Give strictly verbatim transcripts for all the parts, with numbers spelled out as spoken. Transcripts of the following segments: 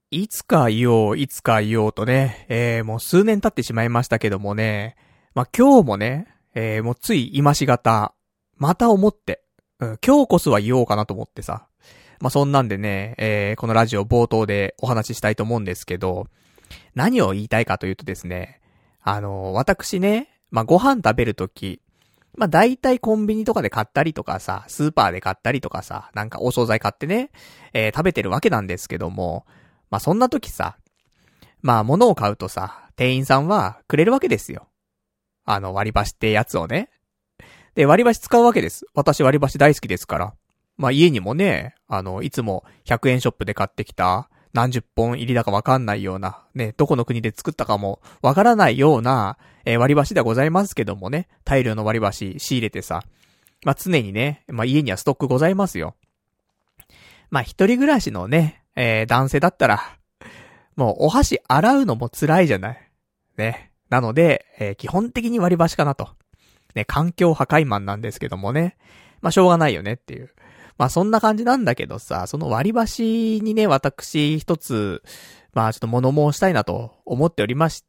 いつか言おう、いつか言おうとね、えー、もう数年経ってしまいましたけどもね、まあ、今日もね、えー、もうつい今しがた、また思って、うん、今日こそは言おうかなと思ってさ、まあ、そんなんでね、えー、このラジオ冒頭でお話ししたいと思うんですけど、何を言いたいかというとですね、あのー、私ね、まあ、ご飯食べるとき、まあ、大体コンビニとかで買ったりとかさ、スーパーで買ったりとかさ、なんかお惣菜買ってね、えー、食べてるわけなんですけども、まあ、そんな時さ、まあ、物を買うとさ、店員さんはくれるわけですよ。あの、割り箸ってやつをね。で、割り箸使うわけです。私割り箸大好きですから。まあ、家にもね、あの、いつもひゃくえんショップで買ってきた、何十本入りだかわかんないような、ね、どこの国で作ったかもわからないような、えー、割り箸ではございますけどもね、大量の割り箸仕入れてさ、まあ、常にね、まあ、家にはストックございますよ。まあ、一人暮らしのね、えー、男性だったら、もうお箸洗うのも辛いじゃない。ね。なので、えー、基本的に割り箸かなと。ね、環境破壊マンなんですけどもね。まあ、しょうがないよねっていう。まあ、そんな感じなんだけどさ、その割り箸にね、私一つ、まあ、ちょっと物申したいなと思っておりまして、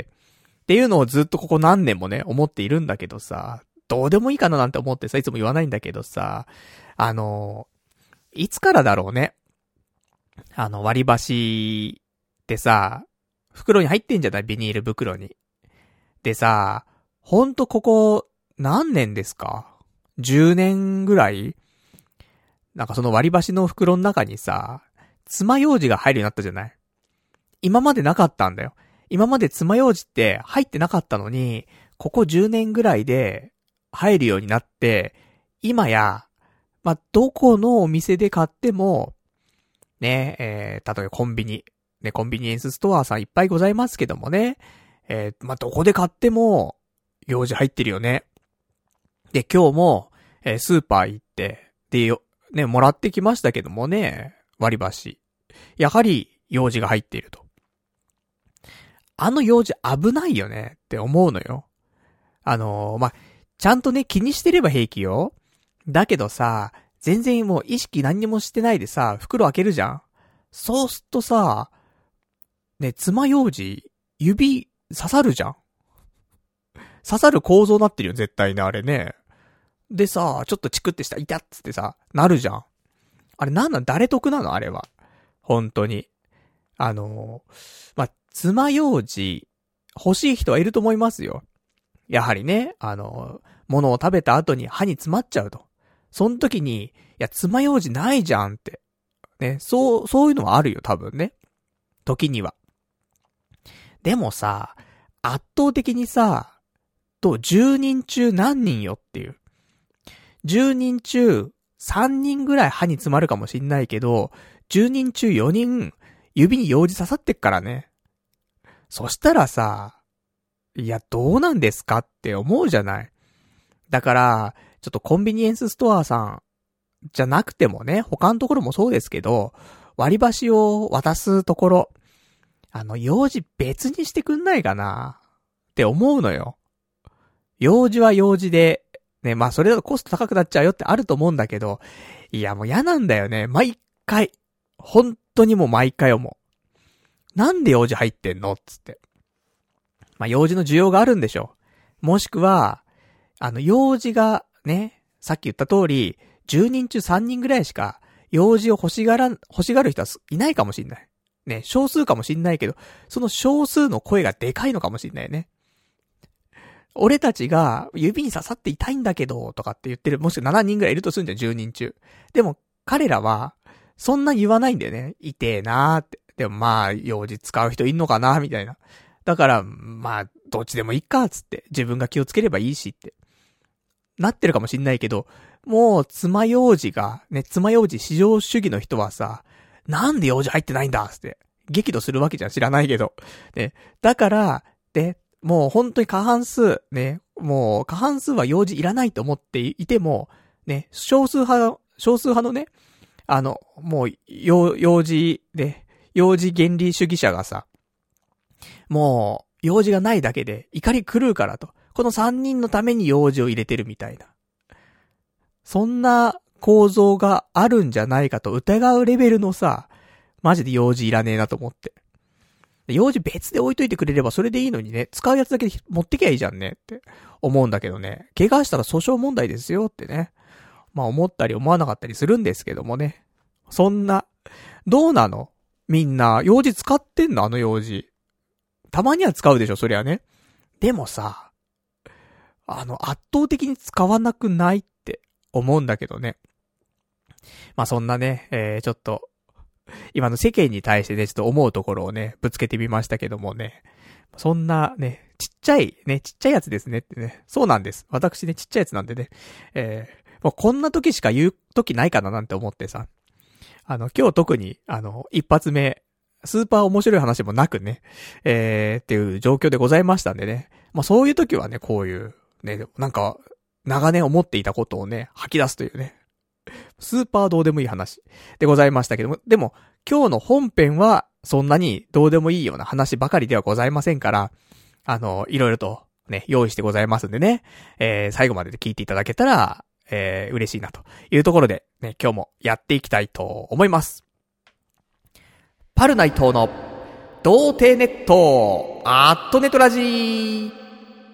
っていうのをずっとここ何年もね、思っているんだけどさ、どうでもいいかななんて思ってさ、いつも言わないんだけどさ、あの、いつからだろうね。あの、割り箸ってさ、袋に入ってんじゃない？ビニール袋に。でさ、ほんとここ、何年ですか？ じゅう 年ぐらいなんかその割り箸の袋の中にさ、爪楊枝が入るようになったじゃない？今までなかったんだよ。今まで爪楊枝って入ってなかったのに、ここじゅうねんぐらいで入るようになって、今や、まあ、どこのお店で買っても、ね、えー、例えばコンビニ、ね、コンビニエンスストアさんいっぱいございますけどもね、えー、まあ、どこで買っても、楊枝入ってるよね。で、今日も、えー、スーパー行って、で、よ、ね、もらってきましたけどもね、割り箸。やはり、楊枝が入っていると。あの楊枝危ないよねって思うのよ。あのー、まあ、ちゃんとね、気にしてれば平気よ。だけどさ、全然もう意識何にもしてないでさ、袋開けるじゃん。そうすっとさ、ね、爪楊枝、指刺さるじゃん。刺さる構造になってるよ、絶対ね、あれね。でさ、ちょっとチクってした、痛っつってさ、なるじゃん。あれなんなん、誰得なのあれは。本当に。あのー、まあ、爪楊枝、欲しい人はいると思いますよ。やはりね、あのー、物を食べた後に歯に詰まっちゃうと。その時に、いや、爪楊枝ないじゃんって。ね、そう、そういうのはあるよ、多分ね。時には。でもさ、圧倒的にさ、と、じゅうにん中何人よっていう。じゅうにん中さんにんぐらい歯に詰まるかもしんないけど、じゅうにん中よにん、指に楊枝刺さってっからね。そしたらさ、いや、どうなんですかって思うじゃない。だから、ちょっとコンビニエンスストアさんじゃなくてもね、他のところもそうですけど、割り箸を渡すところ、あの、楊枝別にしてくんないかなって思うのよ。楊枝は楊枝で、ね、まあそれだとコスト高くなっちゃうよってあると思うんだけど、いやもう嫌なんだよね。毎回。本当にもう毎回思う。なんで楊枝入ってんのつって。まあ楊枝の需要があるんでしょう。もしくは、あの楊枝がね、さっき言った通り、じゅうにん中さんにんぐらいしか楊枝を欲しがら、欲しがる人はいないかもしんない。ね、少数かもしんないけど、その少数の声がでかいのかもしんないね。俺たちが指に刺さって痛いんだけど、とかって言ってる、もしくはしちにんぐらいいるとするんじゃん、じゅうにん中。でも、彼らは、そんな言わないんだよね。痛えなーって。でもまあ、用事使う人いんのかなみたいな。だから、まあ、どっちでもいいか、つって。自分が気をつければいいしって。なってるかもしんないけど、もう、爪楊枝が、ね、爪楊枝至上主義の人はさ、なんで楊枝入ってないんだつって。激怒するわけじゃん、知らないけど。ね。だから、で、もう本当に過半数、ね、もう過半数は楊枝いらないと思っていても、ね、少数派、少数派のね、あの、もう、楊、楊枝で、楊枝原理主義者がさ、もう、楊枝がないだけで怒り狂うからと。このさんにんのために楊枝を入れてるみたいな。そんな構造があるんじゃないかと疑うレベルのさ、 マジで用事いらねえなと思って。用事別で置いといてくれればそれでいいのにね、使うやつだけ持ってきゃいいじゃんねって思うんだけどね、怪我したら訴訟問題ですよってね。まあ思ったり思わなかったりするんですけどもね。そんな、どうなの？みんな、用事使ってんの？あの用事。たまには使うでしょ、そりゃね。でもさ、あの、圧倒的に使わなくないって思うんだけどね。まあそんなね、えー、ちょっと、今の世間に対してね、ちょっと思うところをね、ぶつけてみましたけどもね。そんなね、ちっちゃい、ね、ちっちゃいやつですねってね。そうなんです。私ね、ちっちゃいやつなんでね。えー、もうこんな時しか言う時ないかななんて思ってさ。あの、今日特に、あの、一発目、スーパー面白い話もなくね、えー、っていう状況でございましたんでね。まあそういう時はね、こういう、ね、なんか、長年思っていたことをね、吐き出すというね。スーパーどうでもいい話でございましたけども、でも今日の本編はそんなにどうでもいいような話ばかりではございませんから、あの、いろいろとね、用意してございますんでね、えー、最後まで聞いていただけたら、えー、嬉しいなというところで、ね、今日もやっていきたいと思います。パルナイトの童貞ネット、アットネトラジー。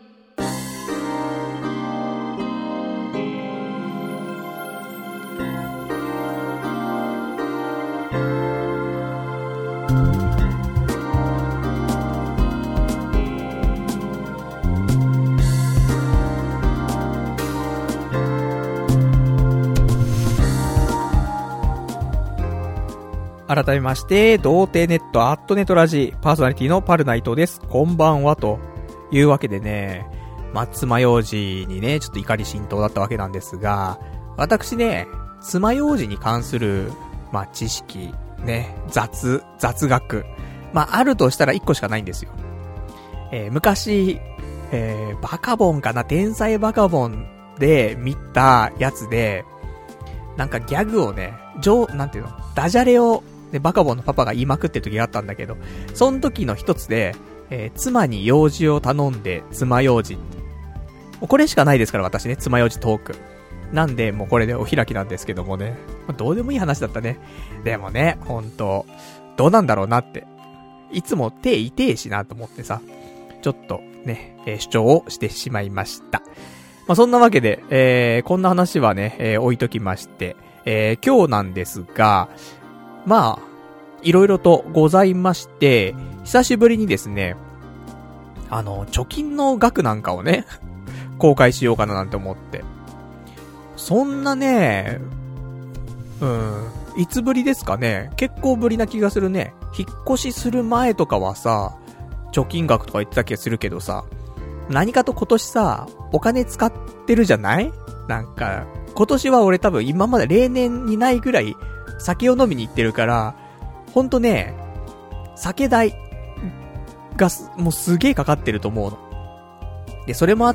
改めまして、童貞ネットアットネトラジパーソナリティのパルナイトです。こんばんはというわけでね、まあ、爪楊枝にね、ちょっと怒り心頭だったわけなんですが、私ね、爪楊枝に関する、まあ、知識、ね、雑、雑学、まあ、あるとしたらいっこしかないんですよ。えー、昔、えー、バカボンかな、天才バカボンで見たやつで、なんかギャグをね、上、なんていうの、ダジャレを、で、バカボンのパパが言いまくってる時があったんだけど、その時の一つで、えー、妻に用事を頼んで、妻用事。これしかないですから、私ね、妻用事トーク。なんで、もうこれでお開きなんですけどもね。どうでもいい話だったね。でもね、ほんと、どうなんだろうなって。いつも手痛えしなと思ってさ、ちょっとね、えー、主張をしてしまいました。まあ、そんなわけで、えー、こんな話はね、えー、置いときまして、えー、今日なんですが、まあ、いろいろとございまして、久しぶりにですね、あの、貯金の額なんかをね、公開しようかななんて思って。そんなね、うん、いつぶりですかね、結構ぶりな気がするね。引っ越しする前とかはさ、貯金額とか言ってた気がするけどさ、何かと今年さ、お金使ってるじゃない？なんか、今年は俺多分今まで例年にないぐらい酒を飲みに行ってるから、ほんとね、酒代がもうすげえかかってると思うの。で、それもあって、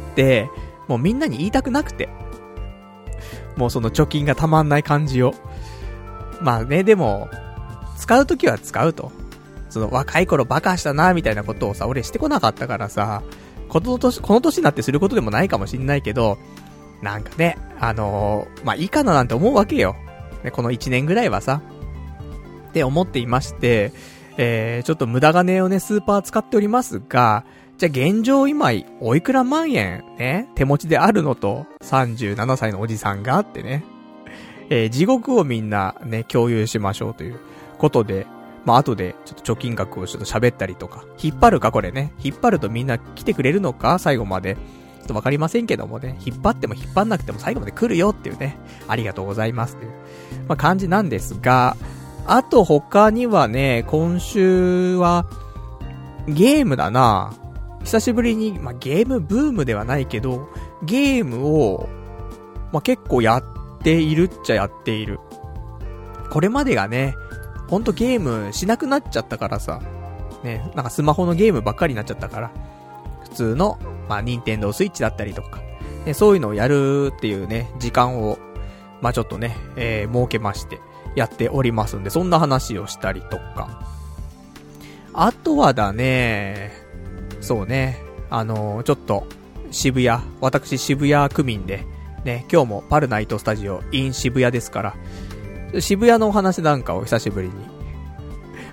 もうみんなに言いたくなくて。もうその貯金がたまんない感じを。まあね、でも、使うときは使うと。その若い頃バカしたなみたいなことをさ、俺してこなかったからさ、この年、この年になってすることでもないかもしんないけど、なんかね、あのー、まあいいかななんて思うわけよ。ね、このいちねんぐらいはさ、って思っていまして、えー、ちょっと無駄金をね、スーパー使っておりますが、じゃあ現状今、おいくら万円ね、手持ちであるのと、さんじゅうななさいのおじさんがあってね、えー、地獄をみんなね、共有しましょうということで、まあ後でちょっと貯金額をちょっと喋ったりとか、引っ張るかこれね、引っ張るとみんな来てくれるのか最後まで。ちょっとわかりませんけどもね、引っ張っても引っ張んなくても最後まで来るよっていうね、ありがとうございますっていう、まあ感じなんですが、あと他にはね、今週は、ゲームだな久しぶりに、まあゲームブームではないけど、ゲームを、まあ結構やっているっちゃやっている。これまでがね、ほんとゲームしなくなっちゃったからさ、ね、なんかスマホのゲームばっかりになっちゃったから、普通の、まあ、ニンテンドースイッチだったりとか、ね、そういうのをやるっていうね、時間を、まあ、ちょっとね、えー、設けまして、やっておりますんで、そんな話をしたりとか。あとはだね、そうね、あのー、ちょっと、渋谷、私渋谷区民で、ね、今日もパルナイトスタジオ in 渋谷ですから、渋谷のお話なんかを久しぶりに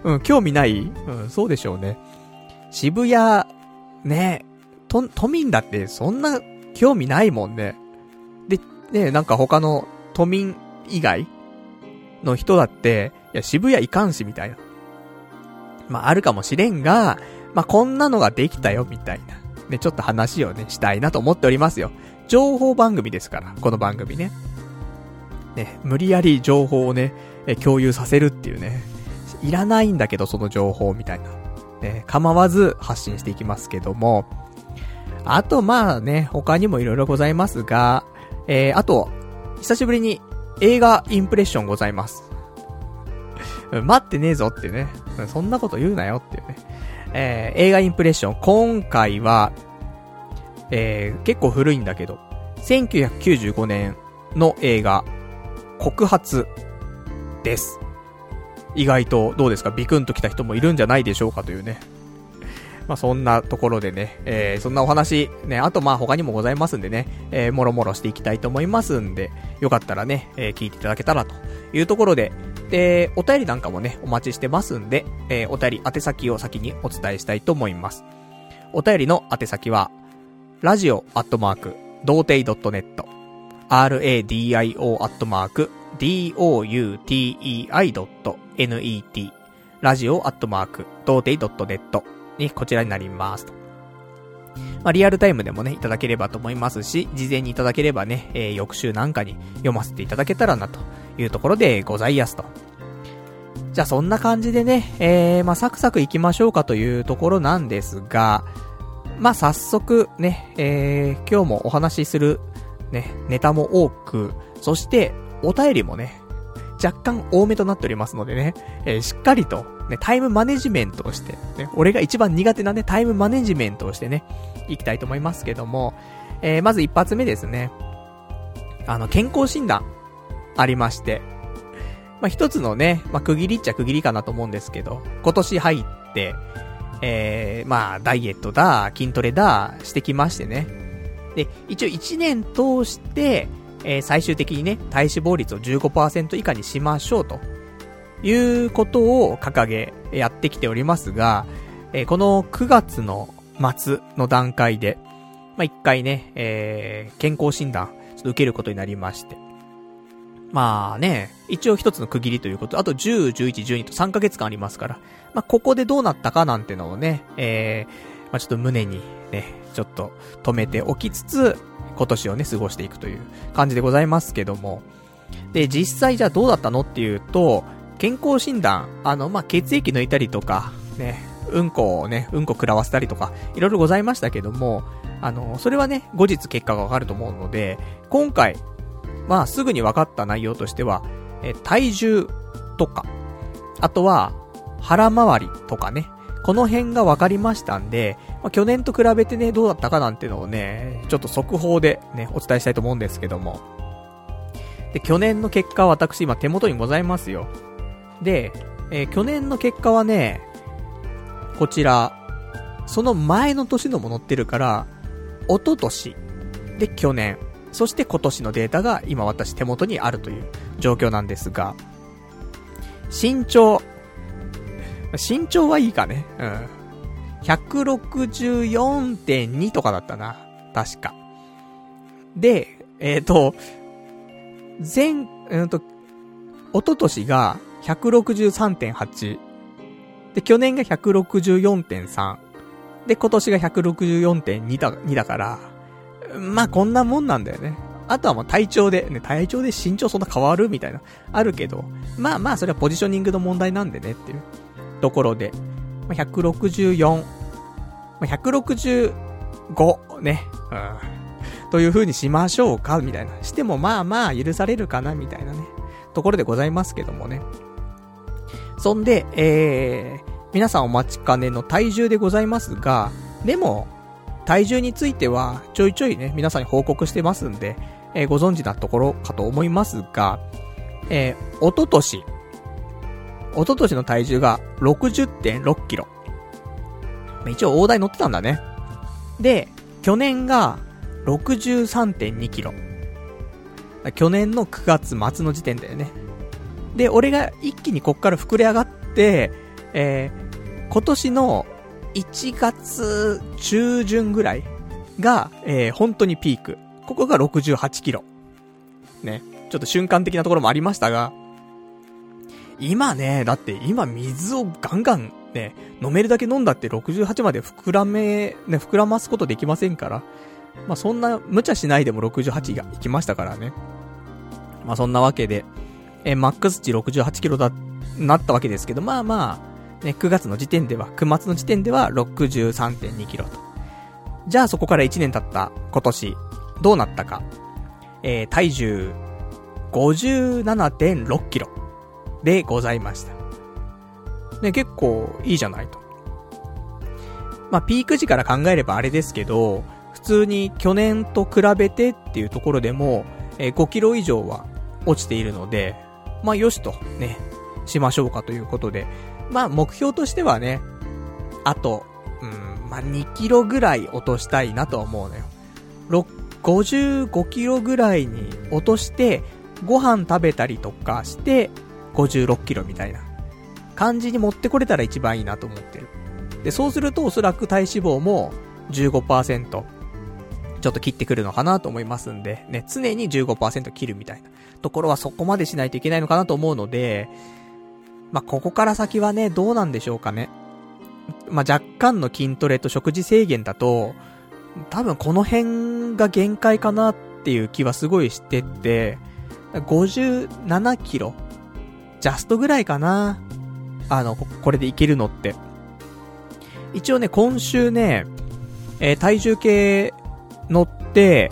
うん、興味ない？うん、そうでしょうね。渋谷、ね、都、都民だってそんな興味ないもんね。で、ね、なんか他の都民以外の人だって、いや、渋谷行かんし、みたいな。まあ、あるかもしれんが、まあ、こんなのができたよ、みたいな。ね、ちょっと話をね、したいなと思っておりますよ。情報番組ですから、この番組ね。ね、無理やり情報をね、え共有させるっていうね。いらないんだけど、その情報みたいな。ね、構わず発信していきますけども。あと、まあね、他にもいろいろございますが、えー、あと、久しぶりに映画インプレッションございます。待ってねえぞっていうね。そんなこと言うなよっていうね。えー、映画インプレッション。今回は、えー、結構古いんだけど、せんきゅうひゃくきゅうじゅうごねんの映画、告発です。意外とどうですか、ビクンと来た人もいるんじゃないでしょうかというね。まあそんなところでね、えー、そんなお話、ね、あとまあ他にもございますんでね、えー、もろもろしていきたいと思いますんで、よかったらね、えー、聞いていただけたらというところで、で、お便りなんかもね、お待ちしてますんで、えー、お便り宛先を先にお伝えしたいと思います。お便りの宛先は、ラジオアットマーク、ドーテイドットネット、ラディオアットマーク、ドーテイドットネット、ラジオアットマーク、ドーテイドットネットにこちらになりますと。まあ、リアルタイムでもね、いただければと思いますし、事前にいただければね、えー、翌週なんかに読ませていただけたらなというところでございやすと。じゃあそんな感じでね、えー、まあ、サクサク行きましょうかというところなんですが、まあ、早速ね、えー、今日もお話しするね、ネタも多く、そしてお便りもね、若干多めとなっておりますのでね、えー、しっかりと、ね、タイムマネジメントをして、ね、俺が一番苦手なね、タイムマネジメントをしてね、いきたいと思いますけども、えー、まず一発目ですね。あの、健康診断、ありまして、まあ、一つのね、まあ、区切りっちゃ区切りかなと思うんですけど、今年入って、えー、まあ、ダイエットだ、筋トレだ、してきましてね。で、一応一年通して、えー、最終的にね、体脂肪率を じゅうごパーセント 以下にしましょうということを掲げやってきておりますが、えー、このくがつの末の段階で、まあ、一回ね、えー、健康診断ちょっと受けることになりまして、まあね、一応一つの区切りということ、あとじゅう、じゅういち、じゅうにとさんかげつかんありますから、まあここでどうなったかなんてのをね、えー、まあちょっと胸にね、ちょっと止めておきつつ、今年をね、過ごしていくという感じでございますけども。で、実際じゃあどうだったのっていうと、健康診断、あの、まあ血液抜いたりとか、ね、うんこをね、うんこ食らわせたりとか、いろいろございましたけども、あの、それはね、後日結果がわかると思うので、今回、まあすぐに分かった内容としては、え体重とか、あとは腹回りとかね、この辺が分かりましたんで、まあ、去年と比べてねどうだったかなんてのをねちょっと速報でねお伝えしたいと思うんですけども、で去年の結果は私今手元にございますよ。で、えー、去年の結果はねこちらその前の年のも載ってるから、一昨年で去年、そして今年のデータが今私手元にあるという状況なんですが、身長身長はいいかね、うん、ひゃくろくじゅうよんてんに とかだったな確かで、えっ、ー、と前うんと一昨年が ひゃくろくじゅうさんてんはち で去年が ひゃくろくじゅうよんてんさん で今年が ひゃくろくじゅうよんてんに だ, にだからまあこんなもんなんだよね。あとはもう体調で、ね、体調で身長そんな変わるみたいな、あるけど、まあまあそれはポジショニングの問題なんでねっていうところで、まあ、ひゃくろくじゅうよん、まあ、ひゃくろくじゅうごね、うん、という風にしましょうかみたいな。してもまあまあ許されるかなみたいなね、ところでございますけどもね。そんで、えー、皆さんお待ちかねの体重でございますが、でも、体重についてはちょいちょいね皆さんに報告してますんで、えー、ご存知なところかと思いますが、えー、おととしおととしの体重が ろくじゅってんろっキロ、一応大台乗ってたんだね。で去年が ろくじゅうさんてんにキロ、去年のくがつ末の時点だよね。で俺が一気にこっから膨れ上がってえー、今年のいちがつ中旬ぐらいが、えー、本当にピーク。ここがろくじゅうはちキロ。ね。ちょっと瞬間的なところもありましたが、今ね、だって今水をガンガンね、飲めるだけ飲んだってろくじゅうはちまで膨らめ、ね、膨らますことできませんから。まあ、そんな無茶しないでもろくじゅうはちがいきましたからね。まあ、そんなわけで、えー、マックス値ろくじゅうはちキロだ、なったわけですけど、まあまあ、ね、くがつの時点では、くがつの時点では ろくじゅうさんてんにキロと。じゃあそこからいちねん経った今年、どうなったか。えー、体重 ごじゅうななてんろっキロでございました。ね、結構いいじゃないと。まあ、ピーク時から考えればあれですけど、普通に去年と比べてっていうところでも、えー、ごキロ以上は落ちているので、まあ、よしとね、しましょうかということで、まあ、目標としてはね、あと、うん、まあ、にキロぐらい落としたいなと思うのよ。ごじゅうごキロぐらいに落として、ご飯食べたりとかして、ごじゅうろっキロみたいな感じに持ってこれたら一番いいなと思ってる。で、そうするとおそらく体脂肪も じゅうごパーセント ちょっと切ってくるのかなと思いますんで、ね、常に じゅうごパーセント 切るみたいなところはそこまでしないといけないのかなと思うので、まあ、ここから先はね、どうなんでしょうかね。まあ、若干の筋トレと食事制限だと、多分この辺が限界かなっていう気はすごいしてって、ごじゅうななキロジャストぐらいかな。あの、これでいけるのって。一応ね、今週ね、えー、体重計乗って、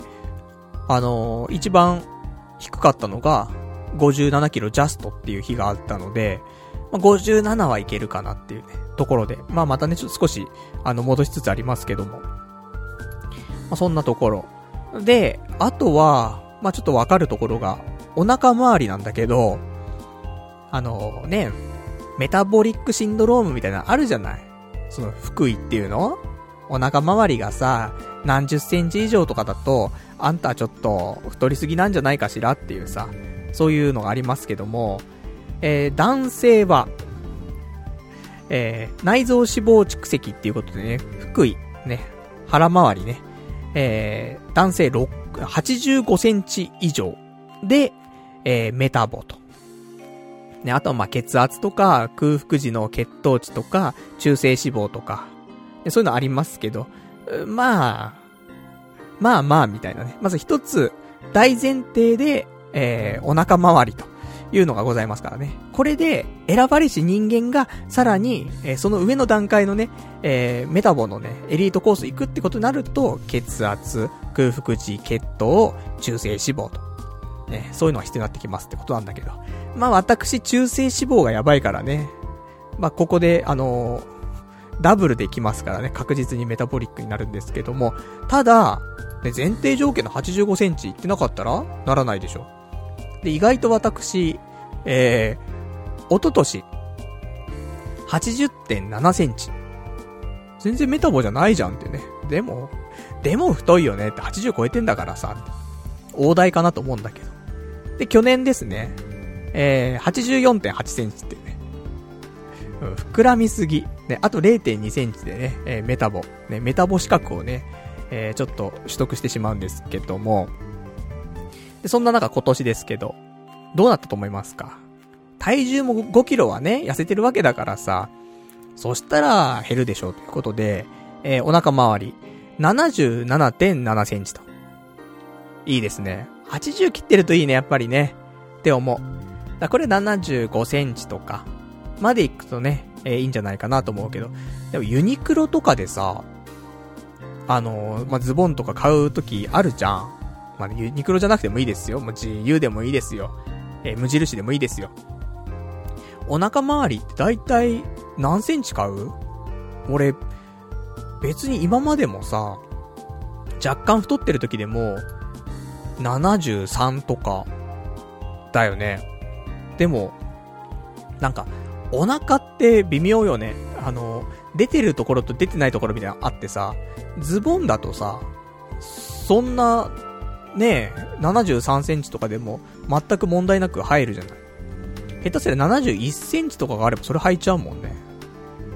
あのー、一番低かったのがごじゅうななキロジャストっていう日があったので、まあ、ごじゅうななはいけるかなっていうね、ところで。まあまたね、ちょっと少し、あの、戻しつつありますけども。まあ、そんなところ。で、あとは、まあちょっとわかるところが、お腹周りなんだけど、あのね、メタボリックシンドロームみたいなのあるじゃない。その、腹囲っていうの？お腹周りがさ、何十センチ以上とかだと、あんたはちょっと太りすぎなんじゃないかしらっていうさ、そういうのがありますけども、えー、男性は、えー、内臓脂肪蓄積っていうことでね、腹囲、ね、腹周りね、えー、男性はちじゅうごセンチ以上で、えー、メタボと。ね、あとはまあ血圧とか空腹時の血糖値とか中性脂肪とか、そういうのありますけど、まあ、まあまあみたいなね。まず一つ大前提で、えー、お腹周りというのがございますからね。これで選ばれし人間がさらに、えー、その上の段階のね、えー、メタボのね、エリートコース行くってことになると、血圧、空腹時、血糖、中性脂肪と。ね、そういうのが必要になってきますってことなんだけど。まあ私、中性脂肪がやばいからね。まあここで、あのー、ダブルできますからね、確実にメタボリックになるんですけども。ただ、ね、前提条件のはちじゅうごセンチいってなかったらならないでしょ。で、意外と私、えー、おととし、はちじゅってんななセンチ。全然メタボじゃないじゃんってね。でも、でも太いよねって、はちじゅう超えてんだからさ、大台かなと思うんだけど。で、去年ですね、えー、はちじゅうよんてんはちセンチってね、うん、膨らみすぎ。ね、あと れいてんにセンチでね、えー、メタボ、ね、メタボ資格をね、えー、ちょっと取得してしまうんですけども、で、そんな中今年ですけど、どうなったと思いますか？体重もごキロはね、痩せてるわけだからさ、そしたら減るでしょうということで、えー、お腹周り、ななじゅうななてんななセンチと。いいですね。はちじゅう切ってるといいね、やっぱりね。って思う。だこれななじゅうごセンチとか、までいくとね、えー、いいんじゃないかなと思うけど。でもユニクロとかでさ、あのー、まあ、ズボンとか買うときあるじゃん。まあ、ユニクロじゃなくてもいいですよ。もう ジーユー でもいいですよ。えー、無印でもいいですよ。お腹周りってだいたい何センチ買う？俺、別に今までもさ、若干太ってる時でも、ななじゅうさんとか、だよね。でも、なんか、お腹って微妙よね。あの、出てるところと出てないところみたいなのあってさ、ズボンだとさ、そんな、ねえ、ななじゅうさんセンチとかでも全く問題なく入るじゃない。下手すりゃななじゅういちセンチとかがあればそれ履いちゃうもんね。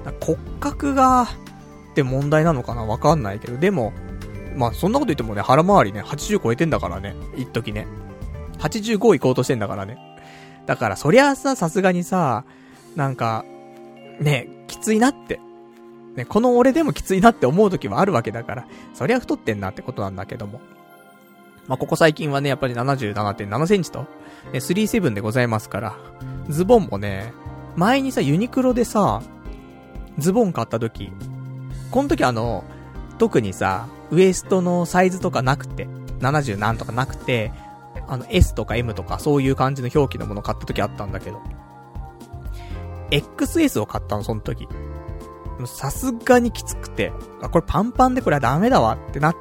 骨格がって問題なのかな、わかんないけど、でもまあそんなこと言ってもね、腹回りねはちじゅう超えてんだからね、一時ねはちじゅうご行こうとしてんだからね。だからそりゃあさ、さすがにさ、なんかね、きついなってね、この俺でもきついなって思う時はあるわけだから、そりゃ太ってんなってことなんだけども、まあここ最近はね、やっぱり ななじゅうななてんななセンチとね、スリーセブンでございますから、ズボンもね、前にさユニクロでさズボン買った時、この時あの特にさウエストのサイズとかなくて、ななじゅうなんとかなくて、あの エス とか エム とかそういう感じの表記のもの買った時あったんだけど、 エックスエス を買ったの、その時。さすがにきつくて、あ、これパンパンでこれはダメだわってなって、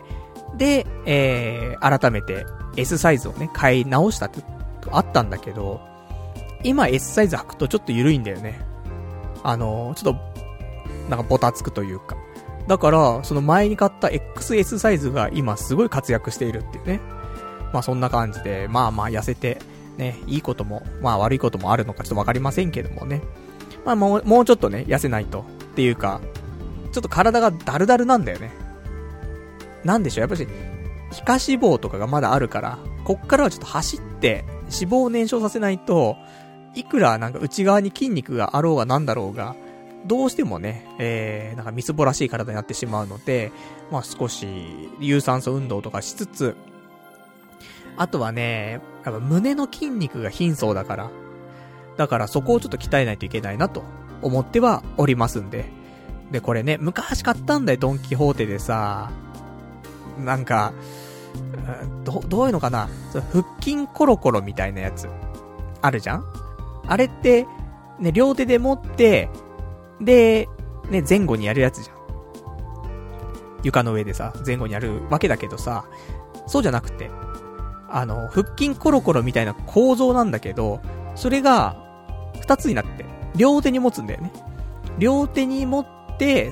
で、えー、改めて S サイズをね買い直したってあったんだけど、今 S サイズ履くとちょっと緩いんだよね。あのー、ちょっとなんかボタつくというか、だからその前に買った エックスエス サイズが今すごい活躍しているっていうね。まあそんな感じで、まあまあ痩せてね、いいこともまあ悪いこともあるのかちょっとわかりませんけどもね、まあもうもうちょっとね痩せないとっていうか、ちょっと体がダルダルなんだよね。なんでしょう、やっぱり皮下脂肪とかがまだあるから、こっからはちょっと走って脂肪を燃焼させないと、いくらなんか内側に筋肉があろうがなんだろうが、どうしてもね、えー、なんかみすぼらしい体になってしまうので、まあ少し有酸素運動とかしつつ、あとはね、やっぱ胸の筋肉が貧相だから、だからそこをちょっと鍛えないといけないなと思ってはおりますんで。で、これね、昔買ったんだよ、ドンキホーテでさ、なんか、ど、どういうのかな、腹筋コロコロみたいなやつあるじゃん。あれってね、両手で持ってでね、前後にやるやつじゃん。床の上でさ前後にやるわけだけどさ、そうじゃなくて、あの腹筋コロコロみたいな構造なんだけど、それが二つになって両手に持つんだよね。両手に持って、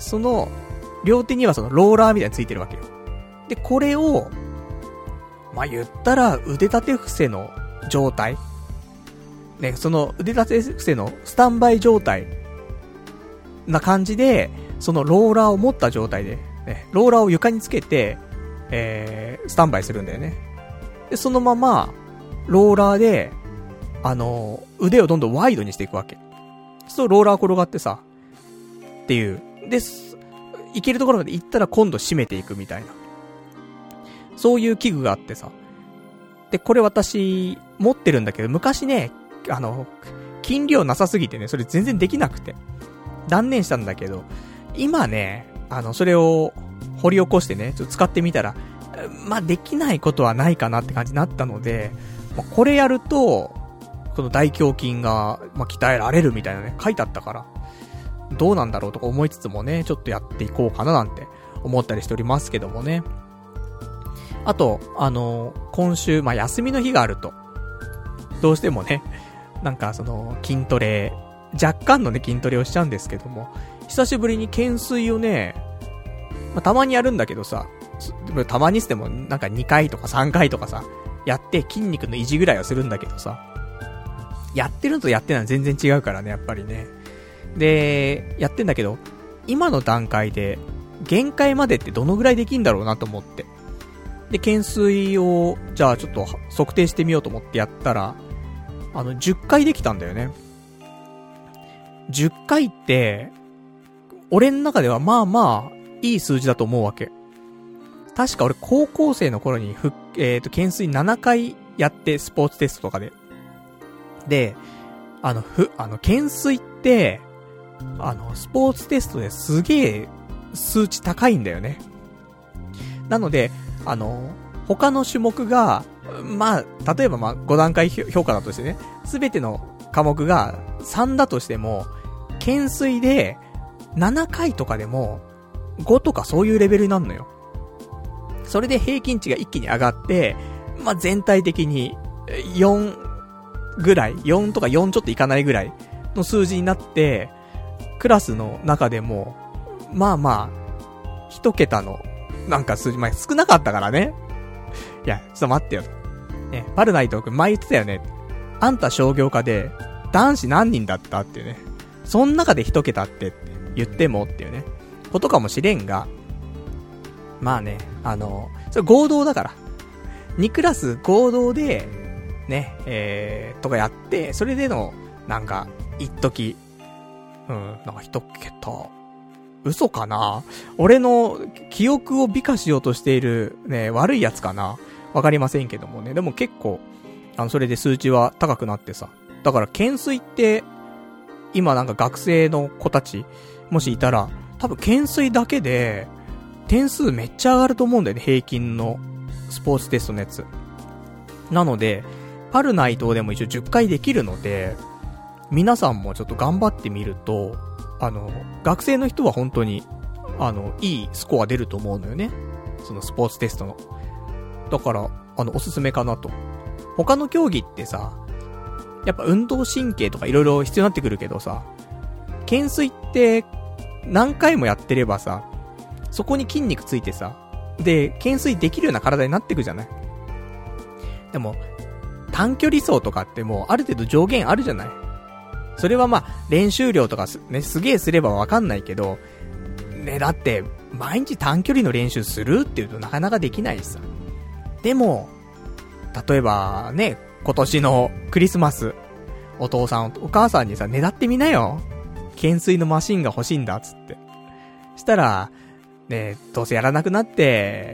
その両手にはそのローラーみたいについてるわけよ。でこれをまあ、言ったら腕立て伏せの状態ね、その腕立て伏せのスタンバイ状態な感じで、そのローラーを持った状態で、ね、ローラーを床につけて、えー、スタンバイするんだよね。でそのままローラーであの腕をどんどんワイドにしていくわけ。そう、ローラー転がってさっていうで、いけるところまで行ったら今度締めていくみたいな、そういう器具があってさ。で、これ私持ってるんだけど、昔ね、あの、筋量なさすぎてね、それ全然できなくて断念したんだけど、今ね、あの、それを掘り起こしてね、ちょっと使ってみたら、まあ、できないことはないかなって感じになったので、まあ、これやると、この大胸筋が、まあ、鍛えられるみたいなね、書いてあったから、どうなんだろうとか思いつつもね、ちょっとやっていこうかななんて思ったりしておりますけどもね。あと、あのー、今週、まあ、休みの日があると、どうしてもね、なんかその、筋トレ、若干のね、筋トレをしちゃうんですけども、久しぶりに懸垂をね、まあ、たまにやるんだけどさ、たまにしても、なんかにかいとかさんかいとかさ、やって筋肉の維持ぐらいはするんだけどさ、やってるのとやってないの全然違うからね、やっぱりね。で、やってんだけど、今の段階で、限界までってどのぐらいできんだろうなと思って。で、懸垂を、じゃあちょっと測定してみようと思ってやったら、あの、じゅっかいできたんだよね。じゅっかいって、俺の中ではまあまあ、いい数字だと思うわけ。確か俺高校生の頃に、ふ、えっと、懸垂ななかいやって、スポーツテストとかで。で、あの、ふ、あの、懸垂って、あの、スポーツテストですげえ数値高いんだよね。なので、あの、他の種目が、まあ、例えばまあ、ご段階評価だとしてね、すべての科目がさんだとしても、懸垂でななかいとかでもごとかそういうレベルになるのよ。それで平均値が一気に上がって、まあ、全体的によんぐらい、よんとかよんちょっといかないぐらいの数字になって、クラスの中でも、まあまあ、一桁の、なんか数字、まあ少なかったからね。いや、ちょっと待ってよ。ね、パルナイト君前言ってたよね。あんた商業科で、男子何人だったってね。そん中で一桁ってって。 言ってもっていうね、ことかもしれんが、まあね、あの、それ合同だから。にクラス合同で、ね、えー、とかやって、それでの、なんか、一時、うん、なんか一桁、嘘かな？俺の記憶を美化しようとしている、ね、悪いやつかな？わかりませんけどもね。でも結構、あの、それで数値は高くなってさ。だから、懸垂って、今なんか学生の子たち、もしいたら、多分懸垂だけで、点数めっちゃ上がると思うんだよね、平均のスポーツテストのやつ。なので、パルナイトでも一応じゅっかいできるので、皆さんもちょっと頑張ってみると、あの、学生の人は本当に、あの、いいスコア出ると思うのよね。そのスポーツテストの。だから、あの、おすすめかなと。他の競技ってさ、やっぱ運動神経とか色々必要になってくるけどさ、懸垂って何回もやってればさ、そこに筋肉ついてさ、で、懸垂できるような体になってくじゃない？でも、短距離走とかってもうある程度上限あるじゃない？それはまあ、練習量とかす、ね、すげえすればわかんないけど、ね、だって、毎日短距離の練習するっていうとなかなかできないしさ。でも、例えばね、今年のクリスマス、お父さん、お母さんにさ、ねだってみなよ。懸垂のマシンが欲しいんだ、つって。したら、ね、どうせやらなくなって、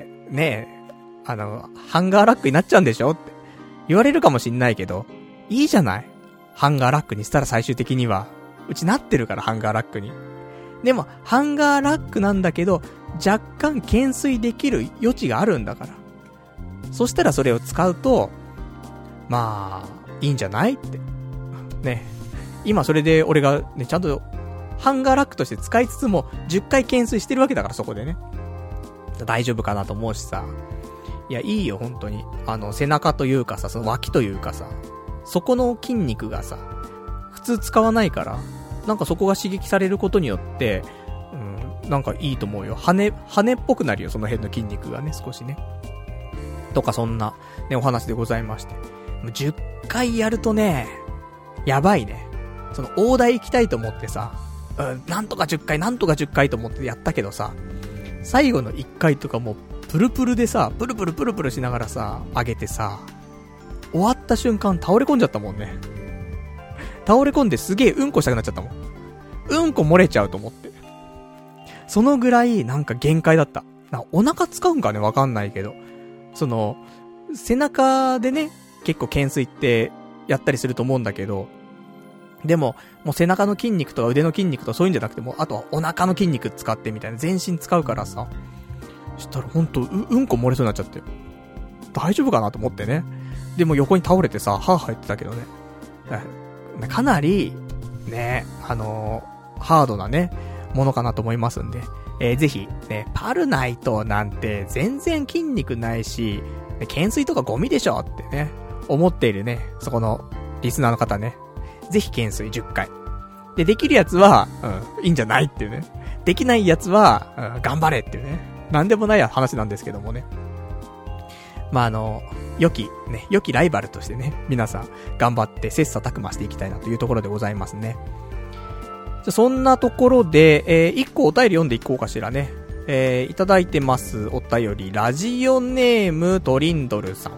ね、あの、ハンガーラックになっちゃうんでしょって言われるかもしんないけど、いいじゃない。ハンガーラックにしたら最終的には。うちなってるから、ハンガーラックに。でも、ハンガーラックなんだけど、若干懸垂できる余地があるんだから。そしたらそれを使うと、まあ、いいんじゃないって。ね。今それで俺がね、ちゃんと、ハンガーラックとして使いつつも、じゅっかい懸垂してるわけだから、そこでね。大丈夫かなと思うしさ。いや、いいよ、本当に。あの、背中というかさ、その脇というかさ、そこの筋肉がさ、普通使わないから、なんかそこが刺激されることによって、うん、なんかいいと思うよ。羽、羽っぽくなるよ、その辺の筋肉がね、少しね。とか、そんな、ね、お話でございまして。じゅっかいやるとね、やばいね。その、大台行きたいと思ってさ、うん、なんとかじゅっかい、なんとかじゅっかいと思ってやったけどさ、最後のいっかいとかもう、プルプルでさ、プルプルプルプルしながらさ、上げてさ、終わった瞬間倒れ込んじゃったもんね。倒れ込んですげえうんこしたくなっちゃったもん。うんこ漏れちゃうと思って。そのぐらいなんか限界だった。なんかお腹使うんかねわかんないけど。その、背中でね、結構懸垂ってやったりすると思うんだけど、でも、もう背中の筋肉とか腕の筋肉とかそういうんじゃなくても、あとはお腹の筋肉使ってみたいな、全身使うからさ、したらほんと、う、うんこ漏れそうになっちゃって。大丈夫かなと思ってね。でも横に倒れてさ、歯入ってたけどね。かなり、ね、あのー、ハードなね、ものかなと思いますんで、えー、ぜひ、ね、パルナイトなんて全然筋肉ないし、懸垂とかゴミでしょってね、思っているね、そこのリスナーの方ね、ぜひ懸垂じゅっかい。で、できるやつは、うん、いいんじゃないっていうね。できないやつは、うん、頑張れっていうね。なんでもない話なんですけどもね。まあ、あの、良き、ね、良きライバルとしてね、皆さん頑張って切磋琢磨していきたいなというところでございますね。じゃ、そんなところで、えー、一個お便り読んでいこうかしらね。えー、いただいてますお便り、ラジオネームトリンドルさん。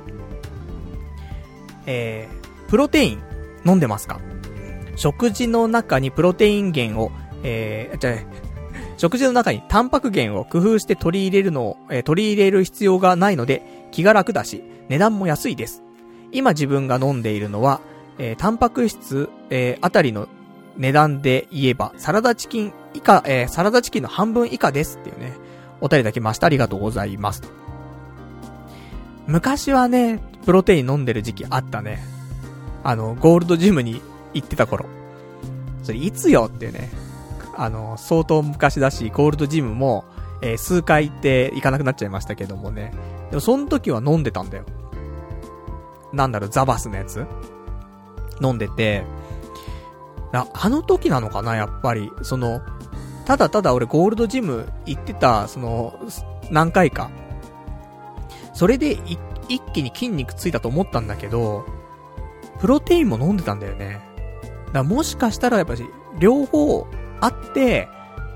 えー、プロテイン飲んでますか？食事の中にプロテイン源を、えー、じゃあ、食事の中にタンパク源を工夫して取り入れるのを、えー、取り入れる必要がないので気が楽だし、値段も安いです。今自分が飲んでいるのは、えー、タンパク質、えー、あたりの値段で言えば、サラダチキン以下、えー、サラダチキンの半分以下ですっていうね、お便りいただきました。ありがとうございます。昔はね、プロテイン飲んでる時期あったね。あの、ゴールドジムに行ってた頃。それいつよってね、あの、相当昔だし、ゴールドジムも、えー、数回行って行かなくなっちゃいましたけどもね。でもその時は飲んでたんだよ。なんだろう、ザバスのやつ飲んでて、あ、あの時なのかな、やっぱり。その、ただただ俺ゴールドジム行ってた、その、何回か。それでい一気に筋肉ついたと思ったんだけど、プロテインも飲んでたんだよね。だからもしかしたらやっぱり、両方あって、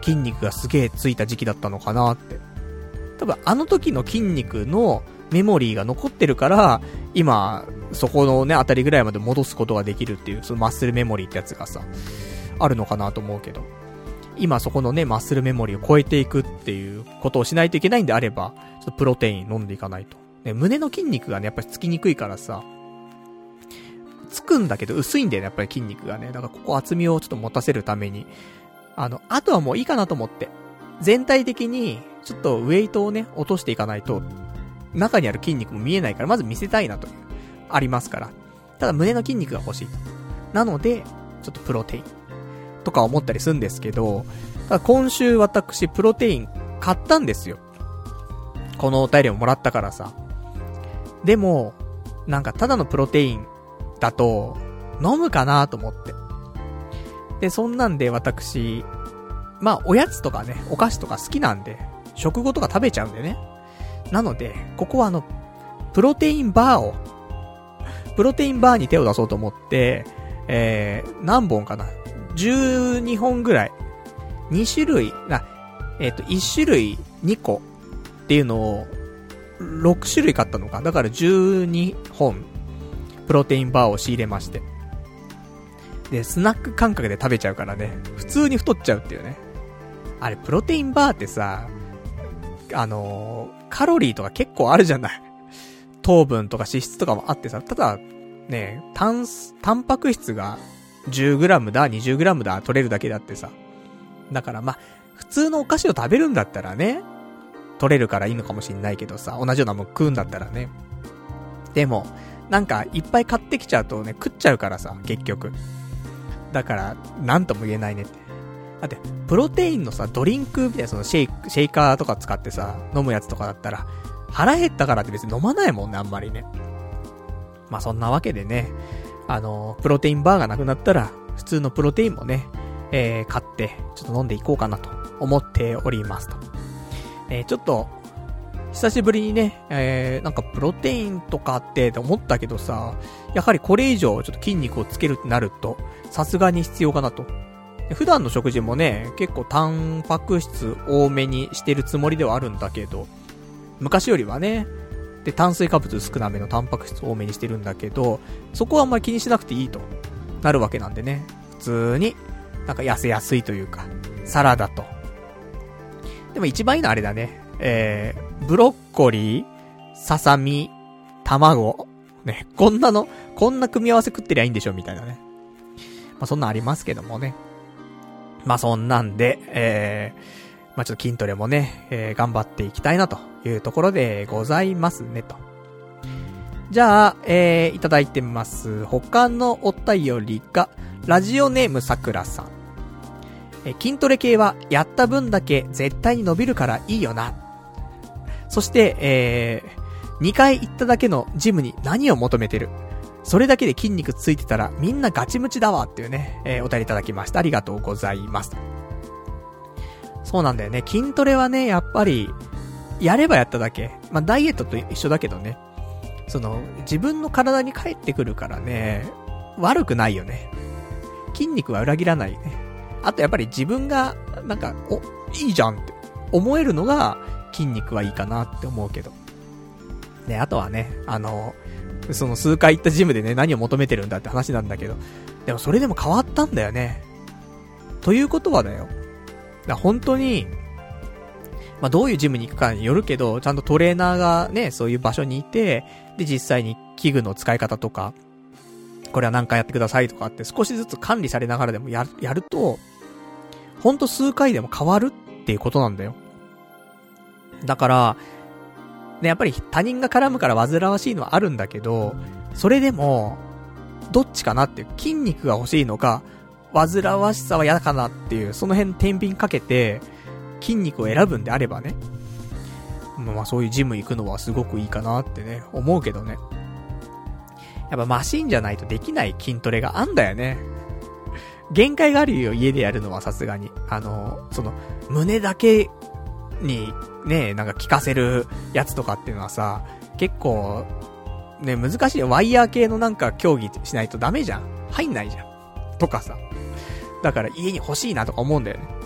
筋肉がすげえついた時期だったのかなって。多分あの時の筋肉のメモリーが残ってるから、今、そこのね、あたりぐらいまで戻すことができるっていう、そのマッスルメモリーってやつがさ、あるのかなと思うけど。今そこのね、マッスルメモリーを超えていくっていうことをしないといけないんであれば、ちょっとプロテイン飲んでいかないと。ね、胸の筋肉がね、やっぱりつきにくいからさ、つくんだけど薄いんだよね、やっぱり筋肉がね。だからここ厚みをちょっと持たせるために、あの、あとはもういいかなと思って、全体的に、ちょっとウェイトをね、落としていかないと、中にある筋肉も見えないから、まず見せたいなという、ありますから。ただ胸の筋肉が欲しいと。なので、ちょっとプロテイン、とか思ったりするんですけど、ただ今週私、プロテイン買ったんですよ。このお便りをもらったからさ。でも、なんかただのプロテインだと、飲むかなと思って。で、そんなんで私、まあ、おやつとかね、お菓子とか好きなんで、食後とか食べちゃうんでね。なので、ここはあの、プロテインバーを、プロテインバーに手を出そうと思って、えー、何本かな ?じゅうに 本ぐらい。に種類、な、えっと、いち種類にこっていうのを、ろく種類買ったのか。だからじゅうにほん、プロテインバーを仕入れまして。で、スナック感覚で食べちゃうからね、普通に太っちゃうっていうね。あれ、プロテインバーってさ、あのー、カロリーとか結構あるじゃない。糖分とか脂質とかもあってさ、ただ、ね、炭、タンパク質が じゅうグラム だ、にじゅうグラム だ、取れるだけだってさ。だからまあ、普通のお菓子を食べるんだったらね、取れるからいいのかもしんないけどさ、同じようなもん食うんだったらね。でも、なんか、いっぱい買ってきちゃうとね、食っちゃうからさ、結局。だから、なんとも言えないねって。だって、プロテインのさ、ドリンクみたいなそのシェイク、シェイカーとか使ってさ、飲むやつとかだったら、腹減ったからって別に飲まないもんね、あんまりね。まあそんなわけでね、あの、プロテインバーがなくなったら、普通のプロテインもね、えー、買って、ちょっと飲んでいこうかなと思っておりますと。えー、ちょっと、久しぶりにね、えー、なんかプロテインとかってって思ったけどさ、やはりこれ以上ちょっと筋肉をつけるってなると、さすがに必要かなと。普段の食事もね、結構タンパク質多めにしてるつもりではあるんだけど、昔よりはね、で、炭水化物少なめのタンパク質多めにしてるんだけど、そこはあんまり気にしなくていいとなるわけなんでね、普通に、なんか痩せやすいというか、サラダと。でも一番いいのはあれだね、えー、ブロッコリー、ささみ、卵、ね、こんなの、こんな組み合わせ食ってりゃいいんでしょみたいなね。まあそんなんありますけどもね。まあそんなんで、えー、まあちょっと筋トレもね、えー、頑張っていきたいなというところでございますねと。じゃあ、えー、いただいてます。他のお便りが、ラジオネームさくらさん。えー、筋トレ系はやった分だけ絶対に伸びるからいいよな。そして、えー、にかい行っただけのジムに何を求めてる？それだけで筋肉ついてたらみんなガチムチだわっていうね、えー、お便りいただきました。ありがとうございます。そうなんだよね。筋トレはね、やっぱり、やればやっただけ。まあ、ダイエットと一緒だけどね。その、自分の体に返ってくるからね、悪くないよね。筋肉は裏切らないよね。あとやっぱり自分が、なんか、お、いいじゃんって思えるのが、筋肉はいいかなって思うけど。ね、あとはね、あの、その数回行ったジムでね、何を求めてるんだって話なんだけど、でもそれでも変わったんだよね。ということはだよ。だ本当に、まあ、どういうジムに行くかによるけど、ちゃんとトレーナーがね、そういう場所にいて、で、実際に器具の使い方とか、これは何回やってくださいとかって少しずつ管理されながらでもやる、やると、ほんと数回でも変わるっていうことなんだよ。だから、ね、やっぱり他人が絡むから煩わしいのはあるんだけど、それでも、どっちかなっていう、筋肉が欲しいのか、煩わしさは嫌かなっていう、その辺天秤かけて、筋肉を選ぶんであればね。まあそういうジム行くのはすごくいいかなってね、思うけどね。やっぱマシンじゃないとできない筋トレがあんだよね。限界があるよ、家でやるのはさすがに。あの、その、胸だけに、ね、なんか効かせるやつとかっていうのはさ、結構、ね、難しいよ。ワイヤー系のなんか競技しないとダメじゃん。入んないじゃん。とかさ。だから家に欲しいなとか思うんだよね。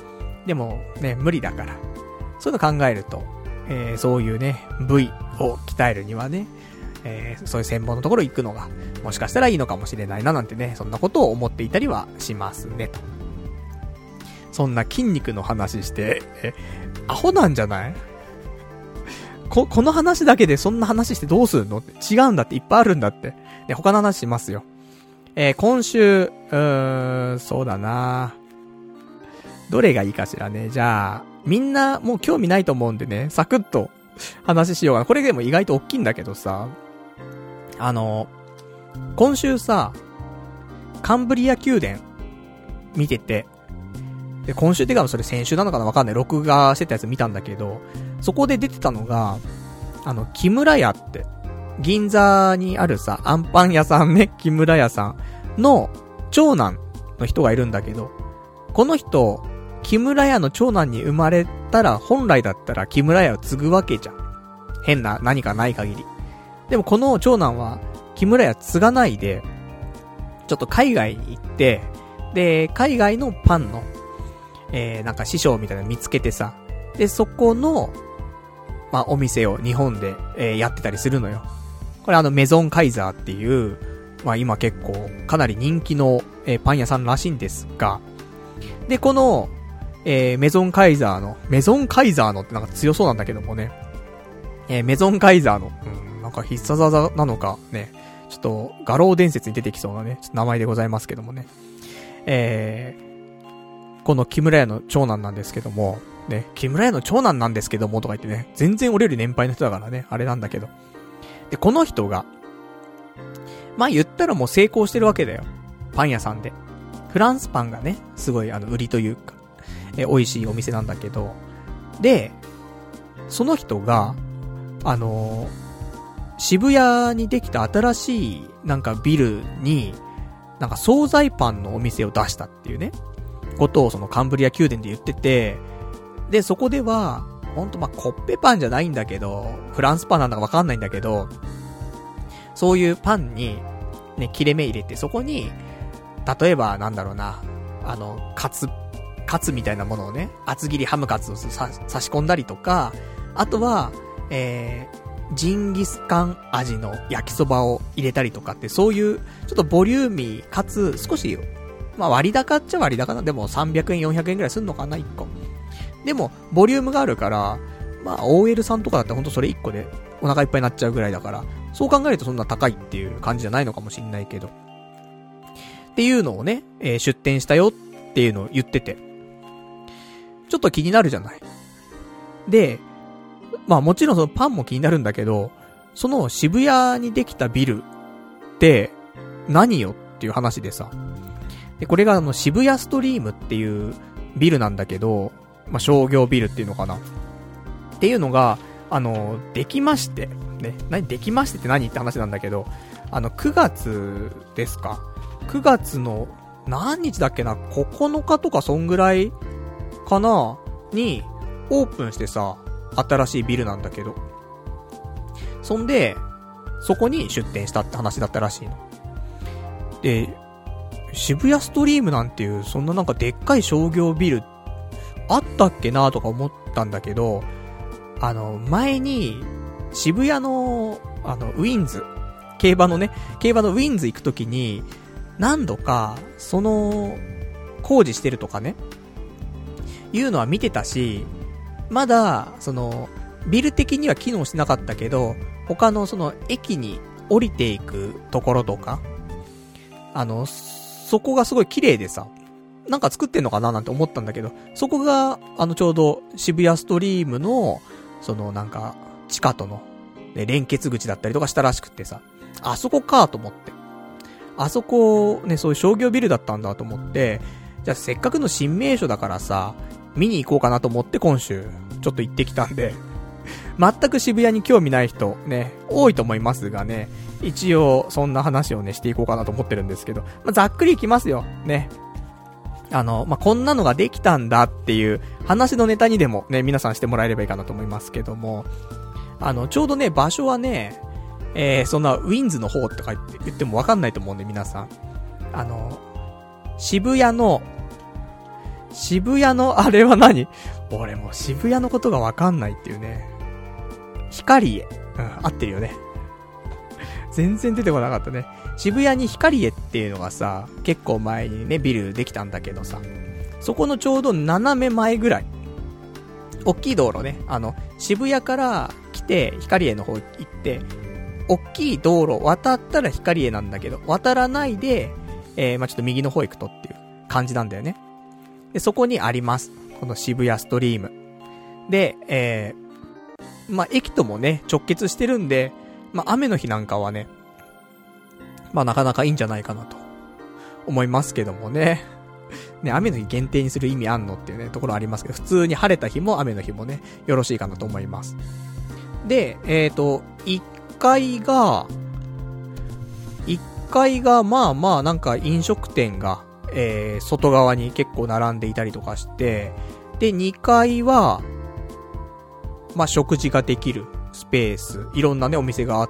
でもね、無理だから。そういうの考えると、えー、そういうね、部位を鍛えるにはね、えー、そういう専門のところ行くのが、もしかしたらいいのかもしれないななんてね、そんなことを思っていたりはしますね、と。そんな筋肉の話して、え、アホなんじゃない？こ、この話だけでそんな話してどうするのって、違うんだっていっぱいあるんだって。ね、他の話しますよ。えー、今週、うーん、そうだなどれがいいかしらね。じゃあ、みんなもう興味ないと思うんでね、サクッと話しようかな。これでも意外と大きいんだけどさ、あの、今週さ、カンブリア宮殿見てて、で、今週ってかそれ先週なのかなわかんない。録画してたやつ見たんだけど、そこで出てたのが、あの、木村屋って、銀座にあるさ、アンパン屋さんね、木村屋さんの長男の人がいるんだけど、この人、木村屋の長男に生まれたら、本来だったら木村屋を継ぐわけじゃん。変な何かない限り。でもこの長男は、木村屋継がないで、ちょっと海外に行って、で、海外のパンの、えー、なんか師匠みたいなの見つけてさ、で、そこの、まあ、お店を日本で、えー、やってたりするのよ。これあの、メゾンカイザーっていう、まあ、今結構、かなり人気の、えー、パン屋さんらしいんですが、で、この、えー、メゾンカイザーの、メゾンカイザーのってなんか強そうなんだけどもね、えー、メゾンカイザーの、うん、なんか必殺技なのかね、ちょっと、画廊伝説に出てきそうなね、ちょっと名前でございますけどもね、えー、この木村屋の長男なんですけども、ね、木村屋の長男なんですけどもとか言ってね、全然俺より年配の人だからね、あれなんだけど。で、この人が、まあ言ったらもう成功してるわけだよ。パン屋さんで。フランスパンがね、すごいあの、売りというか、え、美味しいお店なんだけど、で、その人が、あのー、渋谷にできた新しいなんかビルに、なんか惣菜パンのお店を出したっていうね、ことをそのカンブリア宮殿で言ってて、で、そこでは、ほんとま、コッペパンじゃないんだけど、フランスパンなんだかわかんないんだけど、そういうパンに、ね、切れ目入れて、そこに、例えば、なんだろうな、あの、カツ、カツみたいなものをね、厚切りハムカツをさ差し込んだりとか、あとは、えー、ジンギスカン味の焼きそばを入れたりとかって、そういう、ちょっとボリューミーかつ、少し、まあ割高っちゃ割高な、でもさんびゃくえん、よんひゃくえんくらいすんのかな、いっこ。でも、ボリュームがあるから、まあ、オーエル さんとかだったらほんとそれいっこでお腹いっぱいになっちゃうぐらいだから、そう考えるとそんな高いっていう感じじゃないのかもしんないけど。っていうのをね、えー、出店したよっていうのを言ってて。ちょっと気になるじゃない。で、まあもちろんそのパンも気になるんだけど、その渋谷にできたビルって何よっていう話でさ。で、これがあの渋谷ストリームっていうビルなんだけど、まあ、商業ビルっていうのかなっていうのが、あの、できまして、ね、何、できましてって何って話なんだけど、あの、くがつですか ?く 月の何日だっけな ?ここのかとかそんぐらいかなにオープンしてさ、新しいビルなんだけど。そんで、そこに出店したって話だったらしいの。で、渋谷ストリームなんていう、そんななんかでっかい商業ビルあったっけなとか思ったんだけど、あの、前に、渋谷の、あの、ウィンズ、競馬のね、競馬のウィンズ行くときに、何度か、その、工事してるとかね、いうのは見てたし、まだ、その、ビル的には機能してなかったけど、他のその、駅に降りていくところとか、あの、そこがすごい綺麗でさ、なんか作ってんのかななんて思ったんだけど、そこが、あのちょうど渋谷ストリームの、そのなんか、地下との、ね、連結口だったりとかしたらしくってさ、あそこかと思って。あそこ、ね、そういう商業ビルだったんだと思って、じゃあせっかくの新名所だからさ、見に行こうかなと思って今週、ちょっと行ってきたんで、全く渋谷に興味ない人、ね、多いと思いますがね、一応、そんな話をね、していこうかなと思ってるんですけど、まあ、ざっくりいきますよ、ね。あの、まあ、こんなのができたんだっていう話のネタにでもね、皆さんしてもらえればいいかなと思いますけども、あの、ちょうどね、場所はね、えー、そんなウィンズの方とか言って、言ってもわかんないと思うんで皆さん。あの、渋谷の、 渋谷のあれは何？俺もう渋谷のことがわかんないっていうね。光栄。うん、合ってるよね。全然出てこなかったね。渋谷に光栄っていうのがさ、結構前にね、ビルできたんだけどさ、そこのちょうど斜め前ぐらい、大きい道路ね、あの、渋谷から来て、光栄の方行って、大きい道路渡ったら光栄なんだけど、渡らないで、えー、まあ、ちょっと右の方行くとっていう感じなんだよね。で、そこにあります。この渋谷ストリーム。で、えー、まあ、駅ともね、直結してるんで、まあ、雨の日なんかはね、まあ、なかなかいいんじゃないかなと思いますけどもね。ね、雨の日限定にする意味あんのっていうね、ところありますけど、普通に晴れた日も雨の日もね、よろしいかなと思います。で、えっと、いっかいが、いっかいが、まあまあ、なんか飲食店が、えー、外側に結構並んでいたりとかして、で、にかいは、まあ、食事ができるスペース、いろんなね、お店があって、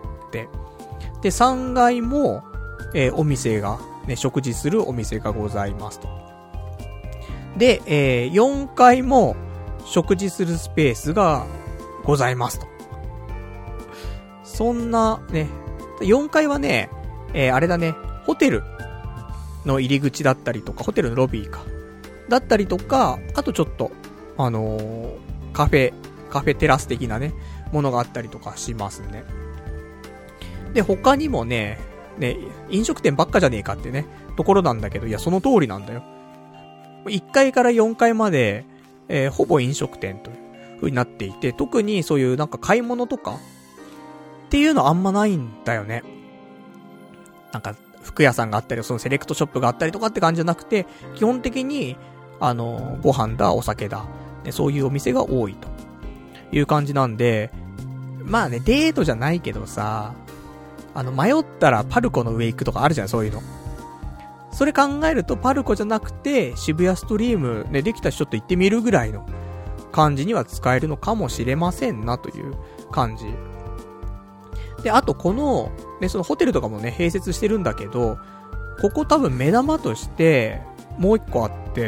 で、さんがいも、えー、お店が、ね、食事するお店がございますと。で、えー、よんかいも、食事するスペースがございますと。そんな、ね、よんかいはね、えー、あれだね、ホテルの入り口だったりとか、ホテルのロビーか。だったりとか、あとちょっと、あのー、カフェ、カフェテラス的なね、ものがあったりとかしますね。で、他にもね、ね、飲食店ばっかじゃねえかってね、ところなんだけど、いや、その通りなんだよ。いっかいからよんかいまで、えー、ほぼ飲食店という風になっていて、特にそういうなんか買い物とかっていうのあんまないんだよね。なんか服屋さんがあったり、そのセレクトショップがあったりとかって感じじゃなくて、基本的にあのご飯だ、お酒だ、ね、そういうお店が多いという感じなんで、まあね、デートじゃないけどさ、あの迷ったらパルコの上行くとかあるじゃん、そういうの。それ考えるとパルコじゃなくて渋谷ストリームね、できたしちょっと行ってみるぐらいの感じには使えるのかもしれませんなという感じ。で、あとこの、ね、そのホテルとかもね、併設してるんだけど、ここ多分目玉としてもう一個あって、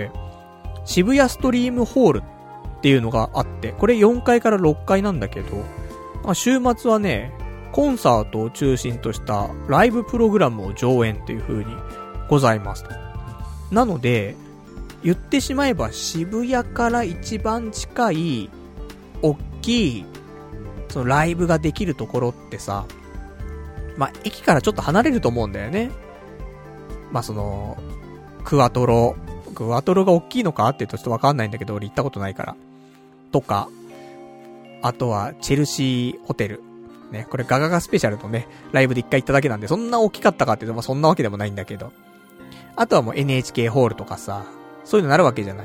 渋谷ストリームホールっていうのがあって、これよんかいからろっかいなんだけど、まあ、週末はね、コンサートを中心としたライブプログラムを上演っていう風にございますと。なので、言ってしまえば渋谷から一番近い、大きい、そのライブができるところってさ、まあ、駅からちょっと離れると思うんだよね。まあ、その、クワトロ、クワトロが大きいのかって言うとちょっとわかんないんだけど、俺行ったことないから。とか、あとは、チェルシーホテル。ね、これガガガスペシャルのね、ライブで一回行っただけなんで、そんな大きかったかっていうと、まあ、そんなわけでもないんだけど。あとはもう エヌエイチケー ホールとかさ、そういうのなるわけじゃない。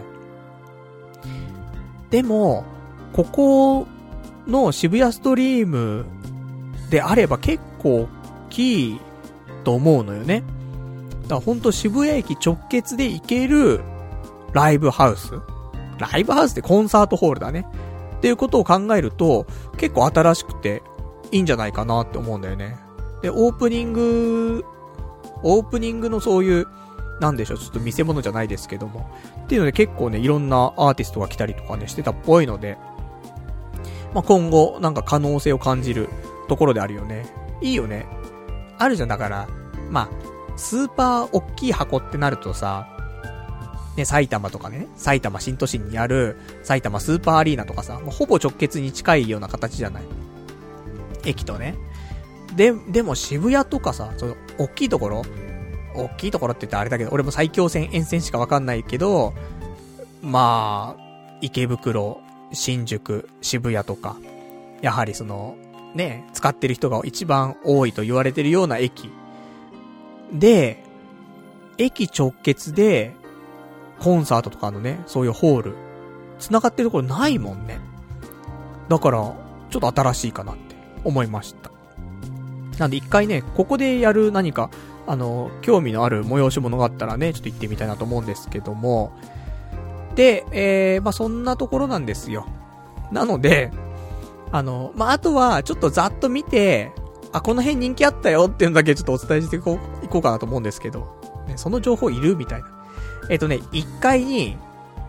でも、ここの渋谷ストリームであれば結構大きいと思うのよね。だからほんと渋谷駅直結で行けるライブハウス。ライブハウスってコンサートホールだね。っていうことを考えると、結構新しくていいんじゃないかなって思うんだよね。で、オープニング、オープニングのそういう、なんでしょう、ちょっと見せ物じゃないですけども。っていうので結構ね、いろんなアーティストが来たりとかね、してたっぽいので、まあ、今後、なんか可能性を感じるところであるよね。いいよね。あるじゃん、だから、まあ、スーパー大きい箱ってなるとさ、ね、埼玉とかね、埼玉新都心にある埼玉スーパーアリーナとかさ、もうほぼ直結に近いような形じゃない。駅とね。で、でも渋谷とかさ、その、大きいところ大きいところって言ったらあれだけど、俺も埼京線沿線しかわかんないけど、まあ、池袋、新宿、渋谷とか、やはりその、ね、使ってる人が一番多いと言われてるような駅。で、駅直結で、コンサートとかのね、そういうホール、繋がってるところないもんね。だから、ちょっと新しいかなって思いました。なんで一回ね、ここでやる何か、あの、興味のある催し物があったらね、ちょっと行ってみたいなと思うんですけども。で、えー、まあ、そんなところなんですよ。なので、あの、まあ、あとは、ちょっとざっと見て、あ、この辺人気あったよっていうのだけちょっとお伝えしていこう、いこうかなと思うんですけど、ね、その情報いるみたいな。えっとね、いっかいに、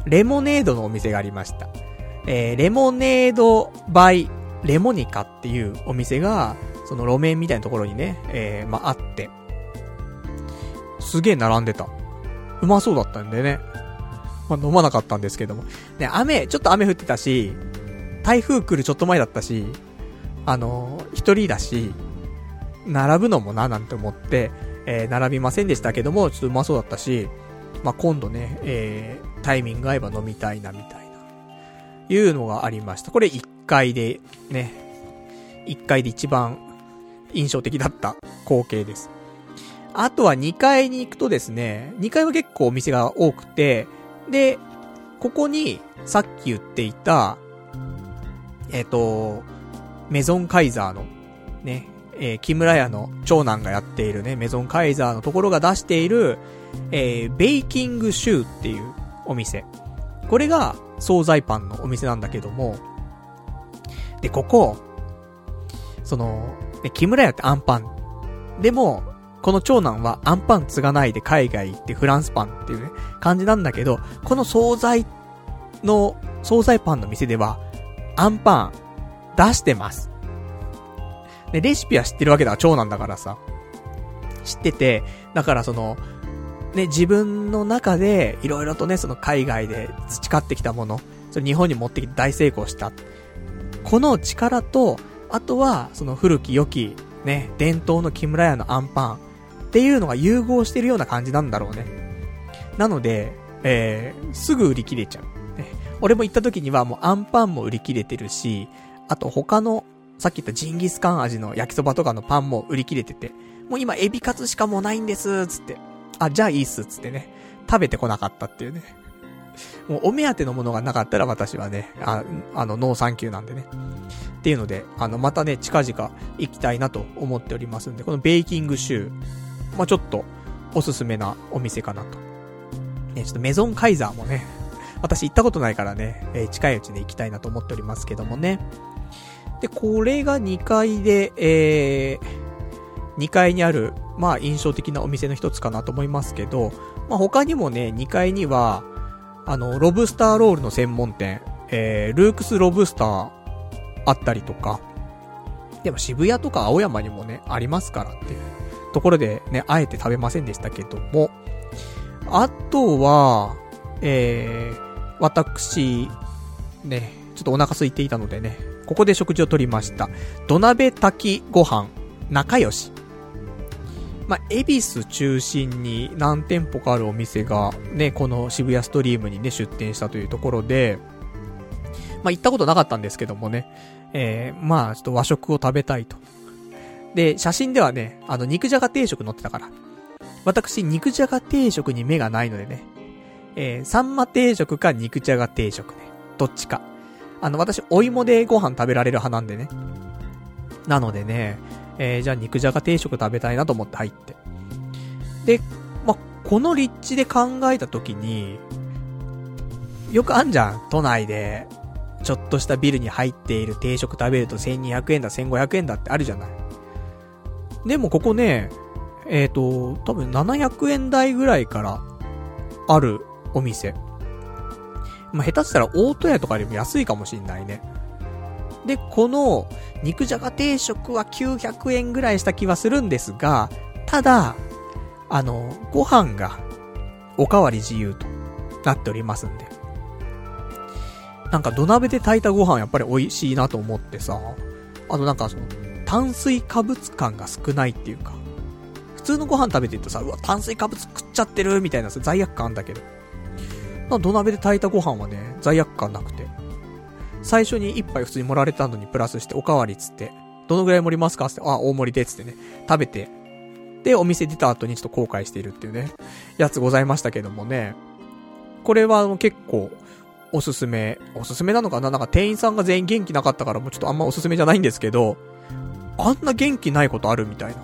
レモネードのお店がありました。えー、レモネードバイレモニカっていうお店が、その路面みたいなところにね、えー、まあ、あって、すげえ並んでた。うまそうだったんでね。まあ、飲まなかったんですけども。ね、雨、ちょっと雨降ってたし、台風来るちょっと前だったし、あのー、一人だし、並ぶのもな、なんて思って、えー、並びませんでしたけども、ちょっとうまそうだったし、まあ、今度ね、えー、タイミング合えば飲みたいな、みたいな、いうのがありました。これいっかいで、ね、いっかいで一番印象的だった光景です。あとはにかいに行くとですね、にかいは結構お店が多くて、で、ここにさっき言っていた、えっと、メゾンカイザーの、ね、えー、木村屋の長男がやっているね、メゾンカイザーのところが出している、えー、ベイキングシューっていうお店。これが惣菜パンのお店なんだけども、で、ここ、その、ね、木村屋ってアンパン。でも、この長男はアンパン継がないで海外行ってフランスパンっていうね、感じなんだけど、この惣菜の、惣菜パンの店では、アンパン出してます。で、レシピは知ってるわけだ、長男だからさ。知ってて、だからその、ね、自分の中で、いろいろとね、その海外で培ってきたもの、それ日本に持ってきて大成功した。この力と、あとは、その古き良き、ね、伝統の木村屋のアンパンっていうのが融合してるような感じなんだろうね。なので、えー、すぐ売り切れちゃう。ね、俺も行った時にはもうアンパンも売り切れてるし、あと他の、さっき言ったジンギスカン味の焼きそばとかのパンも売り切れてて、もう今エビカツしかもうないんです、つって。あ、じゃあいいっす、つってね。食べてこなかったっていうね。もうお目当てのものがなかったら私はね、あ、あの、ノーサンキューなんでね。っていうので、あの、またね、近々行きたいなと思っておりますんで、このベイキングシュー、まあ、ちょっと、おすすめなお店かなと。ね、ちょっとメゾンカイザーもね、私行ったことないからね、えー、近いうちに行きたいなと思っておりますけどもね。で、これがにかいで、えー、にかいにある、まあ、印象的なお店の一つかなと思いますけど、まあ、他にもね、にかいには、あの、ロブスターロールの専門店、えー、ルークスロブスターあったりとか、でも渋谷とか青山にもね、ありますからっていうところでね、あえて食べませんでしたけども、あとは、えー、私、ね、ちょっとお腹空いていたのでね、ここで食事をとりました。土鍋炊きご飯、仲良し。まあ、恵比寿中心に何店舗かあるお店がね、この渋谷ストリームにね、出店したというところで、まあ、行ったことなかったんですけどもね、えー、まあ、ちょっと和食を食べたいと。で、写真ではね、あの、肉じゃが定食載ってたから、私、肉じゃが定食に目がないのでね、えー、サンマ定食か肉じゃが定食ね、どっちか。あの、私、お芋でご飯食べられる派なんでね。なのでね、えー、じゃあ肉じゃが定食食べたいなと思って入って。で、ま、この立地で考えたときに、よくあんじゃん、都内で、ちょっとしたビルに入っている定食食べるとせんにひゃくえんだ、せんごひゃくえんだってあるじゃない。でもここね、えっと、多分ななひゃくえん台ぐらいからあるお店。まあ、下手したら大戸屋とかよりも安いかもしんないね。で、この肉じゃが定食はきゅうひゃくえんぐらいした気はするんですが、ただ、あの、ご飯がおかわり自由となっておりますんで。なんか土鍋で炊いたご飯やっぱり美味しいなと思ってさ、あとなんかその、炭水化物感が少ないっていうか、普通のご飯食べてるとさ、うわ、炭水化物食っちゃってるみたいな罪悪感あんだけど、土鍋で炊いたご飯はね、罪悪感なくて、最初に一杯普通に盛られたのにプラスしておかわりつって、どのぐらい盛りますかって、あ、大盛りでつってね、食べて、で、お店出た後にちょっと後悔しているっていうね、やつございましたけどもね、これはあの結構、おすすめ、おすすめなのかな、なんか店員さんが全員元気なかったからもうちょっとあんまおすすめじゃないんですけど、あんな元気ないことあるみたいな。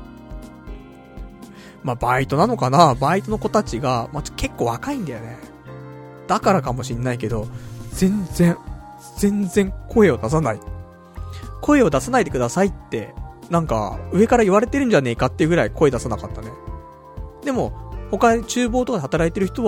まあ、バイトなのかな、バイトの子たちが、まあ、結構若いんだよね。だからかもしんないけど、全然、全然声を出さない。声を出さないでくださいって、なんか、上から言われてるんじゃねえかっていうぐらい声出さなかったね。でも、他に厨房とかで働いてる人は、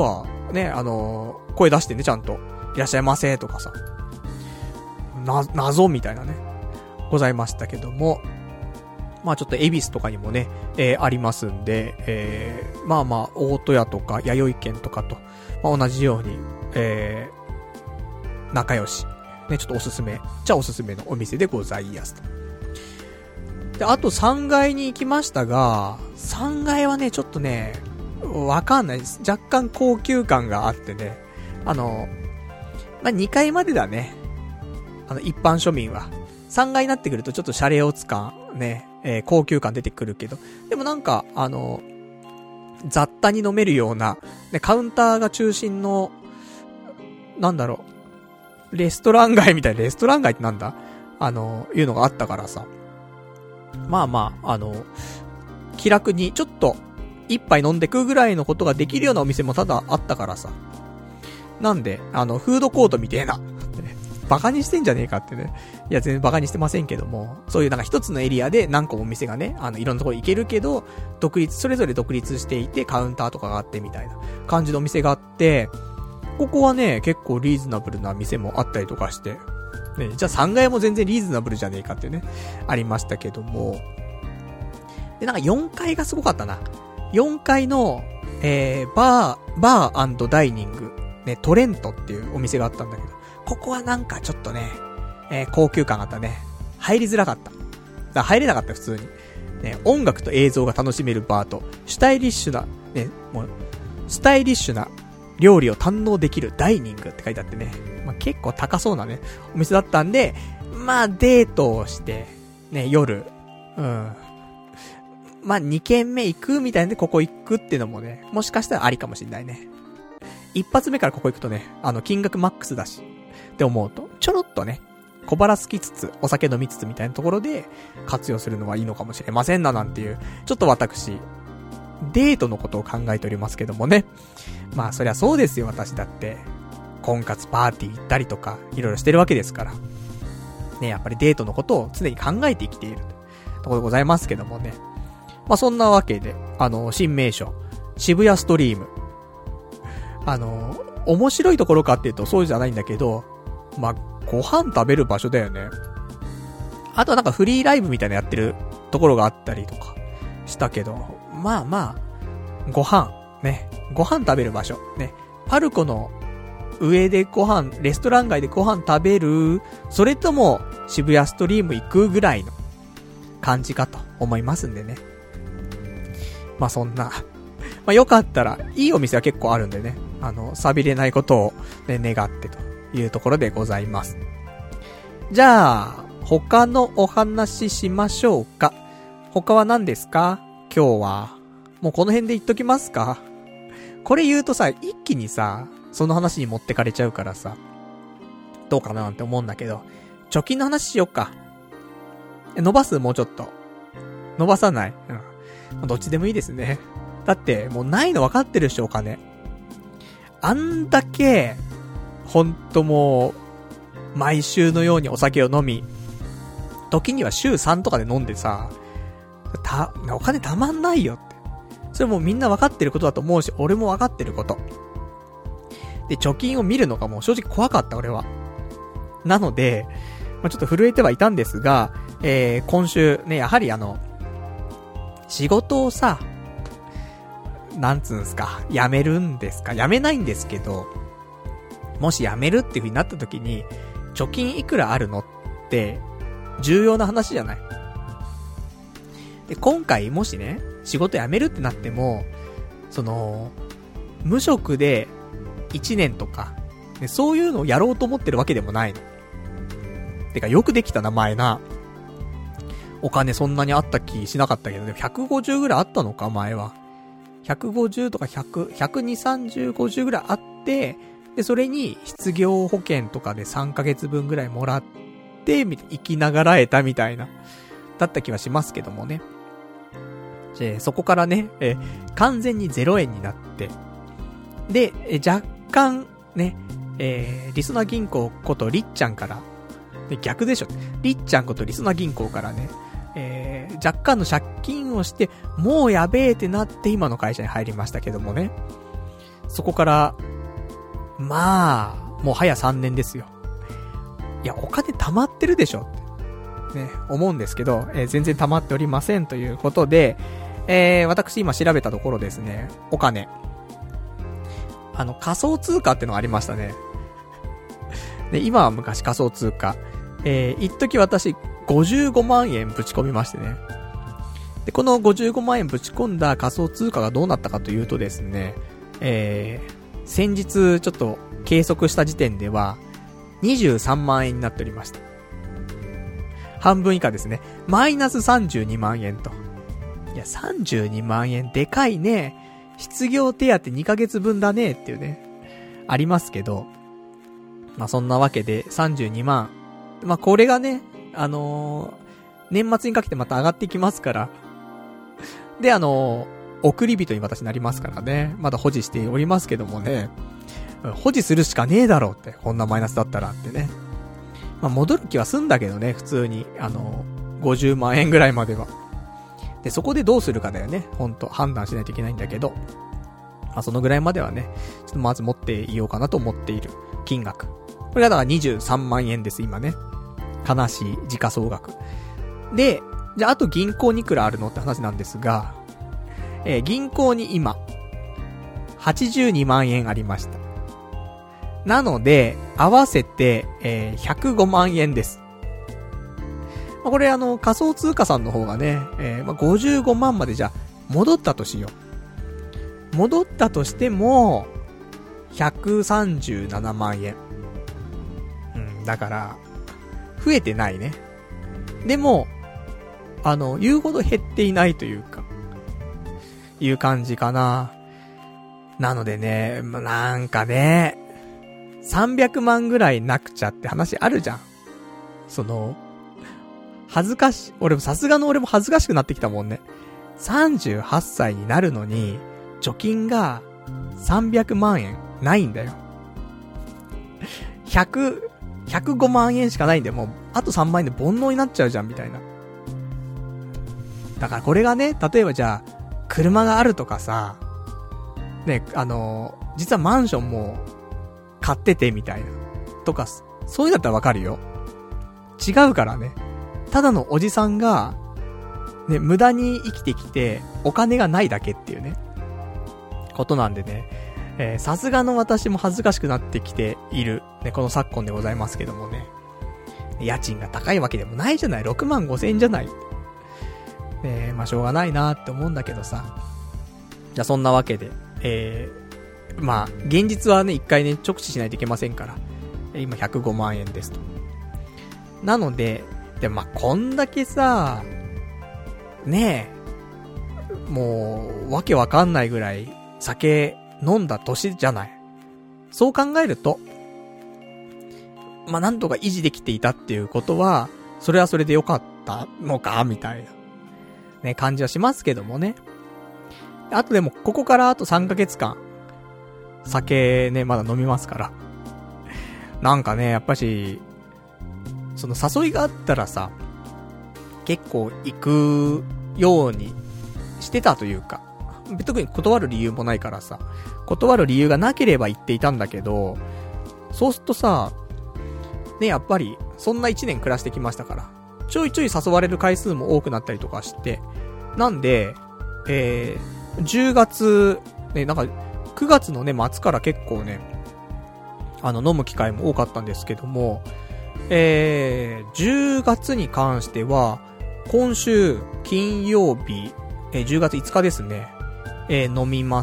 ね、あの、声出してね、ちゃんと、いらっしゃいませとかさ、な、謎みたいなね、ございましたけども、まあちょっと恵比寿とかにもね、えー、ありますんで、えー、まあまあ、大戸屋とか弥生県とかと、まあ、同じように、えー、仲良し、ね、ちょっとおすすめ、じゃあおすすめのお店でございますと。で、あとさんがいに行きましたが、さんがいはね、ちょっとね、わかんないです。若干高級感があってね、あの、まあ、にかいまでだね。あの、一般庶民は。さんがいになってくるとちょっとシャレオツ感、ね、えー、高級感出てくるけど、でもなんか、あの、雑多に飲めるような、ね、カウンターが中心の、なんだろう、レストラン街みたいな、レストラン街ってなんだあの、いうのがあったからさ。まあまあ、あの、気楽にちょっと一杯飲んでくぐらいのことができるようなお店もただあったからさ。なんで、あの、フードコートみてえな。バカにしてんじゃねえかってね。いや、全然バカにしてませんけども、そういうなんか一つのエリアで何個もお店がね、あの、いろんなところ行けるけど、独立、それぞれ独立していて、カウンターとかがあってみたいな感じのお店があって、ここはね、結構リーズナブルな店もあったりとかして、ね、じゃあさんがいも全然リーズナブルじゃねえかってね、ありましたけども、で、なんかよんかいがすごかったな。よんかいの、えー、バー、バー&ダイニング、ね、トレントっていうお店があったんだけど、ここはなんかちょっとね、えー、高級感があったね。入りづらかった。だから入れなかった普通に。ね、音楽と映像が楽しめるバーと、スタイリッシュな、ね、もう、スタイリッシュな料理を堪能できるダイニングって書いてあってね。まあ、結構高そうなね、お店だったんで、まあデートをして、ね、夜、うん。まあに軒目行くみたいなんでここ行くっていうのもね、もしかしたらありかもしれないね。一発目からここ行くとね、あの金額マックスだし、って思うと、ちょろっとね、小腹すきつつ、お酒飲みつつみたいなところで活用するのはいいのかもしれませんななんていう、ちょっと私、デートのことを考えておりますけどもね。まあそりゃそうですよ、私だって。婚活パーティー行ったりとか、いろいろしてるわけですから。ね、やっぱりデートのことを常に考えて生きているところでございますけどもね。まあそんなわけで、あの、新名所、渋谷ストリーム。あの、面白いところかっていうとそうじゃないんだけど、まあ、ご飯食べる場所だよね。あとはなんかフリーライブみたいなやってるところがあったりとかしたけど、まあまあ、ご飯、ね、ご飯食べる場所、ね、パルコの上でご飯、レストラン街でご飯食べる、それとも渋谷ストリーム行くぐらいの感じかと思いますんでね。まあそんな、まあよかったら、いいお店は結構あるんでね、あの、錆びれないことを、ね、願ってというところでございます。じゃあ、他のお話しましょうか。他は何ですか？今日は。もうこの辺で言っときますか？これ言うとさ、一気にさ、その話に持ってかれちゃうからさ、どうかななんて思うんだけど、貯金の話しよっか。伸ばす？もうちょっと。伸ばさない？うん。どっちでもいいですね。だって、もうないの分かってるでしょ、お金。あんだけ、ほんともう、毎週のようにお酒を飲み、時には週さんとかで飲んでさ、た、お金たまんないよって。それもうみんな分かってることだと思うし、俺も分かってること。で、貯金を見るのがもう正直怖かった、俺は。なので、まあ、ちょっと震えてはいたんですが、えー、今週ね、やはりあの、仕事をさ、なんつうんすか、辞めるんですか、辞めないんですけど、もし辞めるっていう風になった時に、貯金いくらあるのって、重要な話じゃない。で、今回もしね、仕事辞めるってなっても、その、無職でいちねんとか、ね、そういうのをやろうと思ってるわけでもないの。てか、よくできた名前な。お金そんなにあった気しなかったけど、でもひゃくごじゅうぐらいあったのか、前は。ひゃくごじゅうとかひゃく、ひゃくにじゅう、さんじゅう、ごじゅうぐらいあって、で、それに失業保険とかでさんかげつぶんぐらいもらって、生きながらえたみたいな、だった気はしますけどもね。で、そこからね、え、完全にゼロえんになって、で、え若干、ね、えー、りそな銀行ことりっちゃんから、で逆でしょ。りっちゃんことりそな銀行からね、えー、若干の借金をして、もうやべえってなって今の会社に入りましたけどもね。そこから、 まあ、もう早さんねんですよ。いや、お金貯まってるでしょって、ね、思うんですけど、えー、全然貯まっておりませんということで、えー、私今調べたところですね、お金。あの、仮想通貨ってのがありましたね。で、今は昔仮想通貨。えー、一時私ごじゅうごまんえんぶち込みましてね。で、このごじゅうごまんえんぶち込んだ仮想通貨がどうなったかというとですね、えー、先日ちょっと計測した時点ではにじゅうさんまんえんになっておりました。半分以下ですね。マイナスさんじゅうにまんえんと。いや、さんじゅうにまんえんでかいね。失業手当にかげつぶんだねっていうね。ありますけど。まあ、そんなわけでさんじゅうにまん。まあ、これがね、あのー、年末にかけてまた上がっていきますから。で、あのー、送り人に私なりますからね。まだ保持しておりますけどもね。保持するしかねえだろうって。こんなマイナスだったらってね。まあ、戻る気はすんだけどね、普通に。あのー、ごじゅうまんえんぐらいまでは。で、そこでどうするかだよね。ほんと、判断しないといけないんだけど。まあ、そのぐらいまではね、ちょっとまず持っていようかなと思っている金額。これがだからにじゅうさんまんえんです、今ね。悲しい時価総額。で、じゃああと銀行にいくらあるのって話なんですが、えー、銀行に今、はちじゅうにまんえんありました。なので、合わせて、えー、ひゃくごまんえんです。まあ、これあの、仮想通貨さんの方がね、えー、まあ、ごじゅうごまんまでじゃあ、戻ったとしよう。戻ったとしても、ひゃくさんじゅうななまんえん。うん、だから、増えてないね。でも、あの、言うほど減っていないというか、いう感じかな。なのでね、まあ、なんかね、さんびゃくまんぐらいなくちゃって話あるじゃん。その、恥ずかし、俺もさすがの俺も恥ずかしくなってきたもんね。さんじゅうはっさいになるのに、貯金がさんびゃくまんえんないんだよ。ひゃく、ひゃくごまんえんしかないんで、もう、あとさんまんえんで煩悩になっちゃうじゃん、みたいな。だからこれがね、例えばじゃあ、車があるとかさ、ね、あのー、実はマンションも買っててみたいな。とか、そういうのだったらわかるよ。違うからね。ただのおじさんが、ね、無駄に生きてきて、お金がないだけっていうね、ことなんでね、えー、さすがの私も恥ずかしくなってきている、ね、この昨今でございますけどもね。家賃が高いわけでもないじゃない。ろくまんごせんえんじゃない。えー、まあしょうがないなって思うんだけどさ。じゃあそんなわけで、えー、まあ、現実はね、一回ね、直視しないといけませんから、今ひゃくごまんえんですと。なので、でもまあ、こんだけさ、ねえ、もう、わけわかんないぐらい、酒飲んだ年じゃない。そう考えると、まあ、なんとか維持できていたっていうことは、それはそれでよかったのかみたいな、ね、感じはしますけどもね。あとでも、ここからあとさんかげつかん、酒ね、まだ飲みますから。なんかね、やっぱし、その誘いがあったらさ、結構行くようにしてたというか、特に断る理由もないからさ、断る理由がなければ行っていたんだけど、そうするとさ、ね、やっぱり、そんないちねん暮らしてきましたから、ちょいちょい誘われる回数も多くなったりとかして、なんで、えー、じゅうがつ、ね、なんか、くがつのね、末から結構ね、あの、飲む機会も多かったんですけども、えー、じゅうがつに関しては、今週、金曜日、えー、じゅうがついつかですね、えー、飲みます。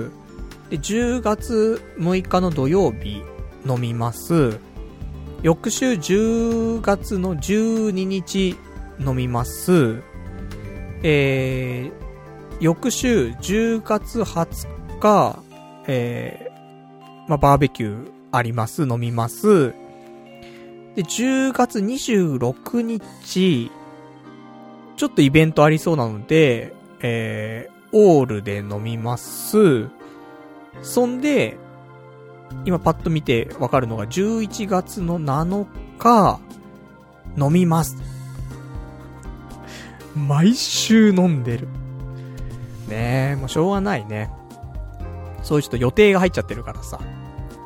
で、じゅうがつむいかの土曜日、飲みます。翌週じゅうがつのじゅうににち、飲みます。えー、翌週じゅうがつはつか、えー、まあ、バーベキューあります。飲みます。で、じゅうがつにじゅうろくにち、ちょっとイベントありそうなので、えー、オールで飲みます。そんで、今パッと見てわかるのがじゅういちがつのなのか、飲みます。毎週飲んでる。ねえ、もうしょうがないね。そういうちょっと予定が入っちゃってるからさ。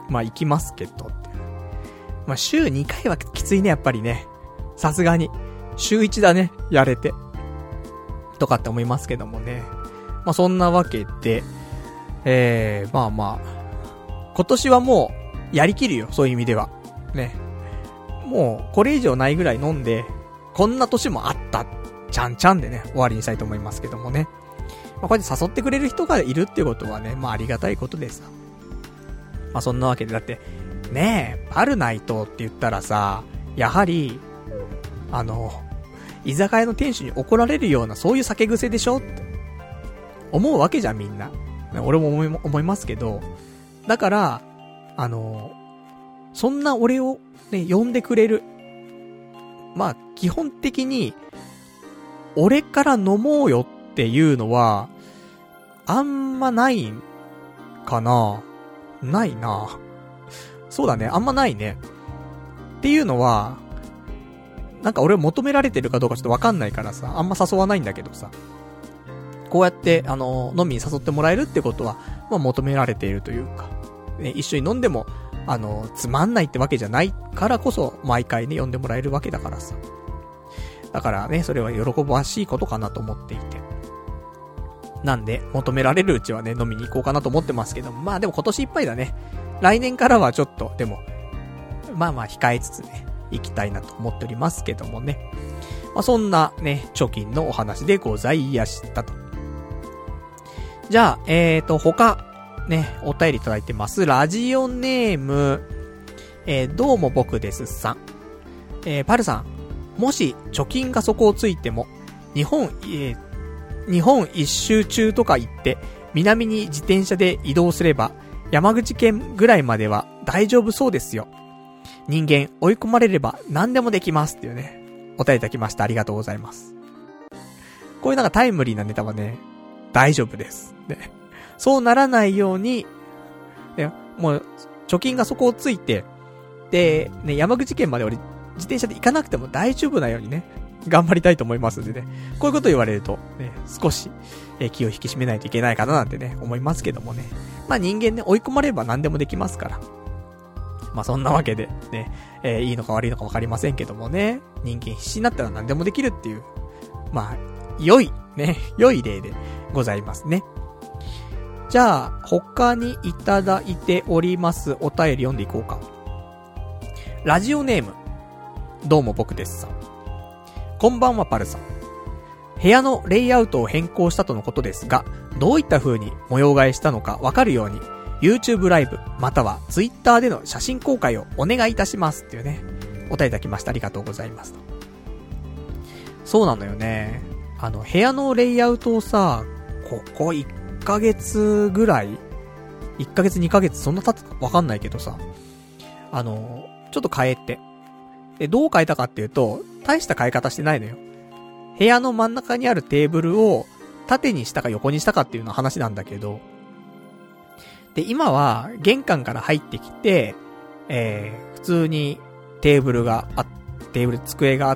まあ行きますけどって。まあ週にかいはきついね、やっぱりね。さすがに。週いちだね、やれて。とかって思いますけどもね。まあそんなわけで、えー、まあまあ、今年はもうやりきるよ、そういう意味では。ね。もうこれ以上ないぐらい飲んで、こんな年もあった、ちゃんちゃんでね、終わりにしたいと思いますけどもね。まあこうやって誘ってくれる人がいるっていうことはね、まあありがたいことでさ。まあそんなわけで、だって、ねえ、パルナイトって言ったらさ、やはり、あの、居酒屋の店主に怒られるようなそういう酒癖でしょって思うわけじゃん、みんな。俺も思い、思いますけど、だから、あの、そんな俺をね、呼んでくれる。まあ、基本的に、俺から飲もうよっていうのは、あんまないかな。ないな。そうだね、あんまないね。っていうのは、なんか俺は求められてるかどうかちょっとわかんないからさ、あんま誘わないんだけどさ。こうやって、あの、飲みに誘ってもらえるってことは、まあ求められているというか、ね、一緒に飲んでも、あの、つまんないってわけじゃないからこそ、毎回ね、呼んでもらえるわけだからさ。だからね、それは喜ばしいことかなと思っていて。なんで、求められるうちはね、飲みに行こうかなと思ってますけども、まあでも今年いっぱいだね。来年からはちょっと、でも、まあまあ控えつつね、行きたいなと思っておりますけどもね。まあそんなね、貯金のお話でございやしたと。じゃあ、えーと、他、ね、お便りいただいてます。ラジオネーム、えー、どうも僕ですさん。えー、パルさん、もし貯金が底をついても、日本、えー、日本一周中とか行って、南に自転車で移動すれば、山口県ぐらいまでは大丈夫そうですよ。人間追い込まれれば何でもできますっていうね、お便りいただきました。ありがとうございます。こういうなんかタイムリーなネタはね、大丈夫です。ね、そうならないように、ね、もう貯金が底をついて、で、ね、山口県まで俺自転車で行かなくても大丈夫なようにね、頑張りたいと思いますんでね。こういうこと言われると、ね、少し、えー、気を引き締めないといけないかななんてね、思いますけどもね。まあ人間ね、追い込まれれば何でもできますから。まあそんなわけで、ね、えー、いいのか悪いのか分かりませんけどもね、人間必死になったら何でもできるっていう、まあ、良い、ね、良い例でございますね。じゃあ、他にいただいておりますお便り読んでいこうか。ラジオネーム、どうも僕ですさん。こんばんはパルさん。部屋のレイアウトを変更したとのことですが、どういった風に模様替えしたのかわかるように、YouTube ライブ、または Twitter での写真公開をお願いいたしますっていうね、お便りいただきました。ありがとうございます。そうなのよね。あの、部屋のレイアウトをさ、ここいっかげつぐらい ?いっ ヶ月にかげつそんな経つかわかんないけどさ、あの、ちょっと変えて。で、どう変えたかっていうと、大した変え方してないのよ。部屋の真ん中にあるテーブルを縦にしたか横にしたかっていうの話なんだけど、で、今は玄関から入ってきて、えー、普通にテーブルがあ、テーブル、机があって、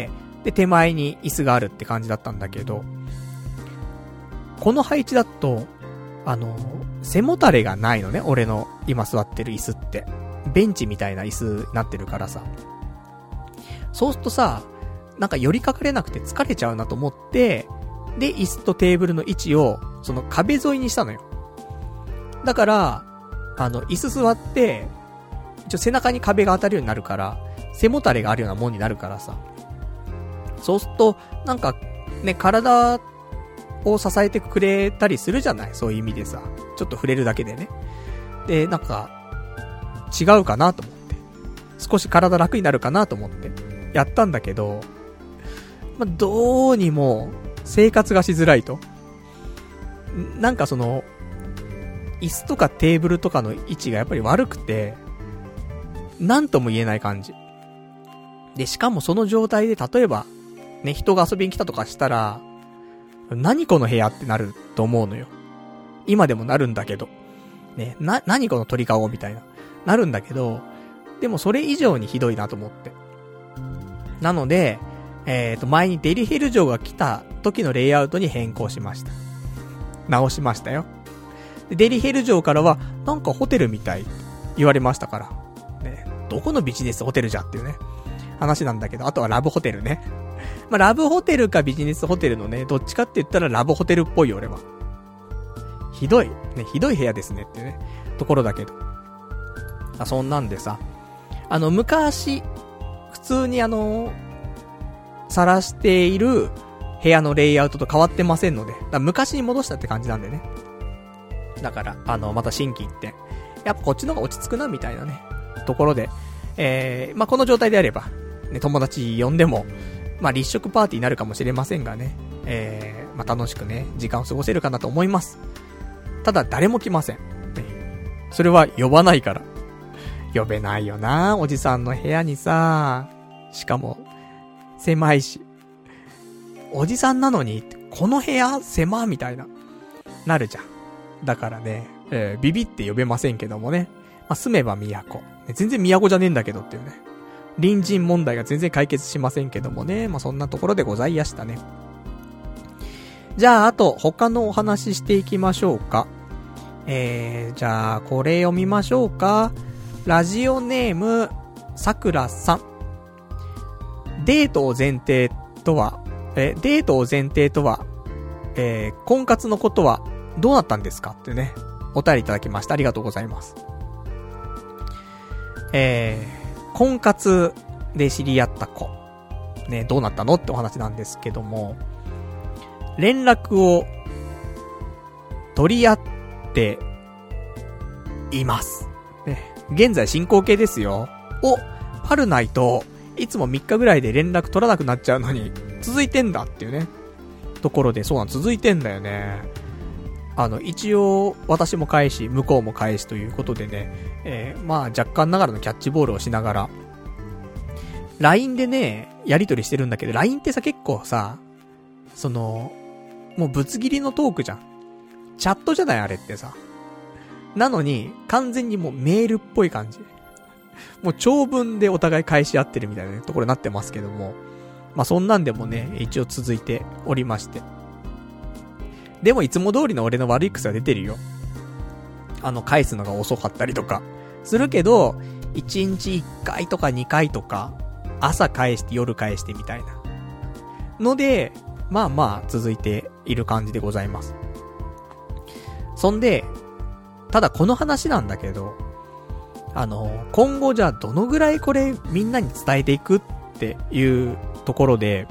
で、手前に椅子があるって感じだったんだけど、この配置だと、あの、背もたれがないのね、俺の今座ってる椅子って。ベンチみたいな椅子になってるからさ。そうするとさ、なんか寄りかかれなくて疲れちゃうなと思って、で、椅子とテーブルの位置を、その壁沿いにしたのよ。だから、あの、椅子座って、一応背中に壁が当たるようになるから、背もたれがあるようなもんになるからさ。そうすると、なんか、ね、体を支えてくれたりするじゃない？そういう意味でさ。ちょっと触れるだけでね。で、なんか、違うかなと思って。少し体楽になるかなと思って。やったんだけど、まあ、どうにも、生活がしづらいと。なんかその、椅子とかテーブルとかの位置がやっぱり悪くて、なんとも言えない感じ。で、しかもその状態で例えば、ね、人が遊びに来たとかしたら、何この部屋ってなると思うのよ。今でもなるんだけど。ね、な、何この鳥かごみたいな。なるんだけど、でもそれ以上にひどいなと思って。なので、えっと、前にデリヘル嬢が来た時のレイアウトに変更しました。直しましたよ。でデリヘル嬢からは、なんかホテルみたい。 言われましたから。ね。どこのビジネスホテルじゃっていうね。話なんだけど、あとはラブホテルね。まあ、ラブホテルかビジネスホテルのね、どっちかって言ったらラブホテルっぽいよ、俺は。ひどい。ね、ひどい部屋ですねっていうね、ところだけど。あ、そんなんでさ。あの、昔、普通にあの、晒している部屋のレイアウトと変わってませんので、だから昔に戻したって感じなんでね。だから、あの、また新規行って、やっぱこっちの方が落ち着くな、みたいなね、ところで、えー、まあ、この状態であれば、ね、友達呼んでも、まあ、立食パーティーになるかもしれませんがね、えー、まあ、楽しくね、時間を過ごせるかなと思います。ただ、誰も来ません。ね、それは呼ばないから。呼べないよな、おじさんの部屋にさ、しかも、狭いし。おじさんなのに、この部屋狭みたいな、なるじゃん。だからね、えー、ビビって呼べませんけどもね。まあ、住めば都。全然都じゃねえんだけどっていうね。隣人問題が全然解決しませんけどもね。まあ、そんなところでございやしたね。じゃあ、あと、他のお話していきましょうか。えー、じゃあ、これ読みましょうか。ラジオネーム、さくらさん。デートを前提とは、え、デートを前提とは、えー、婚活のことはどうなったんですかってね、お便りいただきました。ありがとうございます。えー、婚活で知り合った子。ね、どうなったのってお話なんですけども、連絡を取り合っています。ね、現在進行形ですよ。お、パルナイといつもみっかぐらいで連絡取らなくなっちゃうのに続いてんだっていうねところで、そうなん続いてんだよね。あの一応私も返し向こうも返しということでね、えー、まあ若干ながらのキャッチボールをしながら ライン でねやり取りしてるんだけど、 ライン ってさ結構さ、そのもうぶつ切りのトークじゃん。チャットじゃないあれってさ。なのに完全にもうメールっぽい感じ、もう長文でお互い返し合ってるみたいな、ね、ところになってますけども、まあそんなんでもね一応続いておりまして、でもいつも通りの俺の悪い癖が出てるよ。あの返すのが遅かったりとかするけど、いちにちいっかいとかにかいとか朝返して夜返してみたいなので、まあまあ続いている感じでございます。そんでただこの話なんだけど、あの今後じゃあどのぐらいこれみんなに伝えていくっていうところで、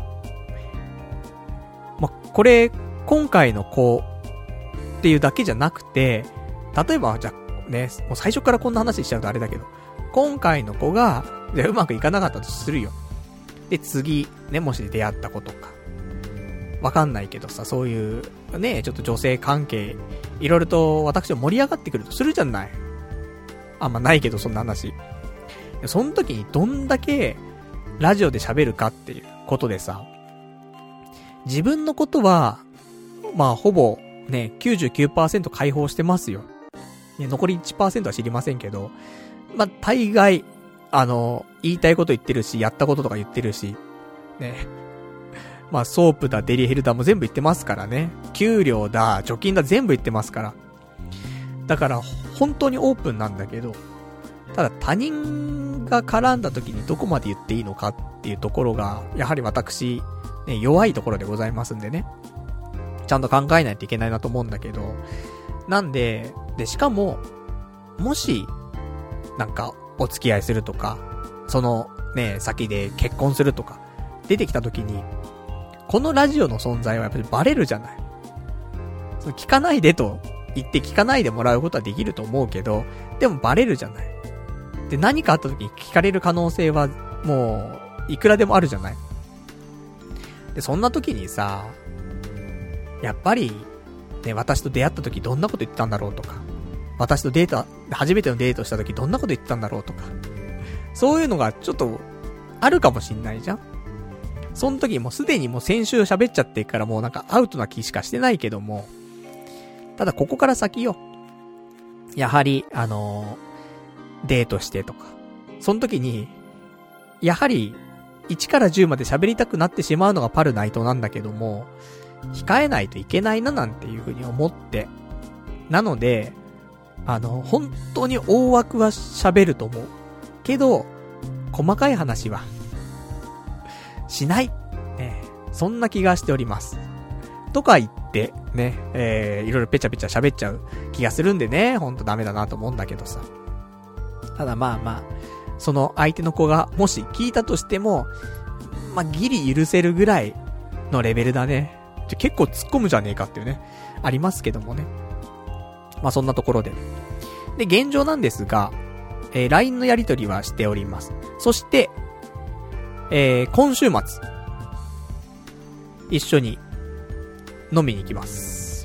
まこれ今回の子っていうだけじゃなくて、例えばじゃあね、もう最初からこんな話しちゃうとあれだけど、今回の子がじゃあうまくいかなかったとするよ。で次ね、もし出会った子とかわかんないけどさ、そういうねちょっと女性関係いろいろと私も盛り上がってくるとするじゃない。あんまないけどそんな話。その時にどんだけラジオで喋るかっていうことでさ、自分のことはまあほぼね きゅうじゅうきゅうパーセント 解放してますよ。ね、残り いちパーセント は知りませんけど、まあ大概あの言いたいこと言ってるし、やったこととか言ってるしね、まあソープだデリヘルだも全部言ってますからね、給料だ貯金だ全部言ってますから、だから本当にオープンなんだけど、ただ他人が絡んだ時にどこまで言っていいのかっていうところがやはり私、ね、弱いところでございますんでね、ちゃんと考えないといけないなと思うんだけど、なんででしかももしなんかお付き合いするとか、そのね先で結婚するとか出てきた時に、このラジオの存在はやっぱりバレるじゃない。その聞かないでと言って聞かないでもらうことはできると思うけど、でもバレるじゃない。で何かあった時に聞かれる可能性はもういくらでもあるじゃない。でそんな時にさ、やっぱりね、私と出会った時どんなこと言ってたんだろうとか、私とデート初めてのデートした時どんなこと言ってたんだろうとか、そういうのがちょっとあるかもしんないじゃん。その時もうすでにもう先週喋っちゃってからもうなんかアウトな気しかしてないけども、ただここから先よ、やはりあのー、デートしてとか、その時にやはりいちからじゅうまで喋りたくなってしまうのがパルナイトなんだけども、控えないといけないななんていう風に思って、なのであの、本当に大枠は喋ると思う。けど、細かい話は、しない。ね、そんな気がしております。とか言って、ね、えー、いろいろペチャペチャ喋っちゃう気がするんでね、ほんとダメだなと思うんだけどさ。ただまあまあ、その相手の子がもし聞いたとしても、まあギリ許せるぐらいのレベルだね。ちょ結構突っ込むじゃねえかっていうね、ありますけどもね。まあそんなところで。で、現状なんですが、えー、ライン のやり取りはしております。そして、えー、今週末、一緒に飲みに行きます。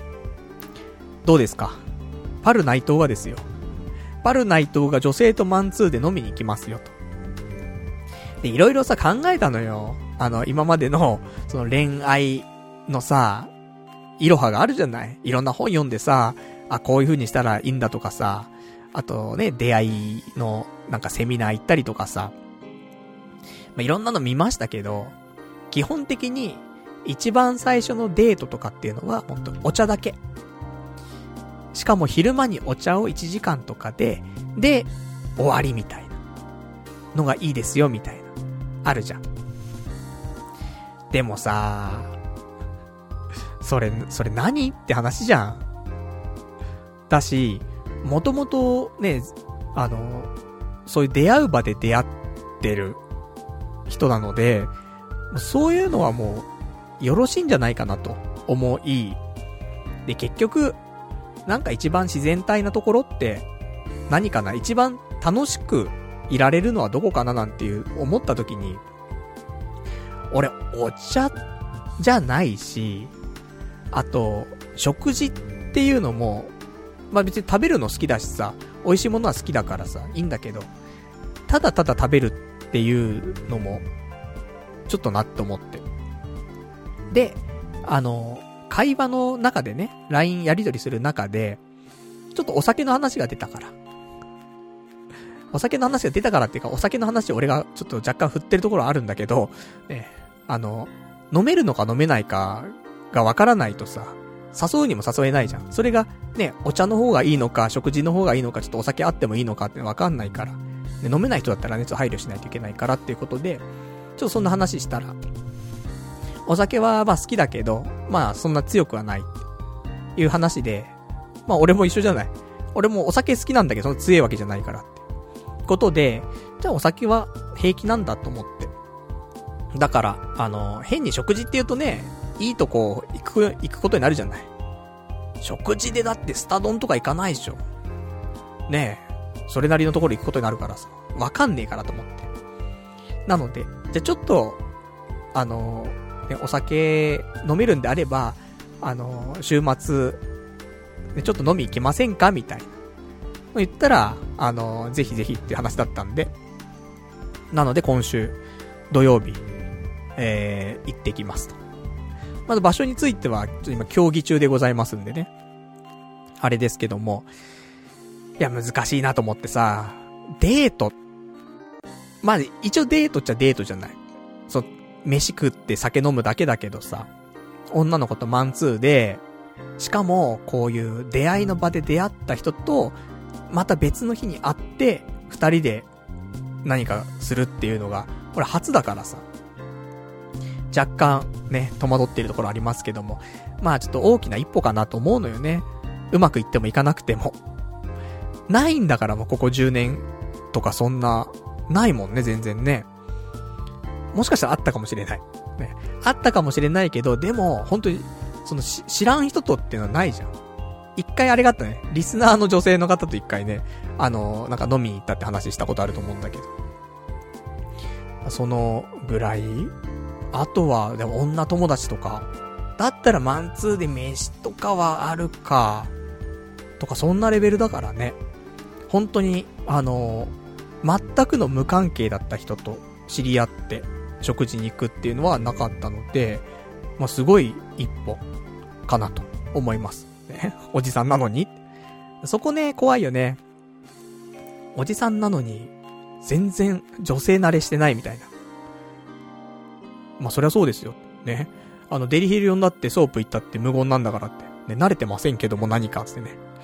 どうですか？パル内藤がですよ。パル内藤が女性とマンツーで飲みに行きますよと。で、いろいろさ考えたのよ。あの、今までの、その恋愛のさ、いろはがあるじゃない。いろんな本読んでさ、あ、こういう風にしたらいいんだとかさ、あとね、出会いの、なんかセミナー行ったりとかさ、まあ、いろんなの見ましたけど、基本的に、一番最初のデートとかっていうのは、ほんとお茶だけ。しかも昼間にお茶をいちじかんとかで、で、終わりみたいなのがいいですよみたいな。あるじゃん。でもさ、それ、それ何って話じゃん。だし、もともとね、あの、そういう出会う場で出会ってる人なので、そういうのはもう、よろしいんじゃないかなと思い、で、結局、なんか一番自然体なところって何かな、一番楽しくいられるのはどこかななんていう思った時に、俺お茶じゃないし、あと食事っていうのもまあ別に食べるの好きだしさ、美味しいものは好きだからさいいんだけど、ただただ食べるっていうのもちょっとなって思って、であの会話の中でね、 ライン やり取りする中でちょっとお酒の話が出たから、お酒の話が出たからっていうか、お酒の話を俺がちょっと若干振ってるところあるんだけど、ね、あの飲めるのか飲めないかがわからないとさ、誘うにも誘えないじゃん。それがね、お茶の方がいいのか食事の方がいいのか、ちょっとお酒あってもいいのかってわかんないから、ね、飲めない人だったらね、ちょっと配慮しないといけないからっていうことで、ちょっとそんな話したら、お酒はまあ好きだけど、まあそんな強くはないっていう話で、まあ俺も一緒じゃない。俺もお酒好きなんだけど、その強いわけじゃないからってことで、じゃあお酒は平気なんだと思って。だから、あの、変に食事って言うとね、いいとこ行く、行くことになるじゃない。食事でだってスタ丼とか行かないでしょ。ねえ、それなりのところ行くことになるからさ、わかんねえからと思って。なので、じゃあちょっと、あの、ね、お酒飲めるんであれば、あの、週末、ね、ちょっと飲み行きませんかみたいな。言ったら、あの、ぜひぜひっていう話だったんで。なので今週、土曜日、えー、行ってきますと。まず場所については、ちょっと今協議中でございますんでね。あれですけども。いや、難しいなと思ってさ、デート。まあ、一応デートっちゃデートじゃない。そう、飯食って酒飲むだけだけどさ、女の子とマンツーで、しかも、こういう出会いの場で出会った人と、また別の日に会って、二人で何かするっていうのが、これ初だからさ。若干ね、戸惑っているところありますけども。まあちょっと大きな一歩かなと思うのよね。うまくいってもいかなくても。ないんだからもうここじゅうねんとかそんな、ないもんね、全然ね。もしかしたらあったかもしれない。ね、あったかもしれないけど、でも、本当に、そのし知らん人とっていうのはないじゃん。一回あれがあったね。リスナーの女性の方と一回ね、あの、なんか飲みに行ったって話したことあると思うんだけど。そのぐらい。あとは、でも女友達とか。だったらマンツーで飯とかはあるか。とか、そんなレベルだからね。本当に、あの、全くの無関係だった人と知り合って食事に行くっていうのはなかったので、まあ、すごい一歩かなと思います。ね、おじさんなのに。そこね、怖いよね。おじさんなのに、全然女性慣れしてないみたいな。まあ、そりゃそうですよ。ね。あの、デリヘル呼んだってソープ行ったって無言なんだからって。ね、慣れてませんけども何かつってね。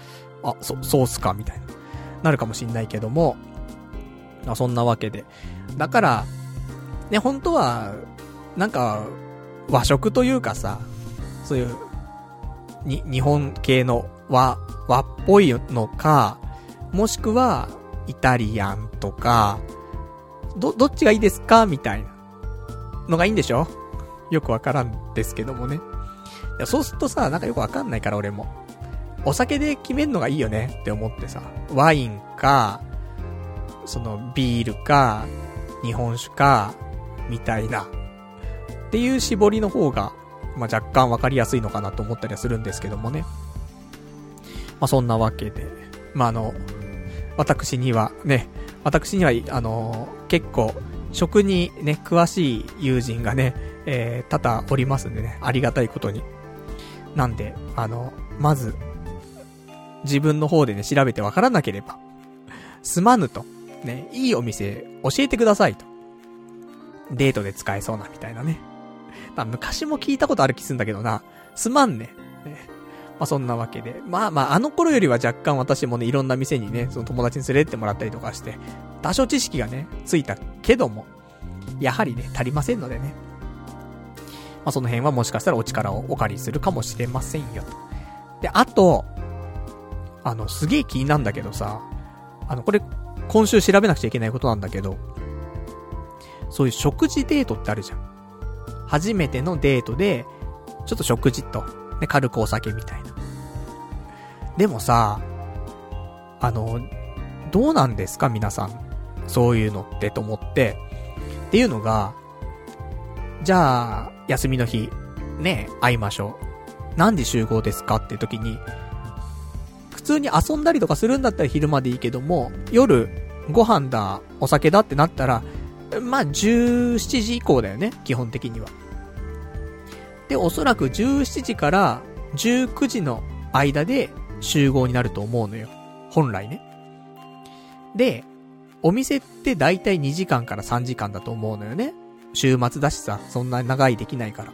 あ、そ、そうっすかみたいな。なるかもしんないけども、まあ、そんなわけで。だから、ね、本当は、なんか、和食というかさ、そういう、に、日本系の和、和っぽいのか、もしくは、イタリアンとか、ど、どっちがいいですかみたいなのがいいんでしょ？よくわからんですけどもね。いや、そうするとさ、なんかよくわかんないから俺も。お酒で決めんのがいいよねって思ってさ、ワインか、そのビールか、日本酒か、みたいな。っていう絞りの方が、まあ、若干わかりやすいのかなと思ったりはするんですけどもね。まあ、そんなわけで。まあ、あの、私にはね、私には、あの、結構、食にね、詳しい友人がね、えー、多々おりますんでね、ありがたいことに。なんで、あの、まず、自分の方でね、調べてわからなければ、すまぬと、ね、いいお店教えてくださいと。デートで使えそうなみたいなね。まあ、昔も聞いたことある気するんだけどな、すまんね。ね、まあそんなわけで。まあまあ、あの頃よりは若干私もね、いろんな店にね、その友達に連れてってもらったりとかして、多少知識がね、ついたけども、やはりね、足りませんのでね。まあその辺はもしかしたらお力をお借りするかもしれませんよと。で、あと、あの、すげえ気になんだけどさ、あの、これ、今週調べなくちゃいけないことなんだけど、そういう食事デートってあるじゃん。初めてのデートで、ちょっと食事と、ね、軽くお酒みたいな。でもさ、あの、どうなんですか皆さん。そういうのってと思って。っていうのが、じゃあ、休みの日、ね、会いましょう。何時集合ですかっていう時に、普通に遊んだりとかするんだったら昼までいいけども、夜、ご飯だ、お酒だってなったら、まあ、じゅうしちじ以降だよね、基本的には。で、おそらくじゅうしちじからじゅうくじの間で集合になると思うのよ。本来ね。で、お店ってだいたいにじかんからさんじかんだと思うのよね。週末だしさ、そんな長いできないから。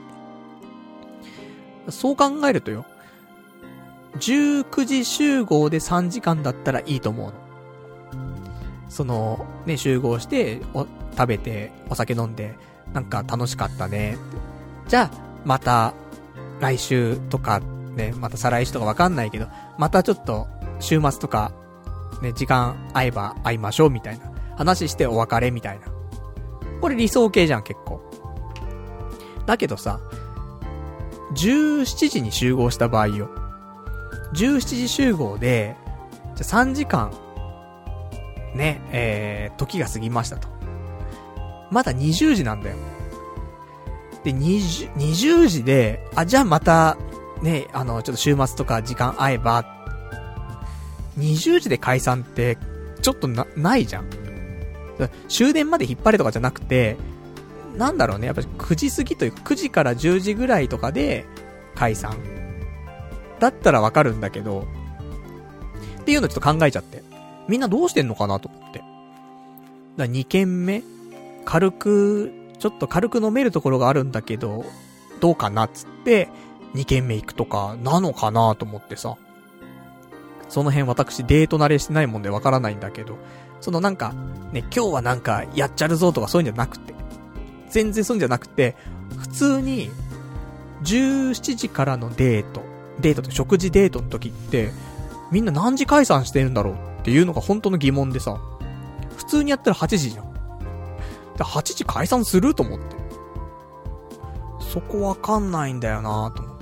そう考えるとよ、じゅうくじ集合でさんじかんだったらいいと思うの。その、ね、集合して、お、食べて、お酒飲んで、なんか楽しかったねって。じゃあ、また、来週とか、ね、また再来週とかわかんないけど、またちょっと、週末とか、ね、時間合えば会いましょうみたいな。話してお別れみたいな。これ理想系じゃん、結構。だけどさ、じゅうしちじに集合した場合よ。じゅうしちじ集合で、じゃさんじかん、ね、えー、時が過ぎましたと。まだにじゅうじなんだよ。で、にじゅう、にじゅうじで、あ、じゃあまた、ね、あの、ちょっと週末とか時間合えば、にじゅうじで解散って、ちょっとな、ないじゃん。終電まで引っ張れとかじゃなくて、なんだろうね、やっぱりくじ過ぎというか、くじからじゅうじぐらいとかで、解散。だったらわかるんだけど、っていうのちょっと考えちゃって。みんなどうしてんのかなと思って。だからに軒目軽く、ちょっと軽く飲めるところがあるんだけど、どうかなっつって、に軒目行くとか、なのかなと思ってさ。その辺私デート慣れしてないもんでわからないんだけど、そのなんか、ね、今日はなんかやっちゃるぞとかそういうんじゃなくて、全然そういうんじゃなくて、普通に、じゅうしちじからのデート、デートと食事デートの時って、みんな何時解散してるんだろうっていうのが本当の疑問でさ、普通にやったらはちじじゃん。ではちじ解散すると思って。そこわかんないんだよなと思って。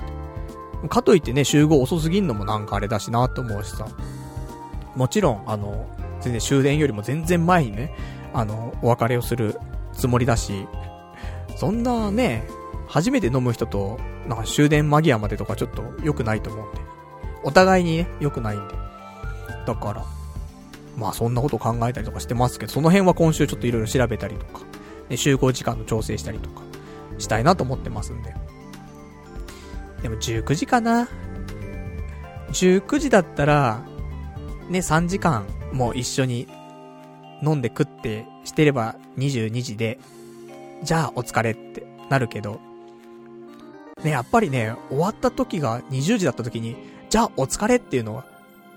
かといってね、集合遅すぎんのもなんかあれだしなと思うしさ。もちろん、あの、全然終電よりも全然前にね、あの、お別れをするつもりだし、そんなね、初めて飲む人と、なんか終電間際までとかちょっと良くないと思うんで。お互いにね、良くないんで。だから、まあそんなこと考えたりとかしてますけど、その辺は今週ちょっといろいろ調べたりとか、ね、集合時間の調整したりとか、したいなと思ってますんで。でもじゅうくじかな。じゅうくじだったら、ね、さんじかんも一緒に飲んで食ってしてればにじゅうにじで、じゃあお疲れってなるけど、ね、やっぱりね、終わった時がにじゅうじだった時に、じゃあお疲れっていうのは、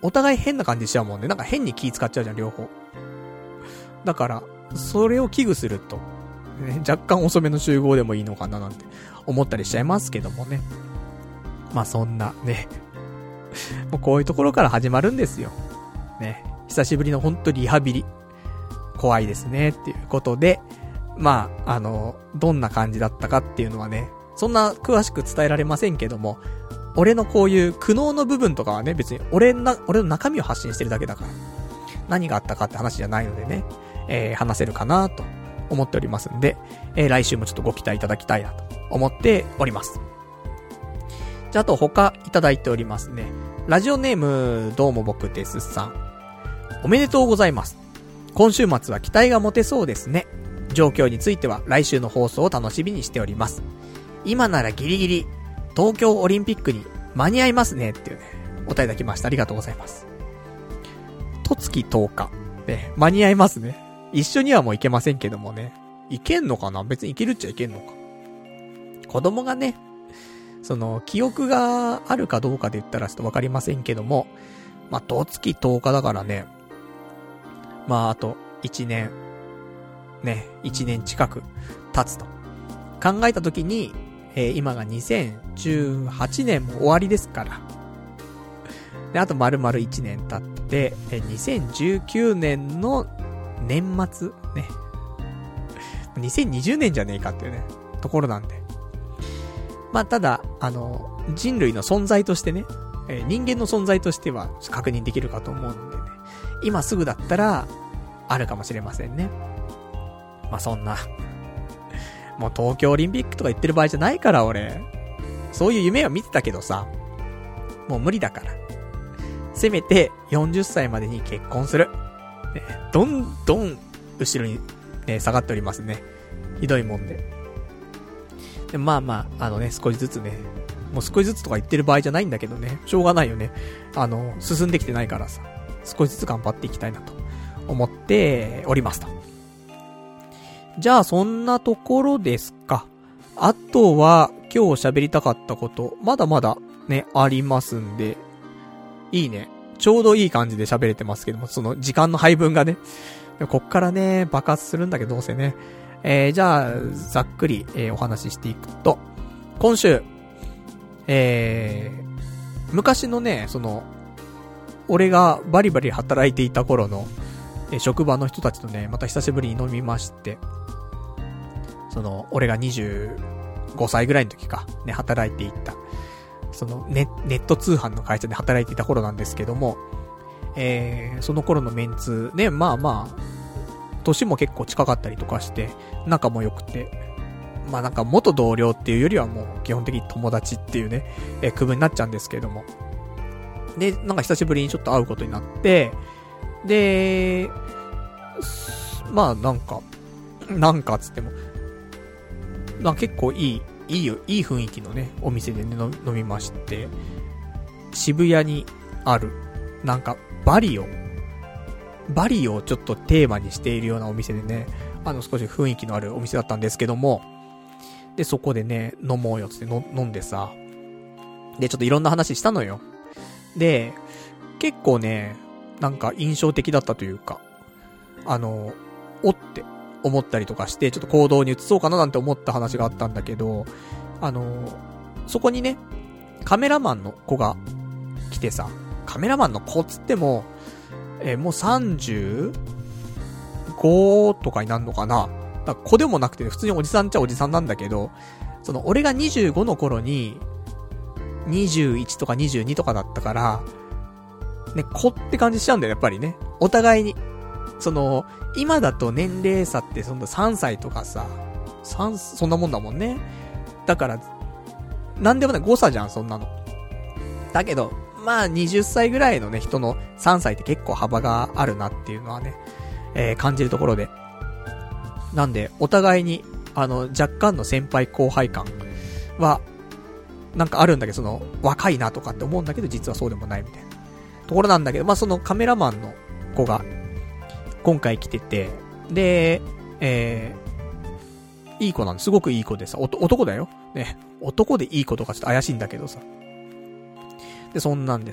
お互い変な感じしちゃうもんね。なんか変に気使っちゃうじゃん、両方。だから、それを危惧すると、ね、若干遅めの集合でもいいのかななんて思ったりしちゃいますけどもね。まあそんなね、もうこういうところから始まるんですよ。ね、久しぶりの本当リハビリ。怖いですね、っていうことで、まあ、あの、どんな感じだったかっていうのはね、そんな詳しく伝えられませんけども、俺のこういう苦悩の部分とかはね、別に俺な、俺の中身を発信してるだけだから、何があったかって話じゃないのでね、えー、話せるかなと思っておりますんで、えー、来週もちょっとご期待いただきたいなと思っております。じゃあ、あと他いただいておりますね。ラジオネーム、どうも僕ですさん。おめでとうございます。今週末は期待が持てそうですね。状況については来週の放送を楽しみにしております。今ならギリギリ東京オリンピックに間に合いますねっていうね、お答えいただきました。ありがとうございます。とつきとおかね、間に合いますね。一緒にはもう行けませんけどもね、行けんのかな、別に行けるっちゃ行けんのか。子供がね、その記憶があるかどうかで言ったらちょっとわかりませんけども、まあとつきとおかだからね、まああといちねんね、いちねん近く経つと考えたときに、えー、今がにせんじゅうはちねんも終わりですから。で、あと丸々いちねん経って、えー、にせんじゅうきゅうねんの年末ね。にせんにじゅうねんじゃねえかっていうね、ところなんで。まあ、ただ、あの、人類の存在としてね、えー、人間の存在としては確認できるかと思うんでね。今すぐだったら、あるかもしれませんね。まあ、そんな。もう東京オリンピックとか言ってる場合じゃないから俺。そういう夢は見てたけどさ。もう無理だから。せめてよんじゅっさいまでに結婚する。ね、どんどん後ろに、ね、下がっておりますね。ひどいもんで。でまあまあ、あのね、少しずつね。もう少しずつとか言ってる場合じゃないんだけどね。しょうがないよね。あの、進んできてないからさ。少しずつ頑張っていきたいなと思っておりますと。じゃあそんなところですか。あとは今日喋りたかったことまだまだねありますんで、いいね、ちょうどいい感じで喋れてますけども、その時間の配分がね、こっからね爆発するんだけどどうせね、えー、じゃあざっくり、えー、お話ししていくと、今週えー、昔のねその俺がバリバリ働いていた頃のえ職場の人たちとねまた久しぶりに飲みまして、その俺がにじゅうごさいぐらいの時かね働いていたそのネネット通販の会社で働いていた頃なんですけども、えー、その頃のメンツね、まあまあ年も結構近かったりとかして仲も良くて、まあなんか元同僚っていうよりはもう基本的に友達っていうね、えー、区分になっちゃうんですけども、でなんか久しぶりにちょっと会うことになって、でまあなんかなんかつってもなんか結構いいいいよいい雰囲気のねお店でねの飲みまして、渋谷にあるなんかバリをバリをちょっとテーマにしているようなお店でね、あの少し雰囲気のあるお店だったんですけども、でそこでね飲もうよつっての飲んでさ、でちょっといろんな話したのよ。で結構ねなんか印象的だったというか、あのおって思ったりとかして、ちょっと行動に移そうかななんて思った話があったんだけど、あのそこにねカメラマンの子が来てさ、カメラマンの子っつってもえー、もうさんじゅうごとかになるのかな。だから子でもなくて、ね、普通におじさんっちゃおじさんなんだけど、その俺がにじゅうごの頃ににじゅういちとかにじゅうにとかだったからね、子って感じしちゃうんだよやっぱりね、お互いに。その今だと年齢差ってそんなさんさいとかさ、さんそんなもんだもんね。だからなんでもない誤差じゃんそんなの。だけどまあにじゅっさいぐらいのね人のさんさいって結構幅があるなっていうのはね、えー、感じるところで、なんでお互いにあの若干の先輩後輩感はなんかあるんだけど、その若いなとかって思うんだけど実はそうでもないみたいなところなんだけど、まあそのカメラマンの子が今回来てて、でえー、いい子なんです。すごくいい子でさ、おと男だよね、男でいい子とかちょっと怪しいんだけどさ、でそんなんでさ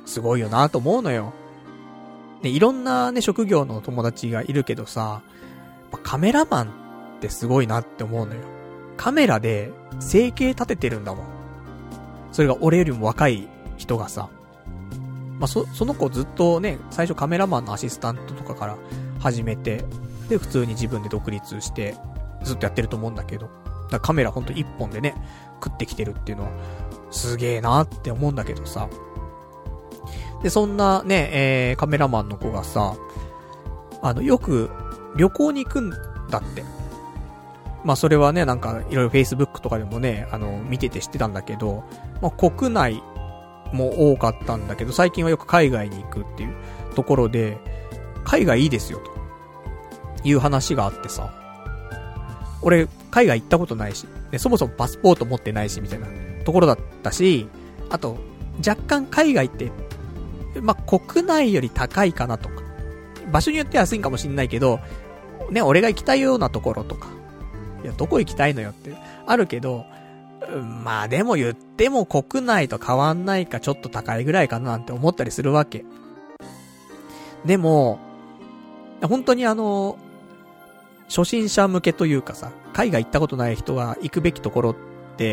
すごいよなと思うのよ。で、いろんなね、職業の友達がいるけどさ、カメラマンってすごいなって思うのよ。カメラで生計立ててるんだもん。それが俺よりも若い人がさ、まあ、そ、その子ずっとね、最初カメラマンのアシスタントとかから始めて、で、普通に自分で独立して、ずっとやってると思うんだけど、だからカメラほんと一本でね、食ってきてるっていうのは、すげえなって思うんだけどさ。で、そんなね、えー、カメラマンの子がさ、あの、よく旅行に行くんだって。まあ、それはね、なんか、いろいろ Facebook とかでもね、あの、見てて知ってたんだけど、まあ、国内も多かったんだけど、最近はよく海外に行くっていうところで、海外いいですよ、という話があってさ。俺、海外行ったことないし、ね、そもそもパスポート持ってないし、みたいなところだったし、あと、若干海外って、まあ、国内より高いかなとか、場所によっては安いんかもしんないけど、ね、俺が行きたいようなところとか、いや、どこ行きたいのよって、あるけど、まあでも言っても国内と変わんないかちょっと高いぐらいかななんて思ったりするわけ。でも、本当にあの、初心者向けというかさ、海外行ったことない人が行くべきところって、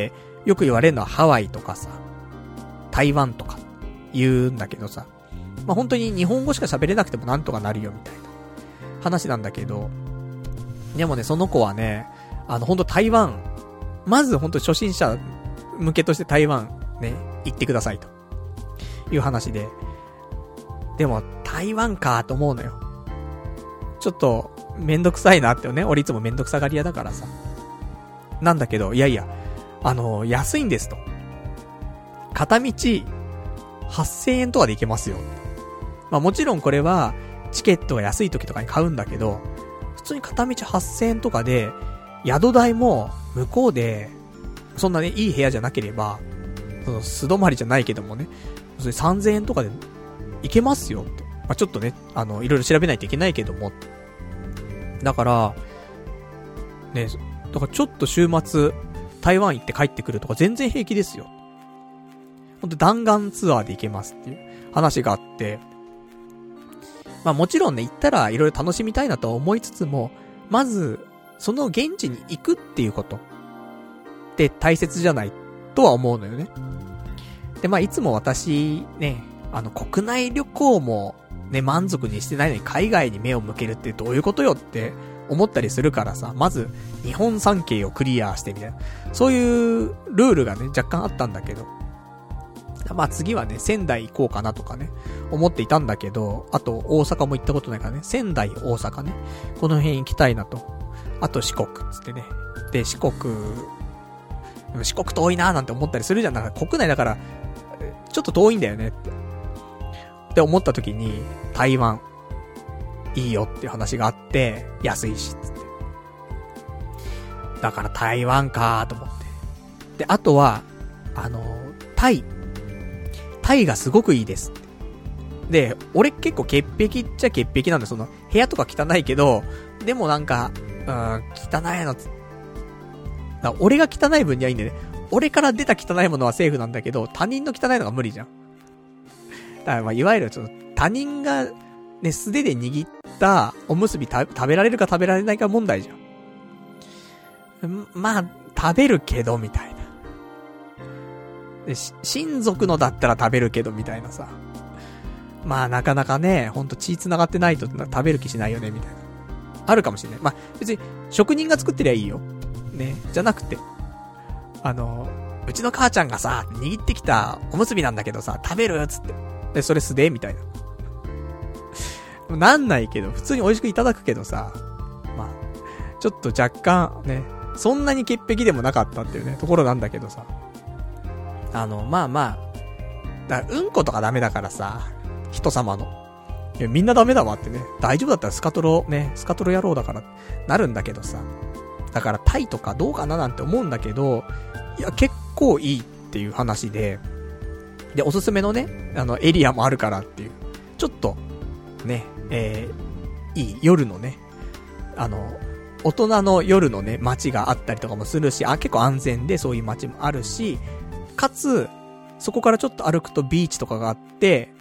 よく言われるのはハワイとかさ、台湾とか言うんだけどさ、まあ本当に日本語しか喋れなくてもなんとかなるよみたいな話なんだけど、でもね、その子はね、あの本当台湾、まず本当初心者向けとして台湾ね、行ってくださいという話で、でも台湾かと思うのよ。ちょっとめんどくさいなってね、俺いつもめんどくさがり屋だからさ。なんだけど、いやいや、あの、安いんですと。片道はっせんえんとかで行けますよ。まあもちろんこれはチケットが安い時とかに買うんだけど、普通に片道はっせんえんとかで、宿代も向こうで、そんなね、いい部屋じゃなければ、その素泊まりじゃないけどもね、それさんぜんえんとかで行けますよって。まあちょっとね、あの、いろいろ調べないといけないけども。だから、ね、だからちょっと週末、台湾行って帰ってくるとか全然平気ですよ。ほんと弾丸ツアーで行けますっていう話があって、まあもちろんね、行ったらいろいろ楽しみたいなと思いつつも、まず、その現地に行くっていうことって大切じゃないとは思うのよね。で、まあいつも私ね、あの国内旅行もね、満足にしてないのに海外に目を向けるってどういうことよって思ったりするからさ、まず日本三景をクリアしてみたいな、そういうルールがね、若干あったんだけど、まあ次はね、仙台行こうかなとかね、思っていたんだけど、あと大阪も行ったことないからね、仙台、大阪ね、この辺行きたいなと。あと四国つってね。で、四国、四国遠いなーなんて思ったりするじゃん。なんか国内だから、ちょっと遠いんだよねって。って思った時に、台湾、いいよっていう話があって、安いし、つって。だから台湾かーと思って。で、あとは、あの、タイ。タイがすごくいいですって。で、俺結構潔癖っちゃ潔癖なんだ。その、部屋とか汚いけど、でもなんか、うん、汚いのつ、だ俺が汚い分にはいいんだよね。俺から出た汚いものはセーフなんだけど、他人の汚いのが無理じゃん。だからまあ、いわゆるちょっと他人がね、素手で握ったおむすびた食べられるか食べられないか問題じゃん。まあ、食べるけど、みたいな。で、親族のだったら食べるけど、みたいなさ。まあ、なかなかね、ほんと血繋がってないと食べる気しないよね、みたいな。あるかもしれない。まあ、別に、職人が作ってりゃいいよ。ね。じゃなくて、あの、うちの母ちゃんがさ、握ってきたおむすびなんだけどさ、食べるつって。で、それ素手みたいな。なんないけど、普通に美味しくいただくけどさ、まあ、ちょっと若干、ね、そんなに潔癖でもなかったっていうね、ところなんだけどさ。あの、まあまあ、だからうんことかダメだからさ、人様の。いや、みんなダメだわってね。大丈夫だったらスカトロ、ね、スカトロ野郎だから、なるんだけどさ。だからタイとかどうかななんて思うんだけど、いや、結構いいっていう話で、で、おすすめのね、あの、エリアもあるからっていう。ちょっと、ね、えー、いい夜のね、あの、大人の夜のね、街があったりとかもするし、あ、結構安全でそういう街もあるし、かつ、そこからちょっと歩くとビーチとかがあって、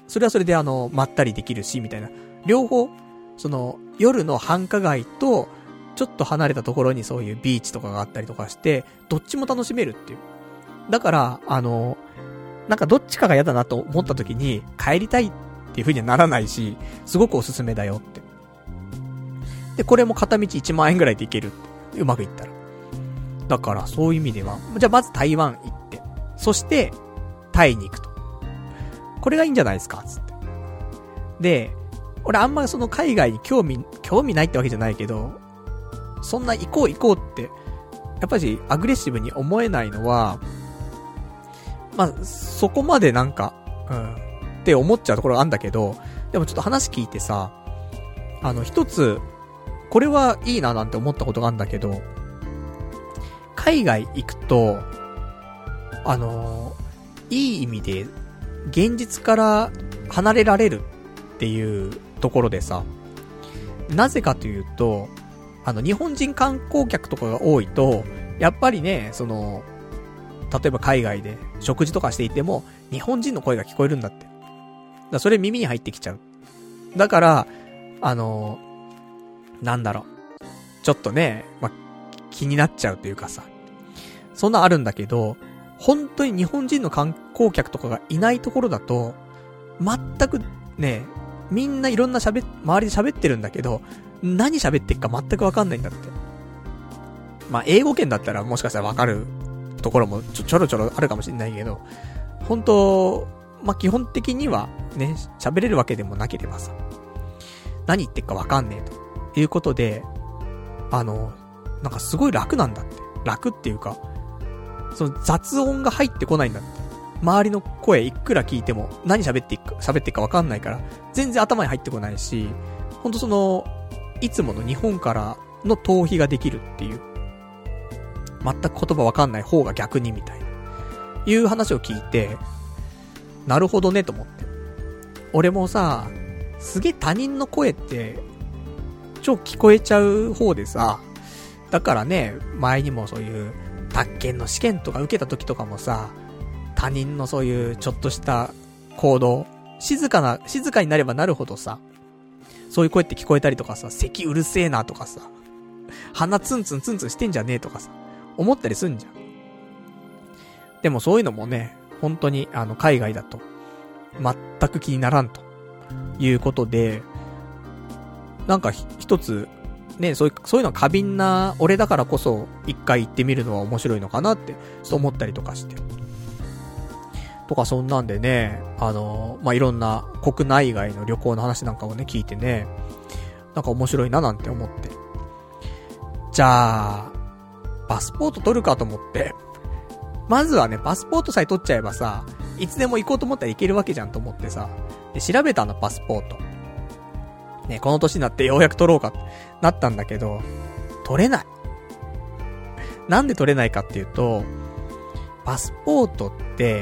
それはそれであの、まったりできるし、みたいな。両方、その、夜の繁華街と、ちょっと離れたところにそういうビーチとかがあったりとかして、どっちも楽しめるっていう。だから、あの、なんかどっちかが嫌だなと思った時に、帰りたいっていう風にはならないし、すごくおすすめだよって。で、これも片道いちまんえんぐらいで行けるって。うまくいったら。だからそういう意味では、じゃあまず台湾行って、そしてタイに行くと。これがいいんじゃないですかつって。で、俺あんまその海外に興味興味ないってわけじゃないけど、そんな行こう行こうってやっぱりアグレッシブに思えないのは、まあそこまでなんかうんって思っちゃうところがあるんだけど、でもちょっと話聞いてさ、あの一つこれはいいななんて思ったことがあるんだけど、海外行くと、あのー、いい意味で、現実から離れられるっていうところでさ、なぜかというと、あの、日本人観光客とかが多いと、やっぱりね、その、例えば海外で食事とかしていても、日本人の声が聞こえるんだって。だからそれ耳に入ってきちゃう。だから、あのー、なんだろう。ちょっとね、ま、気になっちゃうというかさ、そんなあるんだけど、本当に日本人の観光客とかがいないところだと、全くね、みんないろんな喋っ、周りで喋ってるんだけど、何喋ってっか全くわかんないんだって。まあ、英語圏だったらもしかしたらわかるところもちょ、ちょろちょろあるかもしれないけど、本当まあ、基本的にはね、喋れるわけでもなければさ、何言ってっかわかんねえということで、あの、なんかすごい楽なんだって。楽っていうか、その雑音が入ってこないんだって。周りの声いくら聞いても何喋っていくか、喋っていくかわかんないから、全然頭に入ってこないし、ほんとその、いつもの日本からの逃避ができるっていう。全く言葉わかんない方が逆にみたいな。いう話を聞いて、なるほどねと思って。俺もさ、すげえ他人の声って、超聞こえちゃう方でさ、だからね、前にもそういう、宅建の試験とか受けた時とかもさ、他人のそういうちょっとした行動、静かな、静かになればなるほどさ、そういう声って聞こえたりとかさ、咳うるせえなとかさ、鼻ツンツンツンツンしてんじゃねえとかさ、思ったりすんじゃん。でもそういうのもね、本当にあの海外だと、全く気にならんということで、なんか一つ、ね、そういう、そういうの過敏な俺だからこそ一回行ってみるのは面白いのかなってちょっと思ったりとかして。とかそんなんでね、あの、まあ、いろんな国内外の旅行の話なんかをね、聞いてね、なんか面白いななんて思って。じゃあ、パスポート取るかと思って、まずはね、パスポートさえ取っちゃえばさ、いつでも行こうと思ったら行けるわけじゃんと思ってさ、で、調べたの、パスポート。ね、この年になってようやく取ろうかってなったんだけど、取れない。なんで取れないかっていうと、パスポートって、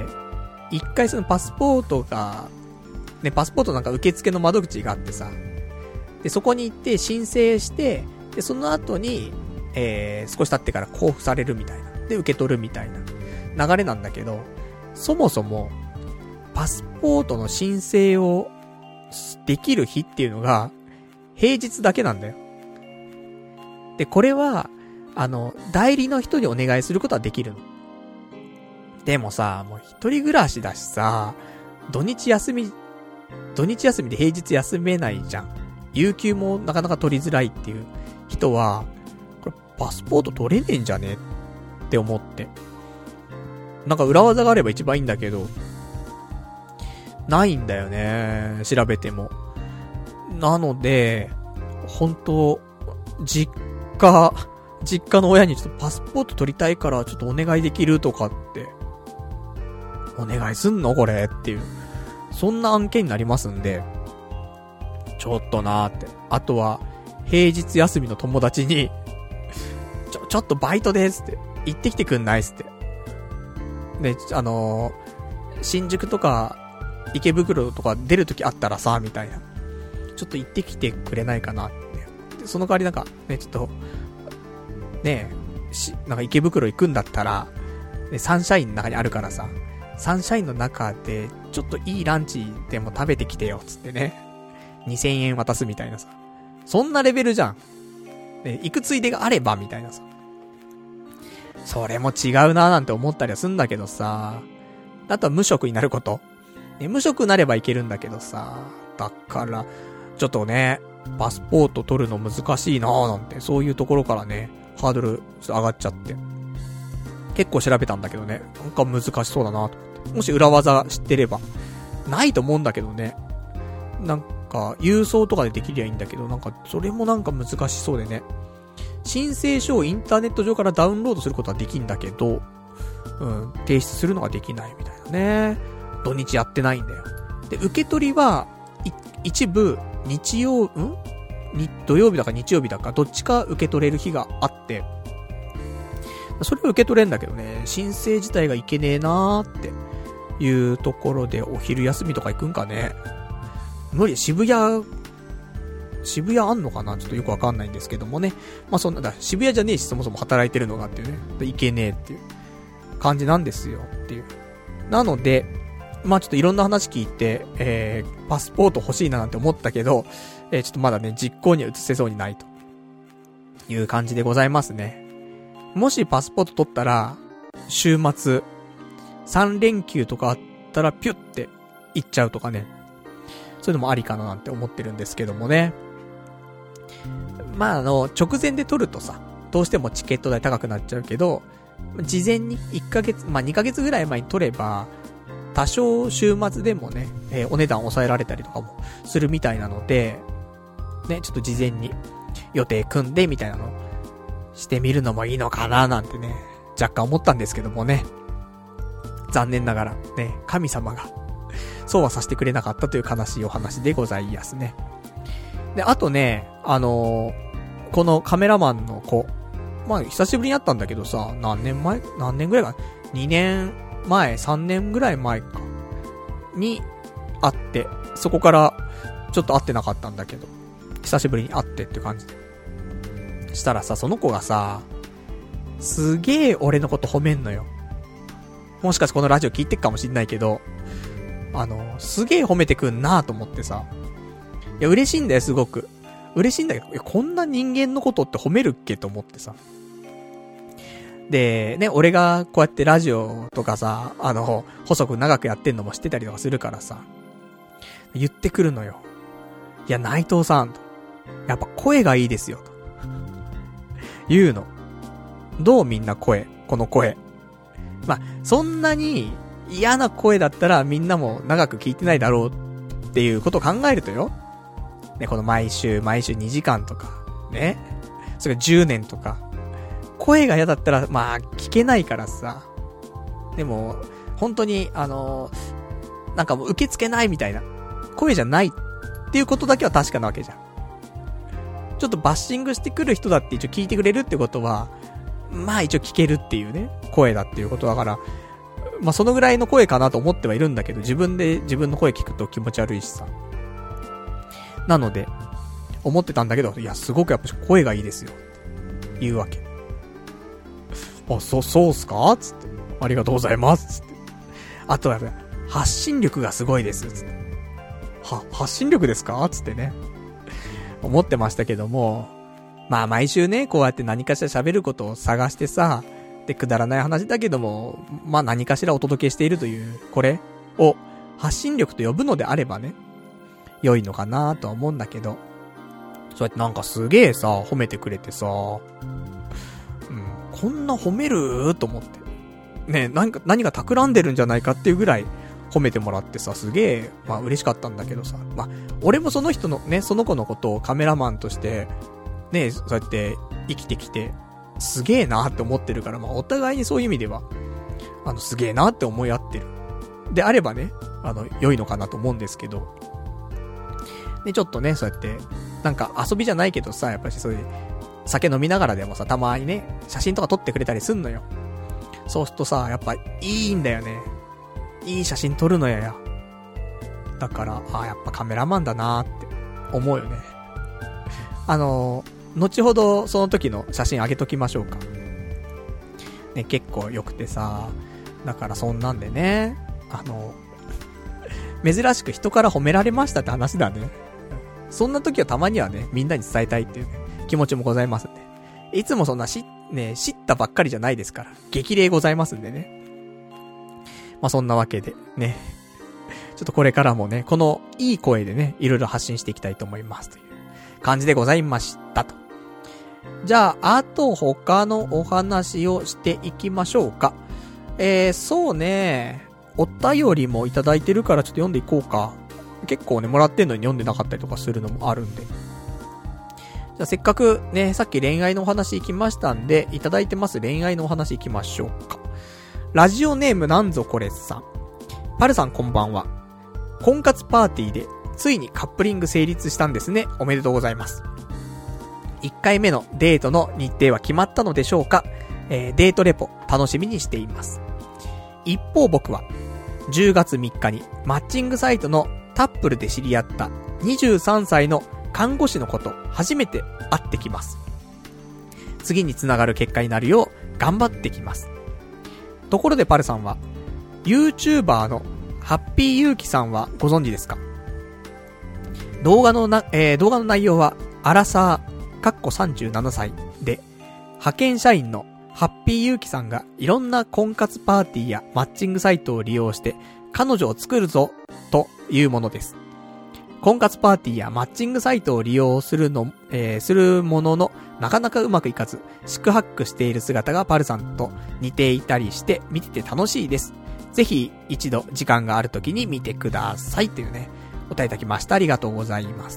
一回そのパスポートが、ね、パスポートなんか受付の窓口があってさ、で、そこに行って申請して、で、その後に、えー、少し経ってから交付されるみたいな。で、受け取るみたいな流れなんだけど、そもそも、パスポートの申請をできる日っていうのが、平日だけなんだよ。で、これは、あの、代理の人にお願いすることはできるの。でもさ、もう一人暮らしだしさ、土日休み、土日休みで平日休めないじゃん。有給もなかなか取りづらいっていう人は、これパスポート取れねえんじゃねって思って。なんか裏技があれば一番いいんだけど、ないんだよね、調べても。なので、本当実家、実家の親にちょっとパスポート取りたいからちょっとお願いできるとかって、お願いすんのこれっていう。そんな案件になりますんで、ちょっとなーって。あとは、平日休みの友達に、ちょ、ちょっとバイトですって、行ってきてくんないっすって。で、あのー、新宿とか、池袋とか出るときあったらさ、みたいな。ちょっと行ってきてくれないかなって。でその代わりなんか、ね、ちょっと、ねえ、し、なんか池袋行くんだったら、ね、サンシャインの中にあるからさ、 サンシャインの中で、ちょっといいランチでも食べてきてよ、つってね。にせんえん渡すみたいなさ。そんなレベルじゃん。ね、行くついでがあれば、みたいなさ。それも違うなーなんて思ったりはすんだけどさ。あとは無職になること。ね、無職になればいけるんだけどさ。だから、ちょっとね、パスポート取るの難しいなーなんて、そういうところからね、ハードルちょっと上がっちゃって。結構調べたんだけどね、なんか難しそうだなと思って。もし裏技知ってれば。ないと思うんだけどね。なんか、郵送とかでできりゃいいんだけど、なんか、それもなんか難しそうでね。申請書をインターネット上からダウンロードすることはできんだけど、うん、提出するのができないみたいなね。土日やってないんだよ。で、受け取りは、一部、日曜、んに土曜日だか日曜日だか、どっちか受け取れる日があって、それを受け取れんだけどね、申請自体がいけねえなーっていうところで、お昼休みとか行くんかね。無理、渋谷、渋谷あんのかなちょっとよくわかんないんですけどもね。まあそんな、だ渋谷じゃねえし、そもそも働いてるのがっていうね。いけねえっていう感じなんですよっていう。なので、まあちょっといろんな話聞いて、えー、パスポート欲しいななんて思ったけど、えー、ちょっとまだね、実行には移せそうにないという感じでございますね。もしパスポート取ったら、週末、さん連休とかあったらピュって行っちゃうとかね。そういうのもありかななんて思ってるんですけどもね。まああの、直前で取るとさ、どうしてもチケット代高くなっちゃうけど、事前にいっかげつ、まあにかげつぐらい前に取れば、多少週末でもね、えー、お値段抑えられたりとかもするみたいなので、ね、ちょっと事前に予定組んでみたいなのしてみるのもいいのかななんてね、若干思ったんですけどもね。残念ながらね、神様がそうはさせてくれなかったという悲しいお話でございますね。で、あとね、あのー、このカメラマンの子、まあ久しぶりに会ったんだけどさ、何年前何年ぐらいかにねんまえ、さんねんぐらい前かに会って、そこからちょっと会ってなかったんだけど、久しぶりに会ってって感じで。したらさ、その子がさ、すげえ俺のこと褒めんのよ。もしかしてこのラジオ聞いてっかもしんないけど、あの、すげえ褒めてくんなと思ってさ。いや、嬉しいんだよ、すごく。嬉しいんだけど、いや、こんな人間のことって褒めるっけと思ってさ。で、ね、俺がこうやってラジオとかさ、あの、細く長くやってんのも知ってたりとかするからさ、言ってくるのよ。いや、内藤さんと。やっぱ声がいいですよ、と。言うの。どうみんな声、この声。まあ、そんなに嫌な声だったらみんなも長く聞いてないだろうっていうことを考えるとよ。ね、この毎週、毎週にじかんとか、ね。それがじゅうねんとか。声が嫌だったら、まあ、聞けないからさ。でも、本当に、あのー、なんかもう受け付けないみたいな。声じゃないっていうことだけは確かなわけじゃん。ちょっとバッシングしてくる人だって一応聞いてくれるってことは、まあ一応聞けるっていうね、声だっていうことだから、まあそのぐらいの声かなと思ってはいるんだけど、自分で自分の声聞くと気持ち悪いしさ。なので、思ってたんだけど、いや、すごくやっぱ声がいいですよ。言うわけ。あ、そう、そうっすかつって。ありがとうございます。つって。あとはやっぱ発信力がすごいです。つって。は、発信力ですかつってね。思ってましたけども、まあ毎週ね、こうやって何かしら喋ることを探してさ、で、くだらない話だけども、まあ何かしらお届けしているという、これを発信力と呼ぶのであればね、良いのかなとは思うんだけど、そうやってなんかすげえさ、褒めてくれてさ、うん、こんな褒めると思って。ね、何か、何か企んでるんじゃないかっていうぐらい褒めてもらってさ、すげえ、まあ嬉しかったんだけどさ、まあ、俺もその人のね、その子のことをカメラマンとして、ね、そうやって生きてきて、すげえなって思ってるから、まあお互いにそういう意味では、あの、すげえなって思い合ってる。であればね、あの、良いのかなと思うんですけど、で、ちょっとね、そうやって、なんか遊びじゃないけどさ、やっぱりそういう、酒飲みながらでもさ、たまにね、写真とか撮ってくれたりすんのよ。そうするとさ、やっぱいいんだよね。いい写真撮るのや。だから、ああ、やっぱカメラマンだなーって思うよね。あのー、後ほどその時の写真上げときましょうか。ね、結構良くてさ、 だからそんなんでね、あの、珍しく人から褒められましたって話だね。そんな時はたまにはね、みんなに伝えたいっていう、ね、気持ちもございますんで。いつもそんなし、ね、知ったばっかりじゃないですから。激励ございますんでね。まあ、そんなわけで、ね。ちょっとこれからもね、このいい声でね、いろいろ発信していきたいと思いますという感じでございましたと。じゃあ、あと他のお話をしていきましょうか。えー、そうね、お便りもいただいてるからちょっと読んでいこうか。結構ね、もらってんのに読んでなかったりとかするのもあるんで。じゃあせっかくね、さっき恋愛のお話行きましたんで、いただいてます恋愛のお話行きましょうか。ラジオネームなんぞこれさん。パルさんこんばんは。婚活パーティーでついにカップリング成立したんですね。おめでとうございます。いっかいめのデートの日程は決まったのでしょうか。えー、デートレポ楽しみにしています。一方僕はじゅうがつみっかにマッチングサイトのタップルで知り合ったにじゅうさんさいの看護師のこと初めて会ってきます。次につながる結果になるよう頑張ってきます。ところでパルさんは YouTuber のハッピーユーキさんはご存知ですか？動画のな、えー、動画の内容はアラサー、かっこさんじゅうななさいで、派遣社員のハッピーユーキさんがいろんな婚活パーティーやマッチングサイトを利用して彼女を作るぞというものです。婚活パーティーやマッチングサイトを利用するの、えー、するもののなかなかうまくいかず、四苦八苦している姿がパルさんと似ていたりして見てて楽しいです。ぜひ一度時間がある時に見てくださいというね、お答えいただきました。ありがとうございます。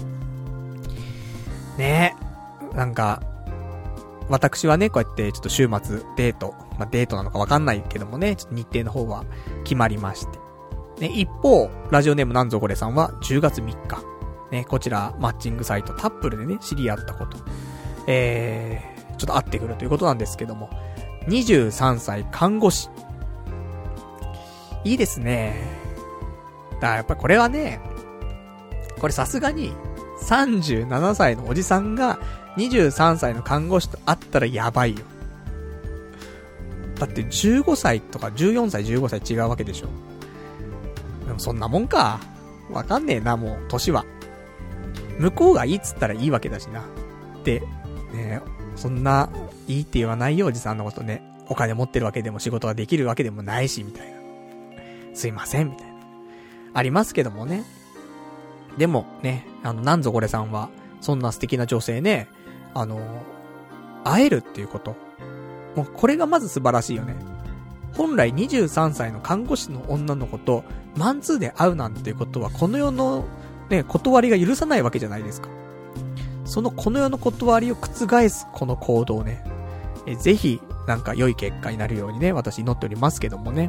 ねえ、なんか、私はね、こうやってちょっと週末デート、まあ、デートなのかわかんないけどもね、ちょっと日程の方は決まりまして。ね、一方、ラジオネームなんぞこれさんはじゅうがつみっか。ね、こちら、マッチングサイトタップルでね、知り合ったこと。えー、ちょっと会ってくるということなんですけども。にじゅうさんさい看護師。いいですね。だからやっぱりこれはね、これさすがにさんじゅうななさいのおじさんがにじゅうさんさいの看護師と会ったらやばいよ。だってじゅうごさいとかじゅうよんさいじゅうごさい違うわけでしょ。でもそんなもんか。わかんねえな、もう年は。向こうがいいっつったらいいわけだしな。で、ね、そんないいって言わないよおじさんのことね。お金持ってるわけでも仕事ができるわけでもないしみたいな。すいませんみたいな。ありますけどもね。でもね、あの、なんぞこれさんは、そんな素敵な女性ね、あの、会えるっていうこと。もうこれがまず素晴らしいよね。本来にじゅうさんさいの看護師の女の子とマンツーで会うなんていうことは、この世のね、断りが許さないわけじゃないですか。そのこの世の断りを覆すこの行動ね。え、ぜひ、なんか良い結果になるようにね、私祈っておりますけどもね。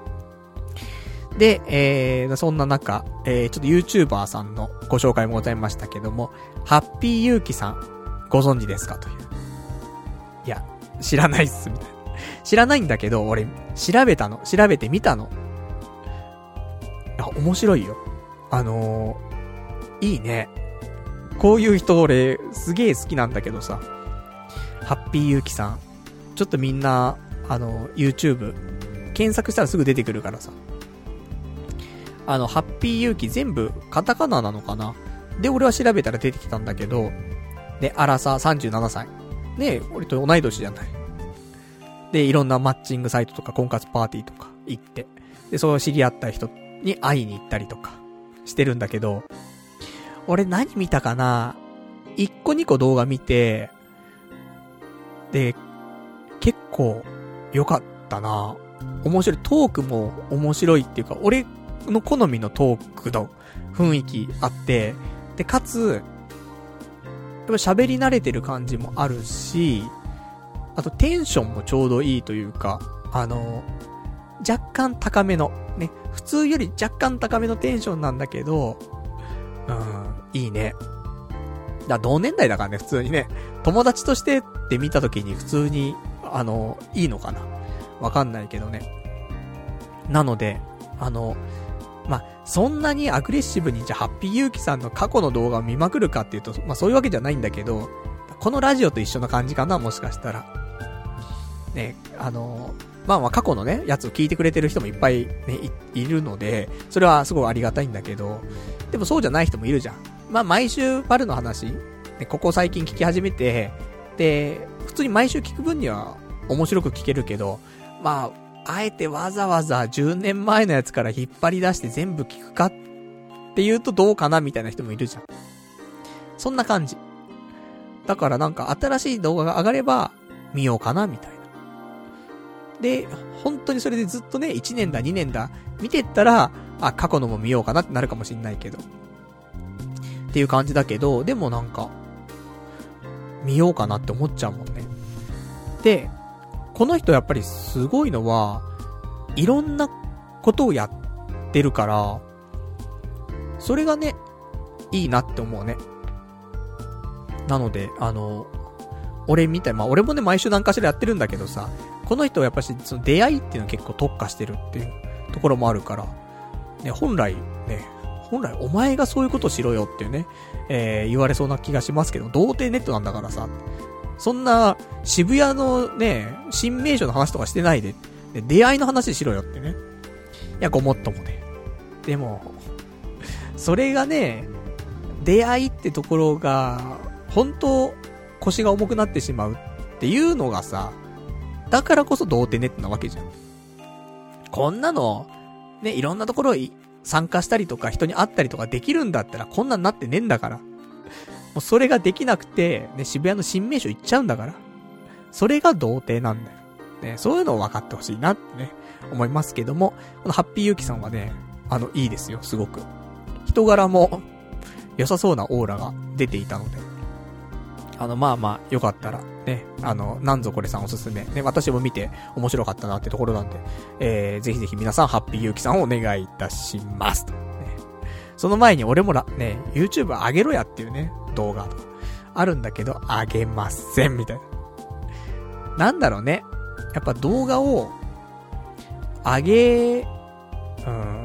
で、えー、そんな中、えー、ちょっと YouTuber さんのご紹介もございましたけども、ハッピーユーキさん、ご存知ですかという。いや、知らないっす、みたいな。知らないんだけど、俺、調べたの。調べてみたの。いや、面白いよ。あのー、いいね。こういう人俺、すげえ好きなんだけどさ。ハッピーユーキさん。ちょっとみんな、あの、YouTube、検索したらすぐ出てくるからさ。あの、ハッピーユーキ全部カタカナなのかな。で、俺は調べたら出てきたんだけど、で、アラサーさんじゅうななさい。ねえ、俺と同い年じゃない。で、いろんなマッチングサイトとか婚活パーティーとか行って、で、そう知り合った人に会いに行ったりとかしてるんだけど、俺何見たかな？いっこにこ動画見て、で、結構良かったな。面白い。トークも面白いっていうか、俺の好みのトークの雰囲気あって、で、かつ、やっぱ喋り慣れてる感じもあるし、あとテンションもちょうどいいというか、あの、若干高めの、ね、普通より若干高めのテンションなんだけど、うん、いいね。だ同年代だからね、普通にね。友達としてって見たときに普通に、あの、いいのかな。わかんないけどね。なので、あの、まあ、そんなにアグレッシブにじゃあハッピーユーキさんの過去の動画を見まくるかっていうと、まあそういうわけじゃないんだけど、このラジオと一緒な感じかな、もしかしたら。ね、あの、 まあまあ過去のね、やつを聞いてくれてる人もいっぱいね、い、いるので、それはすごいありがたいんだけど、でもそうじゃない人もいるじゃん。まあ毎週バルの話、ね、ここ最近聞き始めて、で、普通に毎週聞く分には面白く聞けるけど、まあ、あえてわざわざじゅうねんまえのやつから引っ張り出して全部聞くかっていうとどうかなみたいな人もいるじゃん。そんな感じ。だからなんか新しい動画が上がれば見ようかなみたいな。で、本当にそれでずっとね、いちねんだにねんだ見てったら、あ、過去のも見ようかなってなるかもしんないけど。っていう感じだけど、でもなんか、見ようかなって思っちゃうもんね。で、この人やっぱりすごいのは、いろんなことをやってるから、それがね、いいなって思うね。なので、あの、俺みたい、まあ俺もね、毎週何かしらやってるんだけどさ、この人はやっぱし、その出会いっていうのは結構特化してるっていうところもあるから、ね、本来、ね、本来お前がそういうことしろよっていうね、えー、言われそうな気がしますけど、童貞ネットなんだからさ、そんな渋谷のね、新名所の話とかしてないで、で出会いの話しろよってね。いや、ごもっともね。でも、それがね、出会いってところが、本当腰が重くなってしまうっていうのがさ、だからこそ童貞ネットなわけじゃん。こんなの、ね、いろんなところに参加したりとか人に会ったりとかできるんだったらこんなんなってねえんだから。もうそれができなくて、ね、渋谷の新名所行っちゃうんだから。それが童貞なんだよ。ね、そういうのを分かってほしいなってね、思いますけども、このハッピーユキさんはね、あの、いいですよ、すごく。人柄も良さそうなオーラが出ていたので。あの、まあまあ、よかったら、ね、あの、なんぞこれさんおすすめ、ね、私も見て面白かったなってところなんで、えー、ぜひぜひ皆さん、ハッピーゆうきさんをお願いいたします。ね、その前に俺もら、ね、YouTube 上げろやっていうね、動画とか、あるんだけど、上げません、みたいな。なんだろうね。やっぱ動画を、上げ、うん、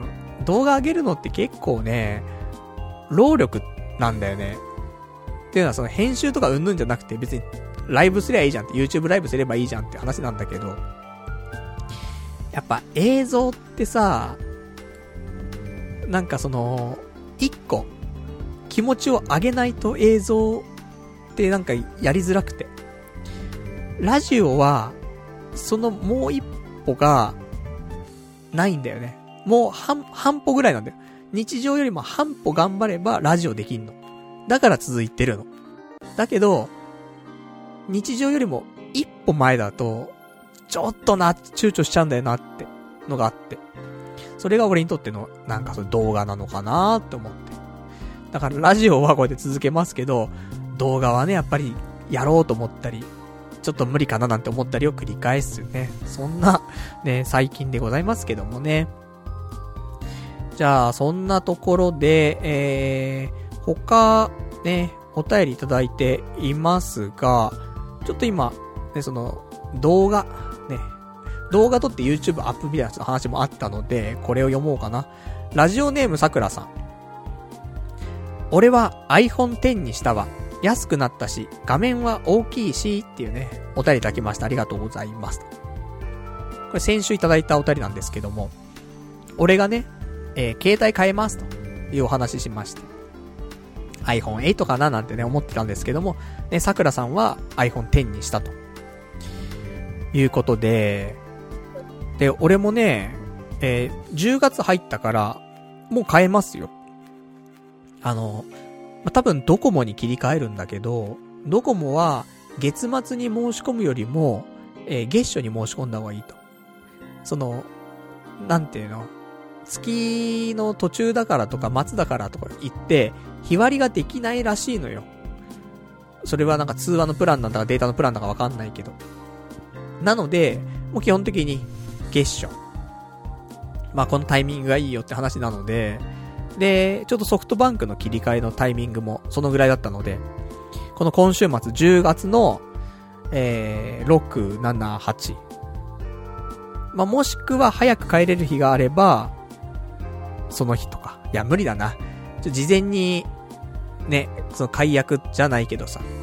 動画上げるのって結構ね、労力なんだよね。っていうのはその編集とかうんぬんじゃなくて別にライブすればいいじゃんって YouTube ライブすればいいじゃんって話なんだけど、やっぱ映像ってさ、なんかその一個気持ちを上げないと映像ってなんかやりづらくて、ラジオはそのもう一歩がないんだよね。もう半半歩ぐらいなんだよ。日常よりも半歩頑張ればラジオできんの。だから続いてるの。だけど、日常よりも一歩前だと、ちょっとな、躊躇しちゃうんだよなってのがあって。それが俺にとっての、なんかそういう動画なのかなって思って。だからラジオはこうやって続けますけど、動画はね、やっぱりやろうと思ったり、ちょっと無理かななんて思ったりを繰り返すよね。そんな、ね、最近でございますけどもね。じゃあ、そんなところで、えー、他、ね、お便りいただいていますが、ちょっと今、ね、その、動画、ね、動画撮って YouTube アップみたいな話もあったので、これを読もうかな。ラジオネームさくらさん。俺は アイフォンテン にしたわ。安くなったし、画面は大きいし、っていうね、お便りいただきました。ありがとうございます。これ先週いただいたお便りなんですけども、俺がね、えー、携帯変えますというお話ししまして。アイフォンエイト かななんてね、思ってたんですけども、ね、桜さんは アイフォンテン にしたと。いうことで、で、俺もね、えー、じゅうがつ入ったから、もう変えますよ。あの、まあ、多分ドコモに切り替えるんだけど、ドコモは月末に申し込むよりも、えー、月初に申し込んだ方がいいと。その、なんていうの？月の途中だからとか末だからとか言って、日割りができないらしいのよ。それはなんか通話のプランなんだかデータのプランだかわかんないけど。なので、もう基本的に月初。まあこのタイミングがいいよって話なので、で、ちょっとソフトバンクの切り替えのタイミングもそのぐらいだったので、この今週末じゅうがつの、えー、ろく、しち、はち。まあもしくは早く帰れる日があれば、その日とか。いや、無理だな。ちょ事前に、ね、その解約じゃないけどさ、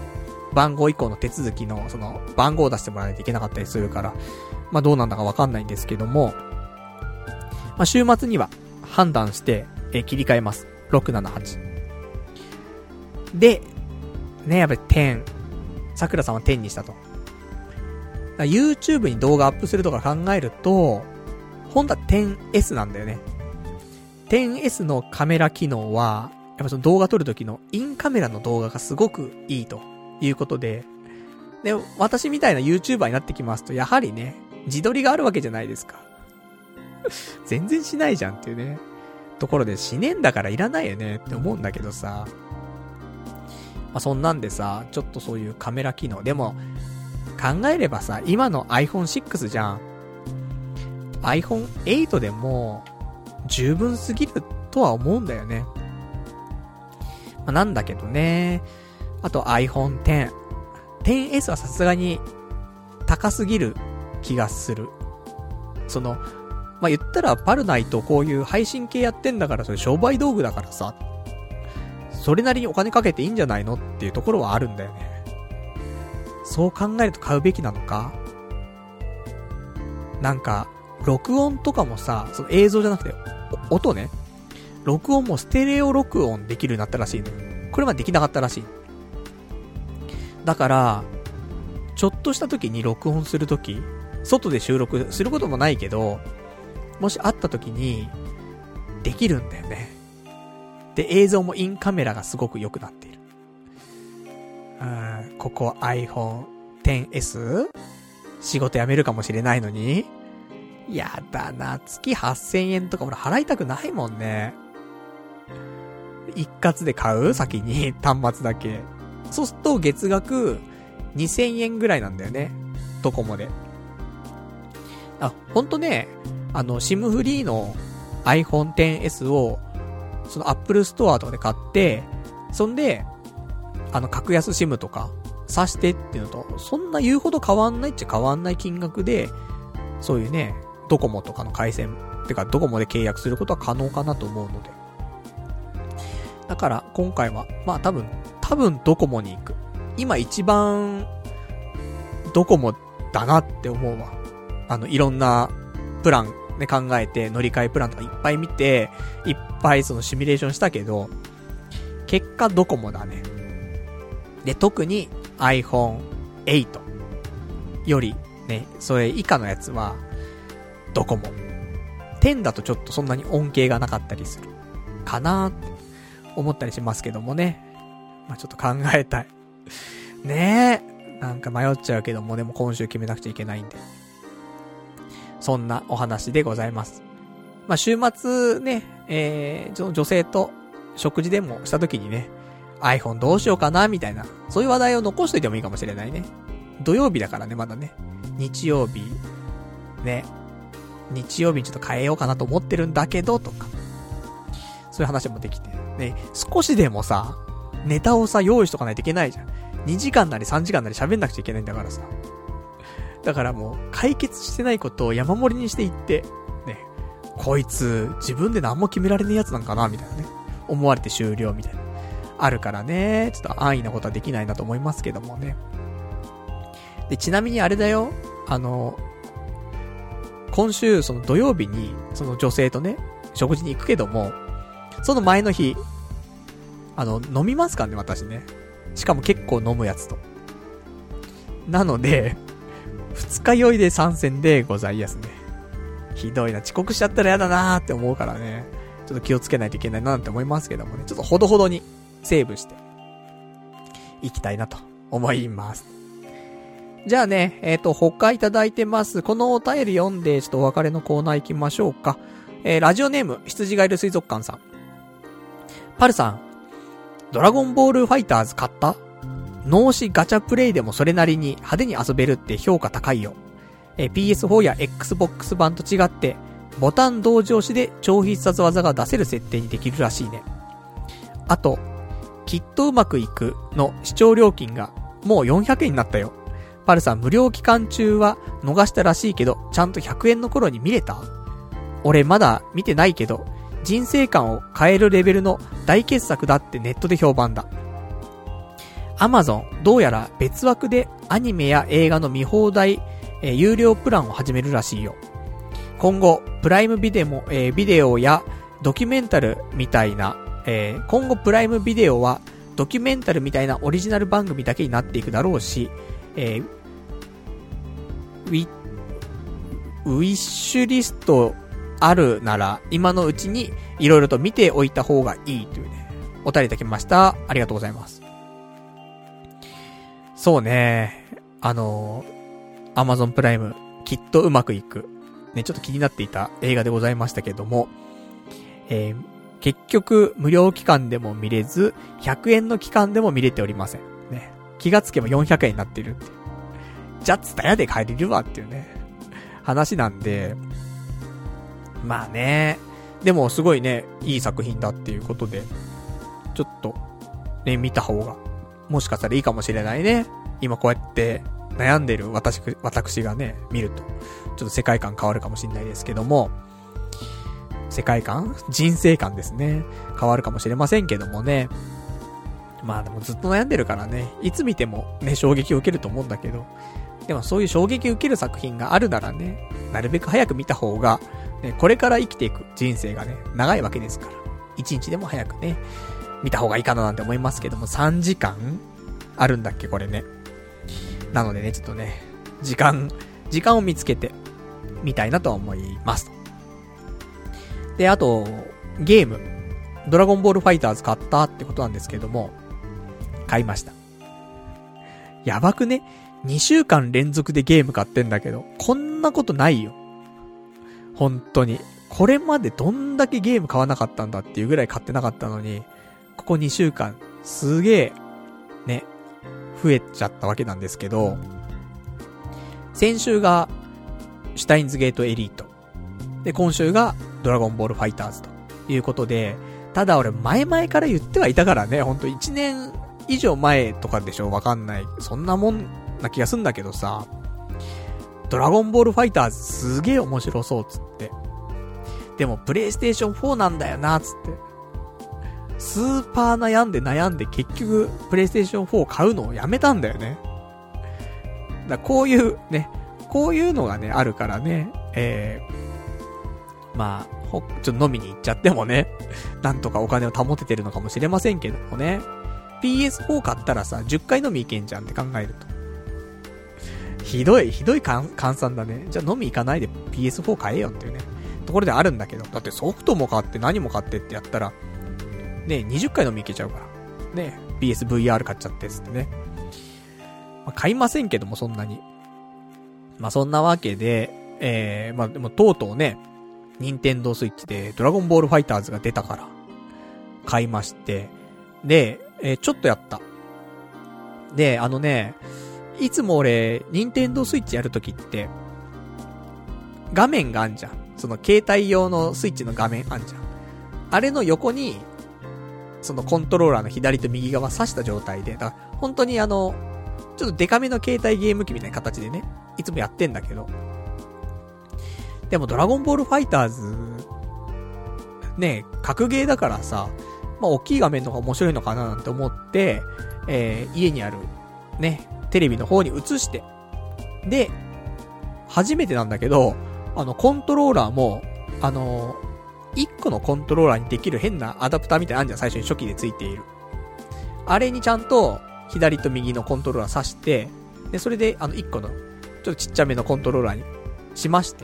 番号以降の手続きの、その、番号を出してもらわないといけなかったりするから、まあどうなんだかわかんないんですけども、まあ週末には判断して、えー、切り替えます。ろくななはち。で、ね、やっぱりじゅう、桜さんはじゅうにしたと。YouTube に動画アップするとか考えると、本当は じゅうエス なんだよね。じゅうエス のカメラ機能は、やっぱその動画撮る時のインカメラの動画がすごくいいということで、で、私みたいな YouTuber になってきますと、やはりね、自撮りがあるわけじゃないですか。全然しないじゃんっていうね。ところで、しねえんだからいらないよねって思うんだけどさ。まあ、そんなんでさ、ちょっとそういうカメラ機能。でも、考えればさ、今の アイフォンシックス じゃん。アイフォンエイト でも、十分すぎるとは思うんだよね。まあ、なんだけどね。あと アイフォンテン。テンエス はさすがに高すぎる気がする。その、まあ、言ったらパルナイとこういう配信系やってんだからそれ商売道具だからさ。それなりにお金かけていいんじゃないのっていうところはあるんだよね。そう考えると買うべきなのか。なんか、録音とかもさ、その映像じゃなくて、音ね。録音もステレオ録音できるようになったらしいのよ。これまでできなかったらしい。だから、ちょっとした時に録音する時、外で収録することもないけど、もしあった時に、できるんだよね。で、映像もインカメラがすごく良くなっている。うん、ここ アイフォンテンエス？ 仕事辞めるかもしれないのに、やだな、月はっせんえんとか俺払いたくないもんね。一括で買う？先に端末だけ。そうすると月額にせんえんぐらいなんだよね。ドコモで。あ、ほんとね、あの、SIM フリーの アイフォンテンエス を、その Apple Store とかで買って、そんで、あの、格安 SIM とか、挿してっていうのと、そんな言うほど変わんないっちゃ変わんない金額で、そういうね、ドコモとかの回線、てかドコモで契約することは可能かなと思うので。だから、今回は、まあ多分、多分ドコモに行く。今一番、ドコモだなって思うわ。あの、いろんな、プランね、考えて、乗り換えプランとかいっぱい見て、いっぱいそのシミュレーションしたけど、結果ドコモだね。で、特に アイフォンエイト より、ね、それ以下のやつは、ドコモ。じゅうだとちょっとそんなに恩恵がなかったりする。かなーって思ったりしますけどもね。まあ、ちょっと考えたい。ねえ。なんか迷っちゃうけども、でも今週決めなくちゃいけないんで。そんなお話でございます。まあ、週末ね、えー、その女性と食事でもした時にね、iPhone どうしようかなみたいな、そういう話題を残しといてもいいかもしれないね。土曜日だからね、まだね。日曜日、ね。日曜日にちょっと変えようかなと思ってるんだけど、とか。そういう話もできて。ね、少しでもさ、ネタをさ、用意しとかないといけないじゃん。にじかんなりさんじかんなり喋んなくちゃいけないんだからさ。だからもう、解決してないことを山盛りにしていって、ね、こいつ、自分で何も決められねえやつなんかなみたいなね。思われて終了みたいな。あるからね、ちょっと安易なことはできないなと思いますけどもね。で、ちなみにあれだよ、あの、今週、その土曜日に、その女性とね、食事に行くけども、その前の日、あの、飲みますからね、私ね。しかも結構飲むやつと。なので、二日酔いで参戦でございますね。ひどいな、遅刻しちゃったらやだなーって思うからね。ちょっと気をつけないといけないななんて思いますけどもね。ちょっとほどほどにセーブして、いきたいなと思います。じゃあね、えっと、他いただいてます。このお便り読んで、ちょっとお別れのコーナー行きましょうか。えー、ラジオネーム、羊がいる水族館さん。パルさん、ドラゴンボールファイターズ買った？脳死ガチャプレイでもそれなりに派手に遊べるって評価高いよ。えー、ピーエスフォー や Xbox 版と違って、ボタン同時押しで超必殺技が出せる設定にできるらしいね。あと、きっとうまくいくの視聴料金がもうよんひゃくえんになったよ。パルさん無料期間中は逃したらしいけど、ちゃんとひゃくえんの頃に見れた？俺まだ見てないけど、人生観を変えるレベルの大傑作だってネットで評判だ。 Amazon、どうやら別枠でアニメや映画の見放題、えー、有料プランを始めるらしいよ。今後、プライムビデオ、えー、ビデオやドキュメンタルみたいな、えー、今後プライムビデオはドキュメンタルみたいなオリジナル番組だけになっていくだろうし、えー、ウィ、ウィッシュリストあるなら今のうちに色々と見ておいた方がいいというね、お便りいただきました。ありがとうございます。そうね、あのー、Amazon プライムきっとうまくいくね、ちょっと気になっていた映画でございましたけども、えー、結局無料期間でも見れずひゃくえんの期間でも見れておりませんね。気がつけばよんひゃくえんになっているっていう。じゃあツタヤで帰れるわっていうね話なんで、まあね、でもすごいね、いい作品だっていうことで、ちょっとね、見た方がもしかしたらいいかもしれないね。今こうやって悩んでる私私がね見るとちょっと世界観変わるかもしれないですけども、世界観人生観ですね、変わるかもしれませんけどもね。まあでもずっと悩んでるからね、いつ見てもね衝撃を受けると思うんだけど、でもそういう衝撃を受ける作品があるならね、なるべく早く見た方が、ね、これから生きていく人生がね長いわけですから、一日でも早くね見た方がいいかななんて思いますけども、さんじかんあるんだっけこれね。なのでね、ちょっとね時間時間を見つけてみたいなとは思います。で、あとゲームドラゴンボールファイターズ買ったってことなんですけども、買いました。やばくね、にしゅうかん連続でゲーム買ってんだけど、こんなことないよ本当に。これまでどんだけゲーム買わなかったんだっていうぐらい買ってなかったのに、ここにしゅうかんすげえね増えちゃったわけなんですけど、先週がシュタインズゲートエリートで、今週がドラゴンボールファイターズということで、ただ俺前々から言ってはいたからね、ほんといちねん以上前とかでしょ、わかんない、そんなもんな気がすんだけどさ、ドラゴンボールファイターズすげえ面白そうつって、でもプレイステーションフォーなんだよなつって、スーパー悩んで悩んで結局プレイステーションフォー買うのをやめたんだよね。だからこういうね、こういうのがねあるからね、えー、まあほちょっと飲みに行っちゃってもね、なんとかお金を保ててるのかもしれませんけどもね。 ピーエスフォー 買ったらさじゅっかい飲み行けんじゃんって考えるとひどいひどい換算だね。じゃあ飲み行かないで ピーエスフォー 買えよっていうねところであるんだけど、だってソフトも買って何も買ってってやったらね、にじゅっかい飲み行けちゃうからね、 ピーエスブイアール 買っちゃってっつってね、まあ、買いませんけどもそんなに。まあそんなわけで、えー、まあでもとうとうねニンテンドースイッチでドラゴンボールファイターズが出たから買いまして、で、えー、ちょっとやった。で、あのね、いつも俺ニンテンドースイッチやるときって画面があんじゃん、その携帯用のスイッチの画面あんじゃん。あれの横にそのコントローラーの左と右側刺した状態で、だから本当にあのちょっとデカめの携帯ゲーム機みたいな形でねいつもやってんだけど、でもドラゴンボールファイターズね、格ゲーだからさ、まあ大きい画面の方が面白いのかななんて思って、えー、家にあるねテレビの方に移して、で初めてなんだけど、あのコントローラーもあのいっこのコントローラーにできる変なアダプターみたいなのあんじゃん、最初に初期でついているあれにちゃんと左と右のコントローラー挿して、でそれであのいっこのちょっとちっちゃめのコントローラーにしまして、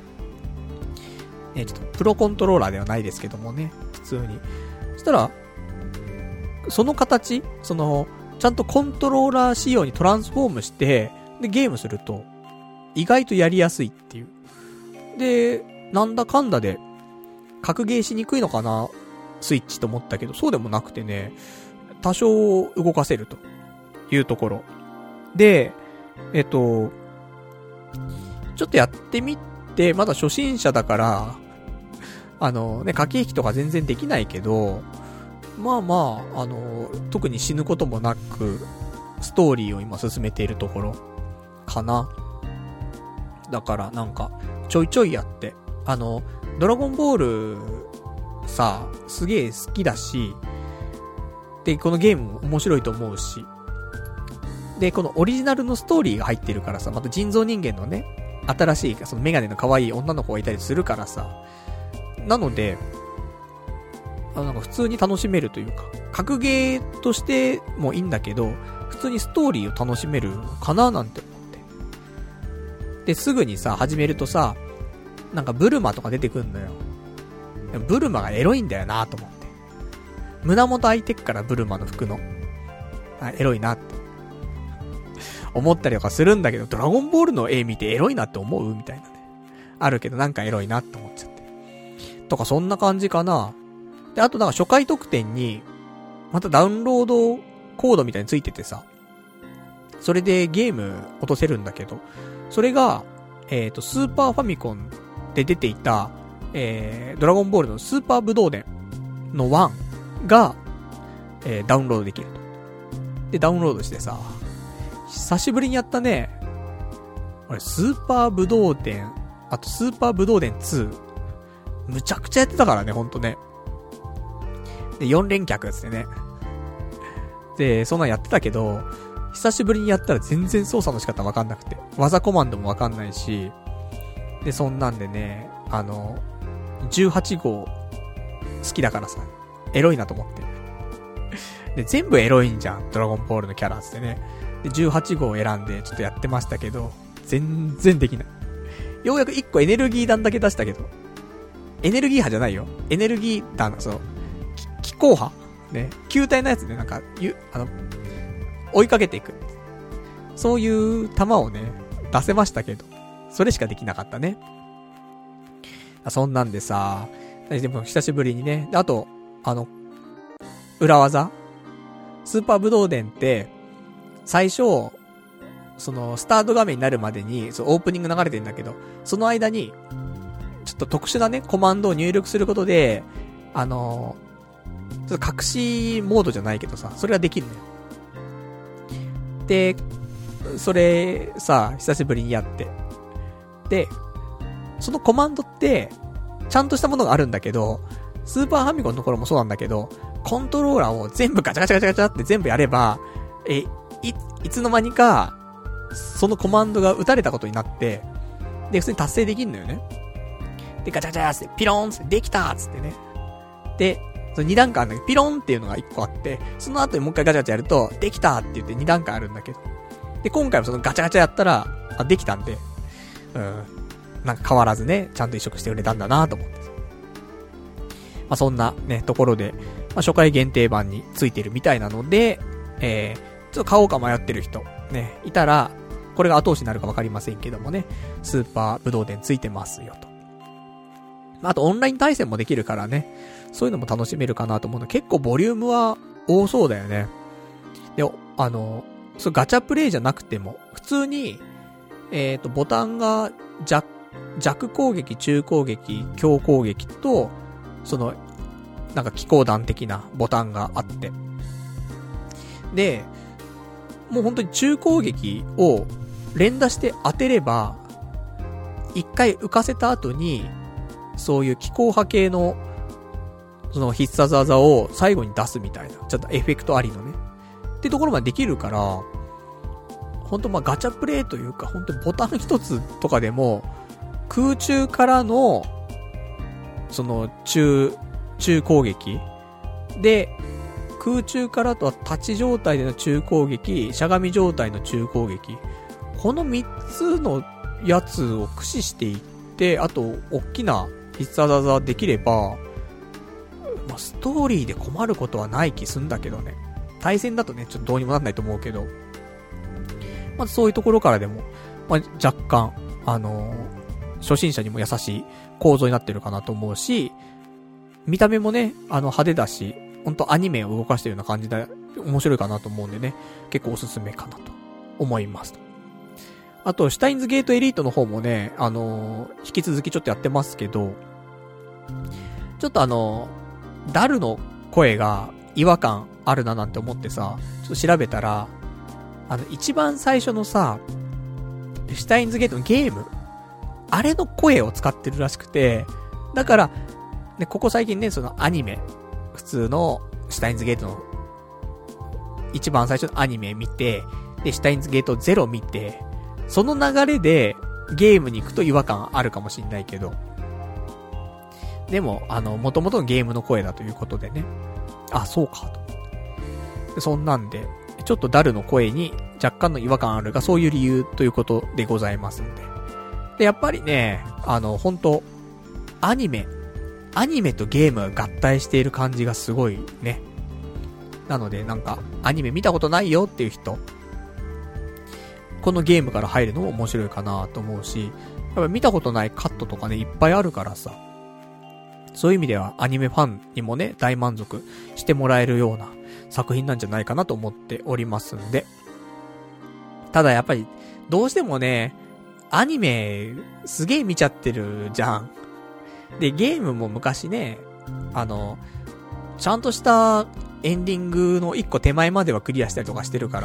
ね、ちょっとプロコントローラーではないですけどもね、普通に。そしたらその形、そのちゃんとコントローラー仕様にトランスフォームしてでゲームすると意外とやりやすいっていう。でなんだかんだで格ゲーしにくいのかなスイッチと思ったけど、そうでもなくてね、多少動かせるというところで、えっとちょっとやってみて、まだ初心者だからあのね駆け引きとか全然できないけど、まあまああの特に死ぬこともなくストーリーを今進めているところかな。だからなんかちょいちょいやって、あのドラゴンボールさすげえ好きだし、でこのゲームも面白いと思うし、 で、このオリジナルのストーリーが入ってるからさ、また人造人間のね、新しい、そのメガネの可愛い女の子がいたりするからさ、なので、あのなんか普通に楽しめるというか、格ゲーとしてもいいんだけど、普通にストーリーを楽しめるかななんて思って。で、すぐにさ、始めるとさ、なんかブルマとか出てくんのよ。ブルマがエロいんだよなと思って。胸元開いてっからブルマの服の。あ、エロいなって。思ったりとかするんだけど、ドラゴンボールの絵見てエロいなって思うみたいなね。あるけどなんかエロいなって思っちゃって。とかそんな感じかな。で、あとなんか初回特典に、またダウンロードコードみたいについててさ、それでゲーム落とせるんだけど、それが、えっと、スーパーファミコンで出ていた、えー、ドラゴンボールのスーパーブドウ伝のワンが、えー、ダウンロードできると。で、ダウンロードしてさ、久しぶりにやったね。俺、スーパーブドウ伝、あとスーパーブドウ伝ツー、むちゃくちゃやってたからね、ほんとね。で、よん連脚つってね。で、そんなんやってたけど、久しぶりにやったら全然操作の仕方わかんなくて。技コマンドもわかんないし、で、そんなんでね、あの、じゅうはち号好きだからさ、エロいなと思って。で、全部エロいんじゃん、ドラゴンボールのキャラつってね。で、じゅうはち号を選んでちょっとやってましたけど、全然できない。ようやくいっこエネルギー弾だけ出したけど、エネルギー波じゃないよ。エネルギー弾の、そう、気候波ね、球体のやつでなんか、ゆ、あの、追いかけていく。そういう弾をね、出せましたけど、それしかできなかったね。そんなんでさ、でも久しぶりにね、あと、あの、裏技スーパーブドウ伝って、最初、その、スタート画面になるまでに、そう、オープニング流れてんだけど、その間に、ちょっと特殊なね、コマンドを入力することで、あの、ちょっと隠しモードじゃないけどさ、それができるのよ。で、それ、さ、久しぶりにやって。で、そのコマンドって、ちゃんとしたものがあるんだけど、スーパーファミコンのところもそうなんだけど、コントローラーを全部ガチャガチャガチャガチャって全部やれば、え、い、いつの間にか、そのコマンドが打たれたことになって、で、普通に達成できんのよね。で、ガチャガチャーって、ピローンってできたーっつってね。で、そのに段階あるんだけど、ピロンっていうのがいっこあって、その後にもう一回ガチャガチャやると、できたって言ってに段階あるんだけど。で、今回もそのガチャガチャやったら、あ、できたんで、うん、なんか変わらずね、ちゃんと移植してくれたんだなと思って。まあ、そんなね、ところで、まあ、初回限定版についてるみたいなので、えー、ちょっと買おうか迷ってる人、ね、いたら、これが後押しになるかわかりませんけどもね、スーパーブドウ伝ついてますよと。あとオンライン対戦もできるからね、そういうのも楽しめるかなと思うの。結構ボリュームは多そうだよね。で、あの、そうガチャプレイじゃなくても、普通に、えっと、ボタンが弱、弱攻撃、中攻撃、強攻撃と、その、なんか気候弾的なボタンがあって。で、もう本当に中攻撃を連打して当てれば、一回浮かせた後に、そういう気候波系の、その必殺技を最後に出すみたいな、ちょっとエフェクトありのね。ってところまでできるから、ほんとまあガチャプレイというか、ほんとボタン一つとかでも、空中からの、その中、中攻撃で、空中からとは立ち状態での中攻撃、しゃがみ状態の中攻撃。この三つのやつを駆使していって、あと、大きな必殺技できれば、まあ、ストーリーで困ることはない気すんだけどね。対戦だとね、ちょっとどうにもなんないと思うけど。まずそういうところからでも、まあ、若干、あのー、初心者にも優しい構造になってるかなと思うし、見た目もね、あの派手だし、ほんとアニメを動かしてるような感じで面白いかなと思うんでね、結構おすすめかなと思います。あと、シュタインズゲートエリートの方もね、あのー、引き続きちょっとやってますけど、ちょっとあのー、ダルの声が違和感あるななんて思ってさ、ちょっと調べたら、あの、一番最初のさ、シュタインズゲートのゲーム、あれの声を使ってるらしくて、だから、ね、ここ最近ね、そのアニメ、普通のシュタインズゲートの一番最初のアニメ見て、 で、シュタインズゲートゼロ見て、その流れでゲームに行くと違和感あるかもしんないけど、でも、あの、元々のゲームの声だということでね。あ、そうかと。そんなんで、ちょっとダルの声に若干の違和感あるが、そういう理由ということでございますんで。で、やっぱりね、あの、本当アニメ、アニメとゲームが合体している感じがすごいね。なので、なんか、アニメ見たことないよっていう人、このゲームから入るのも面白いかなと思うし、やっぱ見たことないカットとかね、いっぱいあるからさ、そういう意味ではアニメファンにもね、大満足してもらえるような作品なんじゃないかなと思っておりますんで。ただやっぱり、どうしてもね、アニメ、すげえ見ちゃってるじゃん。で、ゲームも昔ね、あの、ちゃんとしたエンディングの一個手前まではクリアしたりとかしてるから。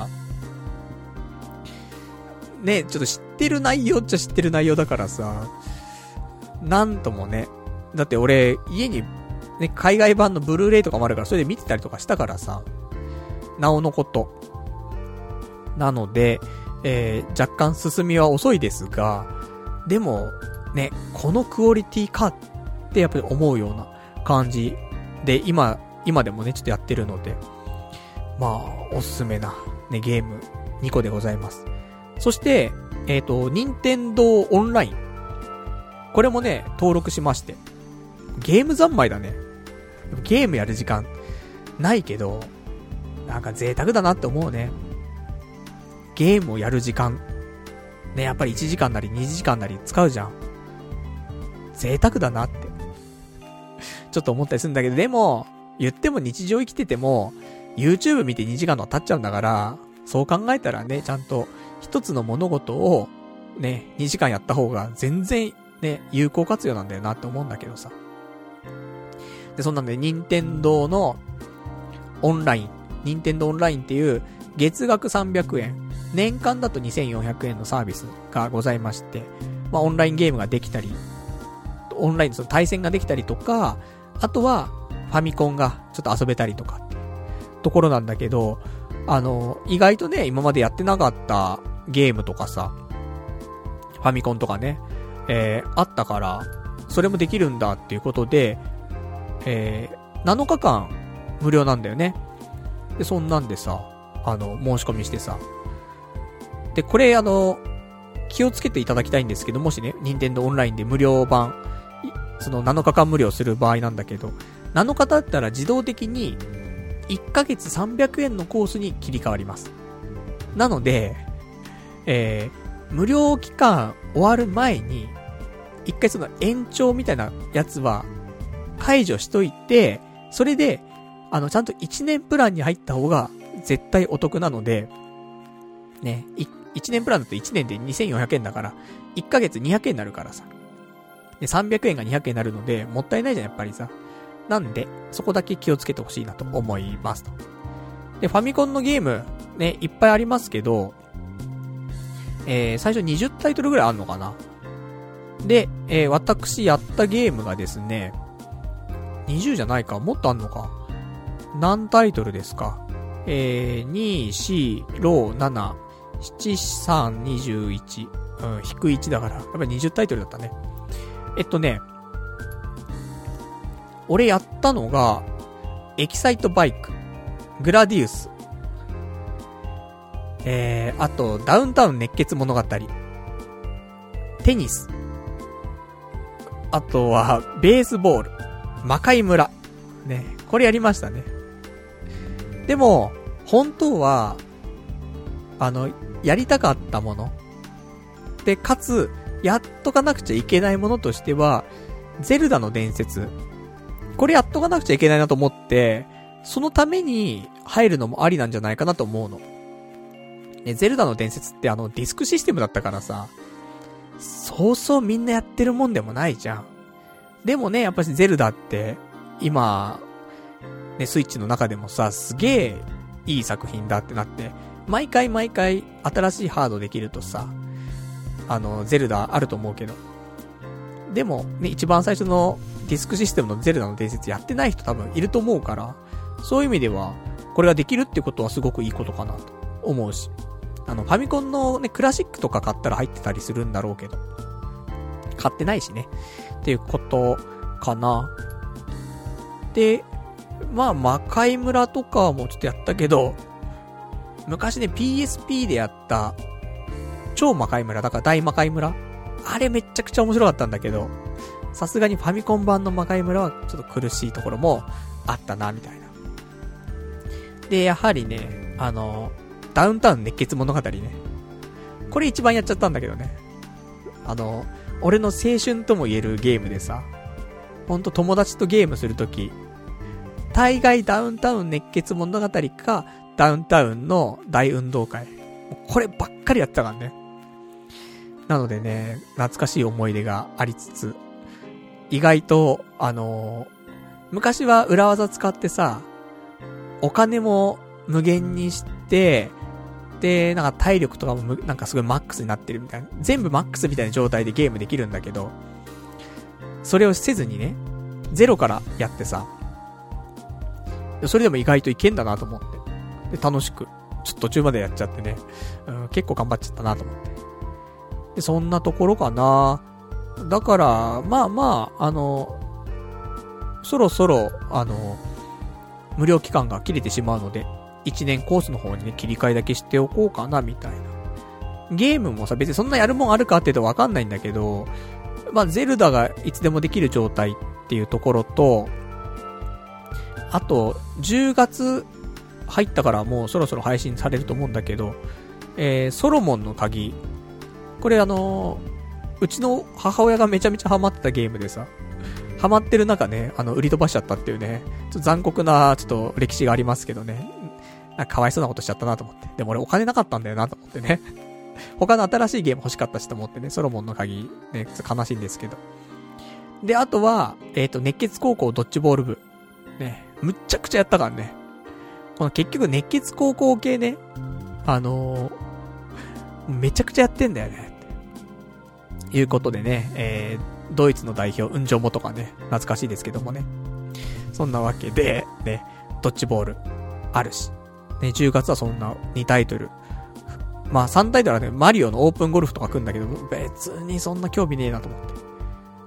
ね、ちょっと知ってる内容っちゃ知ってる内容だからさ、なんともね、だって俺、家に、ね、海外版のブルーレイとかもあるから、それで見てたりとかしたからさ、なおのこと。なので、えー、若干進みは遅いですが、でも、ね、このクオリティかってやっぱり思うような感じで、今、今でもね、ちょっとやってるので、まあ、おすすめな、ね、ゲームにこでございます。そして、えっと、任天堂オンライン。これもね、登録しまして。ゲーム三昧だね。ゲームやる時間ないけど、なんか贅沢だなって思うね。ゲームをやる時間ね、やっぱりいちじかんなりにじかんなり使うじゃん。贅沢だなってちょっと思ったりするんだけど、でも言っても日常生きてても YouTube 見てにじかんの経っちゃうんだから、そう考えたらね、ちゃんと一つの物事をねにじかんやった方が全然ね有効活用なんだよなって思うんだけどさ。で、そんなんで、任天堂のオンライン、任天堂オンラインっていう月額さんびゃくえん、年間だとにせんよんひゃくえんのサービスがございまして、まあオンラインゲームができたり、オンラインの対戦ができたりとか、あとはファミコンがちょっと遊べたりとかっていうところなんだけど、あの、意外とね、今までやってなかったゲームとかさ、ファミコンとかね、えー、あったから、それもできるんだっていうことで、えー、なのかかん無料なんだよね。で、そんなんでさ、あの、申し込みしてさ。で、これあの、気をつけていただきたいんですけど、もしね、任天堂オンラインで無料版、そのなのかかん無料する場合なんだけど、なのかだったら自動的に、いっかげつさんびゃくえんのコースに切り替わります。なので、えー、無料期間終わる前に、一回その延長みたいなやつは、解除しといて、それで、あの、ちゃんといちねんプランに入った方が絶対お得なので、ね、いちねんプランだといちねんでにせんよんひゃくえんだから、いっかげつにひゃくえんになるからさ。で、さんびゃくえんがにひゃくえんになるので、もったいないじゃん、やっぱりさ。なんで、そこだけ気をつけてほしいなと思いますと。で、ファミコンのゲーム、ね、いっぱいありますけど、えー、最初にじゅうタイトルぐらいあるのかな。で、えー、私やったゲームがですね、にじゅうじゃないか、もっとあんのか。何タイトルですか。えー、に、よん、ろく、なな、なな、さん、にじゅういち。うん、引くいちだから、やっぱりにじゅうタイトルだったね。えっとね、俺やったのが、エキサイトバイク、グラディウス、えー、あと、ダウンタウン熱血物語、テニス、あとは、ベースボール、魔界村。ね。これやりましたね。でも、本当は、あの、やりたかったもの。で、かつ、やっとかなくちゃいけないものとしては、ゼルダの伝説。これやっとかなくちゃいけないなと思って、そのために入るのもありなんじゃないかなと思うの。ね、ゼルダの伝説ってあの、ディスクシステムだったからさ、そうそうみんなやってるもんでもないじゃん。でもね、やっぱりゼルダって、今、ね、スイッチの中でもさ、すげえいい作品だってなって、毎回毎回新しいハードできるとさ、あの、ゼルダあると思うけど。でも、ね、一番最初のディスクシステムのゼルダの伝説やってない人多分いると思うから、そういう意味では、これができるってことはすごくいいことかなと思うし。 あの、ファミコンのね、クラシックとか買ったら入ってたりするんだろうけど。買ってないしね。っていうことかな。で、まあ、魔界村とかもちょっとやったけど、昔ね、ピーエスピー でやった、超魔界村、だから大魔界村、あれめっちゃくちゃ面白かったんだけど、さすがにファミコン版の魔界村はちょっと苦しいところもあったな、みたいな。で、やはりね、あの、ダウンタウン熱血物語ね。これ一番やっちゃったんだけどね。あの、俺の青春とも言えるゲームでさ、ほんと友達とゲームするとき、大概ダウンタウン熱血物語か、ダウンタウンの大運動会。こればっかりやってたからね。なのでね、懐かしい思い出がありつつ、意外と、あのー、昔は裏技使ってさ、お金も無限にして、で、なんか体力とかもなんかすごいマックスになってるみたいな。全部マックスみたいな状態でゲームできるんだけど、それをせずにね、ゼロからやってさ、それでも意外といけんだなと思って。で、楽しく、ちょっと途中までやっちゃってね、うん、結構頑張っちゃったなと思って。で、そんなところかな。だから、まあまあ、あの、そろそろ、あの、無料期間が切れてしまうので、いちねんコースの方にね、切り替えだけしておこうかな、みたいな。ゲームもさ、別にそんなやるもんあるかって言うとわかんないんだけど、まあ、ゼルダがいつでもできる状態っていうところと、あと、じゅうがつ入ったからもうそろそろ配信されると思うんだけど、えー、ソロモンの鍵。これあのー、うちの母親がめちゃめちゃハマってたゲームでさ、ハマってる中ね、あの、売り飛ばしちゃったっていうね、ちょっと残酷な、ちょっと歴史がありますけどね。なんかかわいそうなことしちゃったなと思って。でも俺お金なかったんだよなと思ってね。他の新しいゲーム欲しかったしと思ってね、ソロモンの鍵、ね、悲しいんですけど。で、あとは、えっと、熱血高校ドッジボール部。ね、むっちゃくちゃやったからね。この結局熱血高校系ね、あのー、めちゃくちゃやってんだよね。っていうことでね、えー、ドイツの代表、ウンジョモとかね、懐かしいですけどもね。そんなわけで、ね、ドッジボール、あるし。ね、じゅうがつはそんなにタイトル。まあさんタイトルはね、マリオのオープンゴルフとか来るんだけど、別にそんな興味ねえなと思って。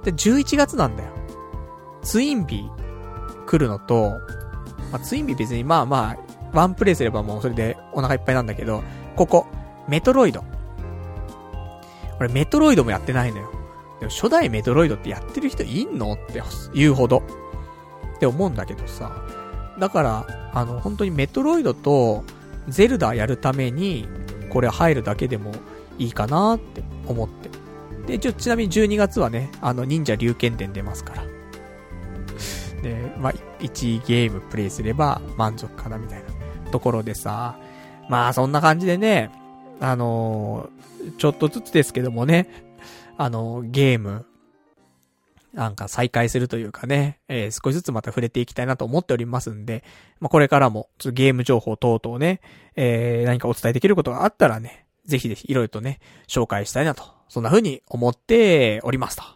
で、じゅういちがつなんだよ。ツインビー来るのと、まあ、ツインビー別にまあまあ、ワンプレイすればもうそれでお腹いっぱいなんだけど、ここ、メトロイド。俺メトロイドもやってないのよ。でも初代メトロイドってやってる人いんのって言うほど。って思うんだけどさ。だから、あの、本当にメトロイドとゼルダやるために、これ入るだけでもいいかなって思って。で、ちょ、ちなみにじゅうにがつはね、あの、忍者龍剣伝出ますから。で、まあ、いちゲームプレイすれば満足かなみたいなところでさ。まあ、そんな感じでね、あのー、ちょっとずつですけどもね、あのー、ゲーム、なんか再開するというかね、えー、少しずつまた触れていきたいなと思っておりますんで、まあ、これからも、ちょっとゲーム情報等々ね、えー、何かお伝えできることがあったらね、ぜひぜひいろいろとね、紹介したいなと、そんな風に思っておりますと。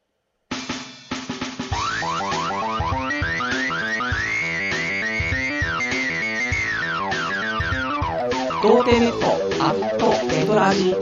童貞ネットアットネトラジ。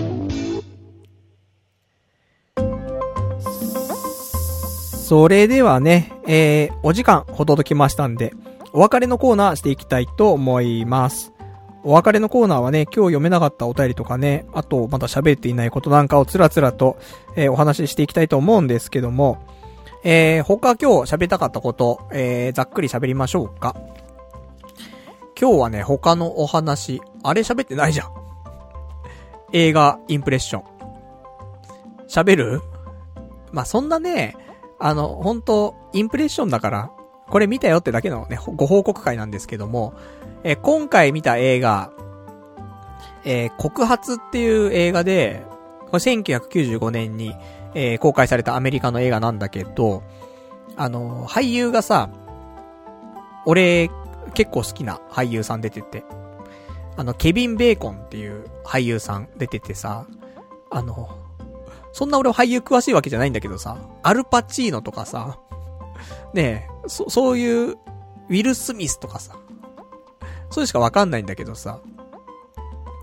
それではね、えー、お時間ほどときましたんで、お別れのコーナーしていきたいと思います。お別れのコーナーはね、今日読めなかったお便りとかね、あとまだ喋っていないことなんかをつらつらと、えー、お話ししていきたいと思うんですけども、えー、他今日喋りたかったこと、えー、ざっくり喋りましょうか。今日はね、他のお話、あれ喋ってないじゃん。映画、インプレッション。喋る？まあ、そんなね、あの、本当インプレッションだから、これ見たよってだけのね、ご報告会なんですけども、えー、今回見た映画、えー、告発っていう映画で、これせんきゅうひゃくきゅうじゅうごねんに、えー、公開されたアメリカの映画なんだけど、あの、俳優がさ、俺、結構好きな俳優さん出てて、あの、ケビン・ベーコンっていう俳優さん出ててさ、あの、そんな俺俳優詳しいわけじゃないんだけどさ、アルパチーノとかさ、ねえ、そ、そういう、ウィル・スミスとかさ、そうしかわかんないんだけどさ、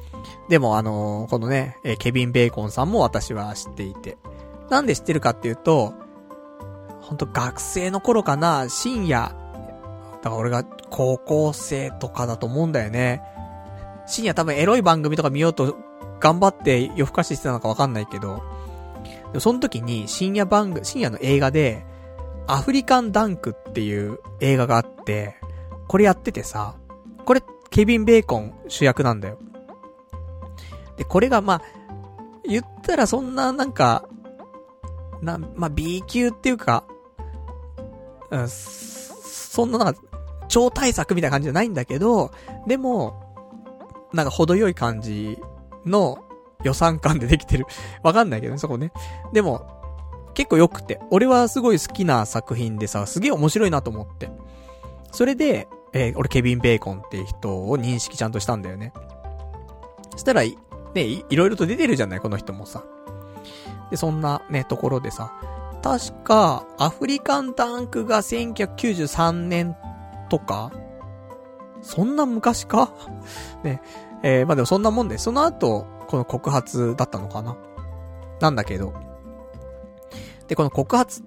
でもあのー、このね、えー、ケビン・ベーコンさんも私は知っていて。なんで知ってるかっていうと、ほんと学生の頃かな、深夜、だから俺が高校生とかだと思うんだよね。深夜多分エロい番組とか見ようと頑張って夜更かししてたのかわかんないけど、でもその時に深夜番組、深夜の映画で、アフリカンダンクっていう映画があって、これやっててさ、これケビン・ベーコン主役なんだよ。で、これがまあ、言ったらそんななんか、な、まあ B 級っていうか、うん、そんななんか、超大作みたいな感じじゃないんだけど、でも、なんか程よい感じの予算感でできてる。わかんないけどね、そこね。でも、結構良くて、俺はすごい好きな作品でさ、すげえ面白いなと思って。それで、えー、俺ケビン・ベーコンっていう人を認識ちゃんとしたんだよね。そしたら、ね、い、いろいろと出てるじゃない、この人もさ。で、そんなね、ところでさ、確か、アフリカンダンクがせんきゅうひゃくきゅうじゅうさんねんとかそんな昔かね、えー、まあでもそんなもんで、その後、この告発だったのかななんだけど。で、この告発って、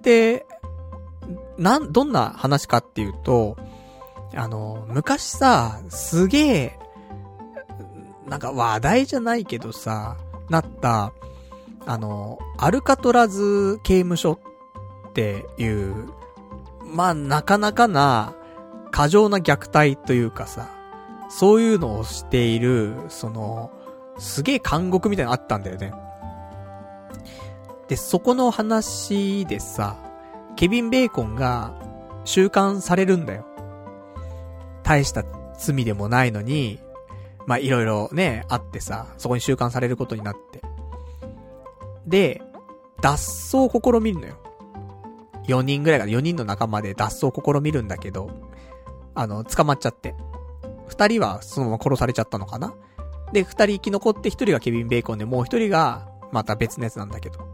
なん、どんな話かっていうと、あの、昔さ、すげえ、なんか話題じゃないけどさ、なった、あの、アルカトラズ刑務所っていう、まあなかなかな、過剰な虐待というかさ、そういうのをしている、その、すげえ監獄みたいなのあったんだよね。で、そこの話でさ、ケビン・ベーコンが収監されるんだよ。大した罪でもないのに、まあ、いろいろね、あってさ、そこに収監されることになって。で、脱走を試みるのよ。よにんぐらいがよにんの仲間で脱走を試みるんだけど、あの、捕まっちゃって。ふたりはそのまま殺されちゃったのかな。で、ふたり生き残ってひとりがケビン・ベーコンで、もうひとりがまた別のやつなんだけど。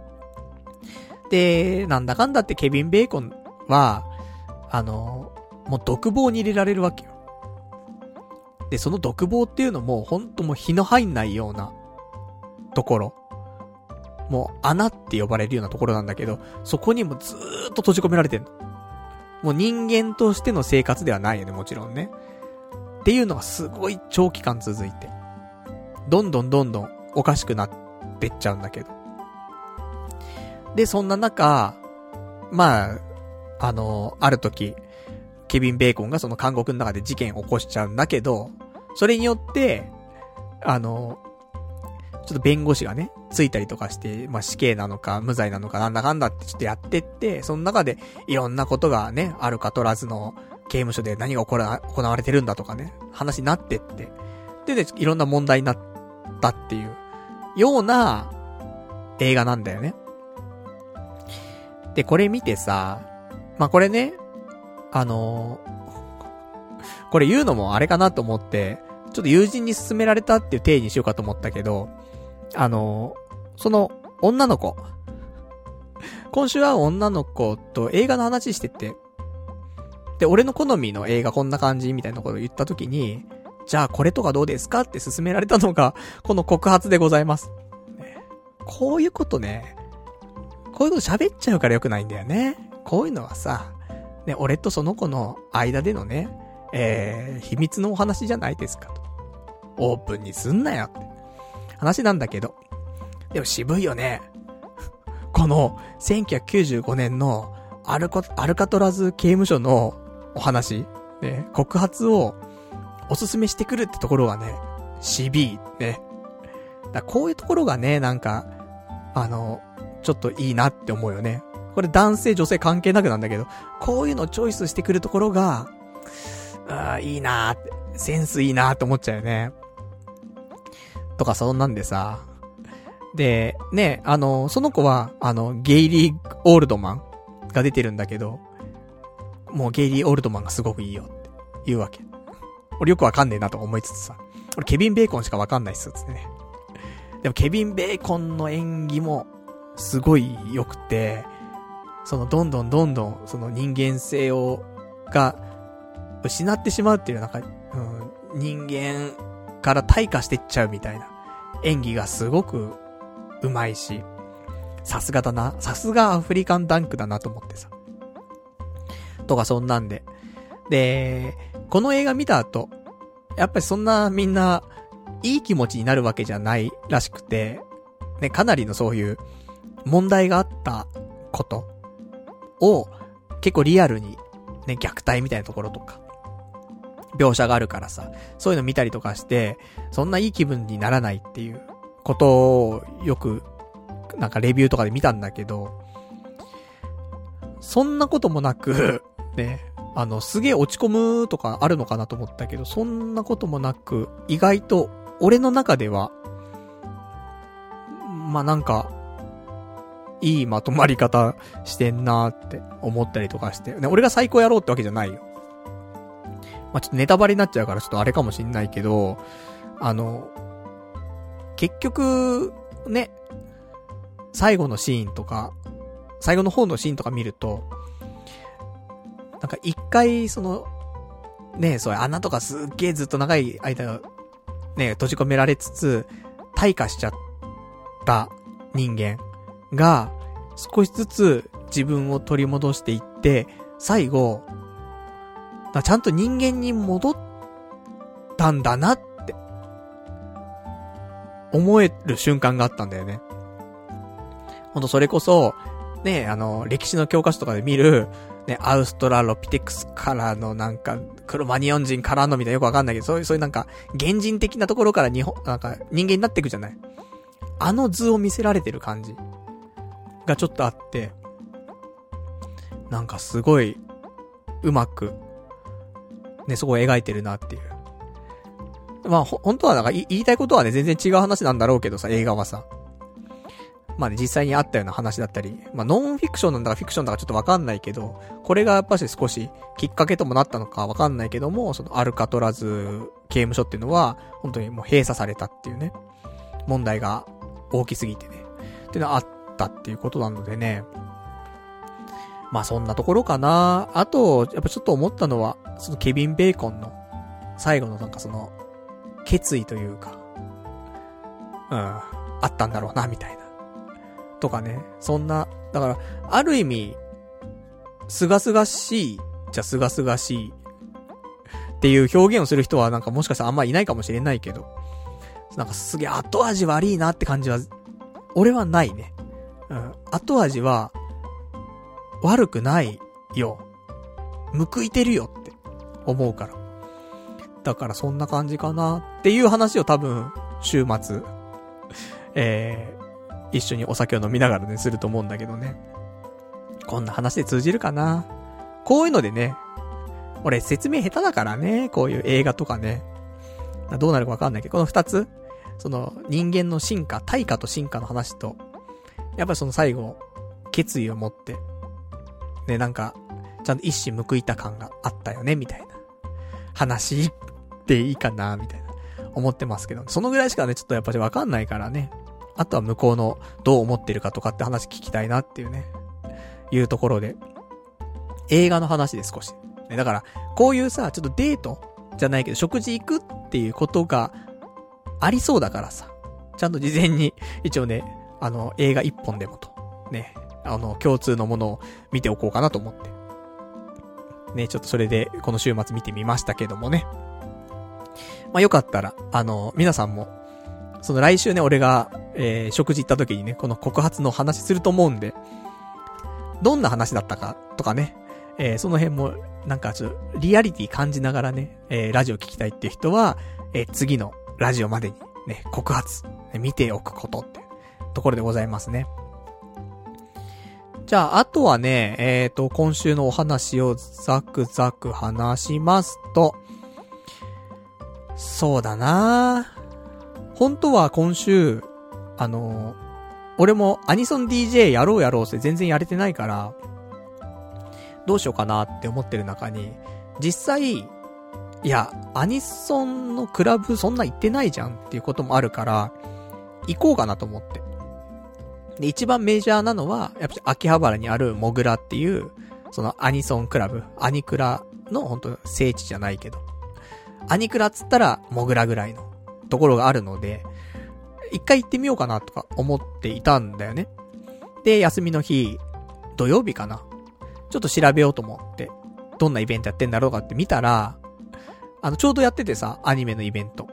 で、なんだかんだってケビン・ベーコンは、あの、もう独房に入れられるわけよ。で、その独房っていうのも、ほんともう日の入んないようなところ。もう穴って呼ばれるようなところなんだけど、そこにもずーっと閉じ込められてんの。もう人間としての生活ではないよね、もちろんね。っていうのがすごい長期間続いて。どんどんどんどんおかしくなってっちゃうんだけど。で、そんな中、まあ、あの、ある時、ケビン・ベーコンがその監獄の中で事件を起こしちゃうんだけど、それによって、あの、ちょっと弁護士がね、ついたりとかして、まあ死刑なのか無罪なのかなんだかんだってちょっとやってって、その中でいろんなことがね、あるかとらずの刑務所で何が行わ、行われてるんだとかね、話になってって、でね、いろんな問題になったっていう、ような映画なんだよね。で、これ見てさ、まあこれね、あのー、これ言うのもあれかなと思って、ちょっと友人に勧められたっていう体にしようかと思ったけど、あのー、その女の子、今週は女の子と映画の話してて、で、俺の好みの映画こんな感じみたいなことを言ったときに、じゃあこれとかどうですかって勧められたのが、この告発でございます。こういうことね、こういうこと喋っちゃうから良くないんだよね。こういうのはさ、ね、俺とその子の間でのね、えー、秘密のお話じゃないですかと。オープンにすんなよって話なんだけど。でも渋いよね。このせんきゅうひゃくきゅうじゅうごねんのアルコ、アルカトラズ刑務所のお話、ね、告発をおすすめしてくるってところがね、渋いね。だこういうところがね、なんか、あの、ちょっといいなって思うよね。これ男性女性関係なくなんだけど、こういうのをチョイスしてくるところが、あいいなーって、センスいいなーって思っちゃうよね。とかそんなんでさ。で、ね、あの、その子は、あの、ゲイリー・オールドマンが出てるんだけど、もうゲイリー・オールドマンがすごくいいよって言うわけ。俺よくわかんねえなと思いつつさ。俺ケビン・ベーコンしかわかんないっすつってね。でもケビン・ベーコンの演技もすごい良くて、そのどんどんどんどんその人間性を、が失ってしまうっていうなんか、うん、人間から退化してっちゃうみたいな演技がすごく上手いし、さすがだな、さすがアフリカンダンクだなと思ってさ。とかそんなんで。で、この映画見た後、やっぱりそんなみんないい気持ちになるわけじゃないらしくて、ね、かなりのそういう問題があったことを結構リアルにね、虐待みたいなところとか、描写があるからさ、そういうの見たりとかして、そんないい気分にならないっていうことをよくなんかレビューとかで見たんだけど、そんなこともなく、ね、あの、すげえ落ち込むとかあるのかなと思ったけど、そんなこともなく、意外と俺の中では、まあ、なんか、いいまとまり方してんなーって思ったりとかして、ね、俺が最高やろうってわけじゃないよ。まあ、ちょっとネタバレになっちゃうからちょっとあれかもしんないけど、あの、結局、ね、最後のシーンとか、最後の方のシーンとか見ると、なんか一回、その、ね、そういう穴とかすっげーずっと長い間、ね、閉じ込められつつ、退化しちゃった人間が、少しずつ自分を取り戻していって、最後、ちゃんと人間に戻ったんだなって、思える瞬間があったんだよね。ほんとそれこそ、ね、あの、歴史の教科書とかで見る、ね、アウストラロピテクスからのなんか、クロマニオン人からのみたいなよくわかんないけど、そういう、そういうなんか、原人的なところから日本、なんか、人間になっていくじゃない。あの図を見せられてる感じがちょっとあって、なんかすごい、うまく、ね、そこを描いてるなっていう。まあ、ほ、本当はなんか言いたいことはね、全然違う話なんだろうけどさ、映画はさ。まあね、実際にあったような話だったり、まあノンフィクションなんだかフィクションだかちょっとわかんないけど、これがやっぱし少しきっかけともなったのかわかんないけども、そのアルカトラズ刑務所っていうのは、本当にもう閉鎖されたっていうね、問題が大きすぎてね、っていうのはあったっていうことなのでね、まあそんなところかな。あと、やっぱちょっと思ったのは、そのケビン・ベーコンの最後のなんかその、決意というか、うん、あったんだろうな、みたいな。とかね、そんな、だから、ある意味、すがすがしい、じゃすがすがしい、っていう表現をする人はなんかもしかしたらあんまいないかもしれないけど、なんかすげえ後味悪いなって感じは、俺はないね。うん。後味は、悪くないよ。報いてるよって思うから。だからそんな感じかなっていう話を多分、週末、えー、一緒にお酒を飲みながらね、すると思うんだけどね。こんな話で通じるかな。こういうのでね、俺説明下手だからね、こういう映画とかね。どうなるかわかんないけど、この二つ、その人間の進化、対価と進化の話と、やっぱりその最後、決意を持って、ね、なんか、ちゃんと一矢報いた感があったよね、みたいな話でいいかな、みたいな、思ってますけど、そのぐらいしかね、ちょっとやっぱりわかんないからね。あとは向こうのどう思ってるかとかって話聞きたいなっていうね、いうところで、映画の話で少し。ね、だから、こういうさ、ちょっとデートじゃないけど、食事行くっていうことがありそうだからさ、ちゃんと事前に、一応ね、あの、映画一本でもと、ね、あの、共通のものを見ておこうかなと思って。ね、ちょっとそれで、この週末見てみましたけどもね。まあ、よかったら、あの、皆さんも、その来週ね、俺が、えー、食事行った時にね、この告発の話すると思うんで、どんな話だったかとかね、えー、その辺も、なんかちょっと、リアリティ感じながらね、えー、ラジオ聞きたいっていう人は、えー、次のラジオまでにね、告発、ね、見ておくことってところでございますね。じゃあ、あとはね、えっと、今週のお話をザクザク話しますと、そうだなぁ。本当は今週、あの、俺もアニソン ディージェー やろうやろうって全然やれてないから、どうしようかなって思ってる中に、実際、いや、アニソンのクラブそんな行ってないじゃんっていうこともあるから、行こうかなと思って。で、一番メジャーなのは、やっぱり秋葉原にあるモグラっていう、そのアニソンクラブ、アニクラの本当聖地じゃないけど、アニクラっつったらモグラぐらいのところがあるので、 一回行ってみようかなとか思っていたんだよね。で、休みの日、土曜日かな。ちょっと調べようと思って、どんなイベントやってんだろうかって見たら、あの、ちょうどやっててさ、アニメのイベント。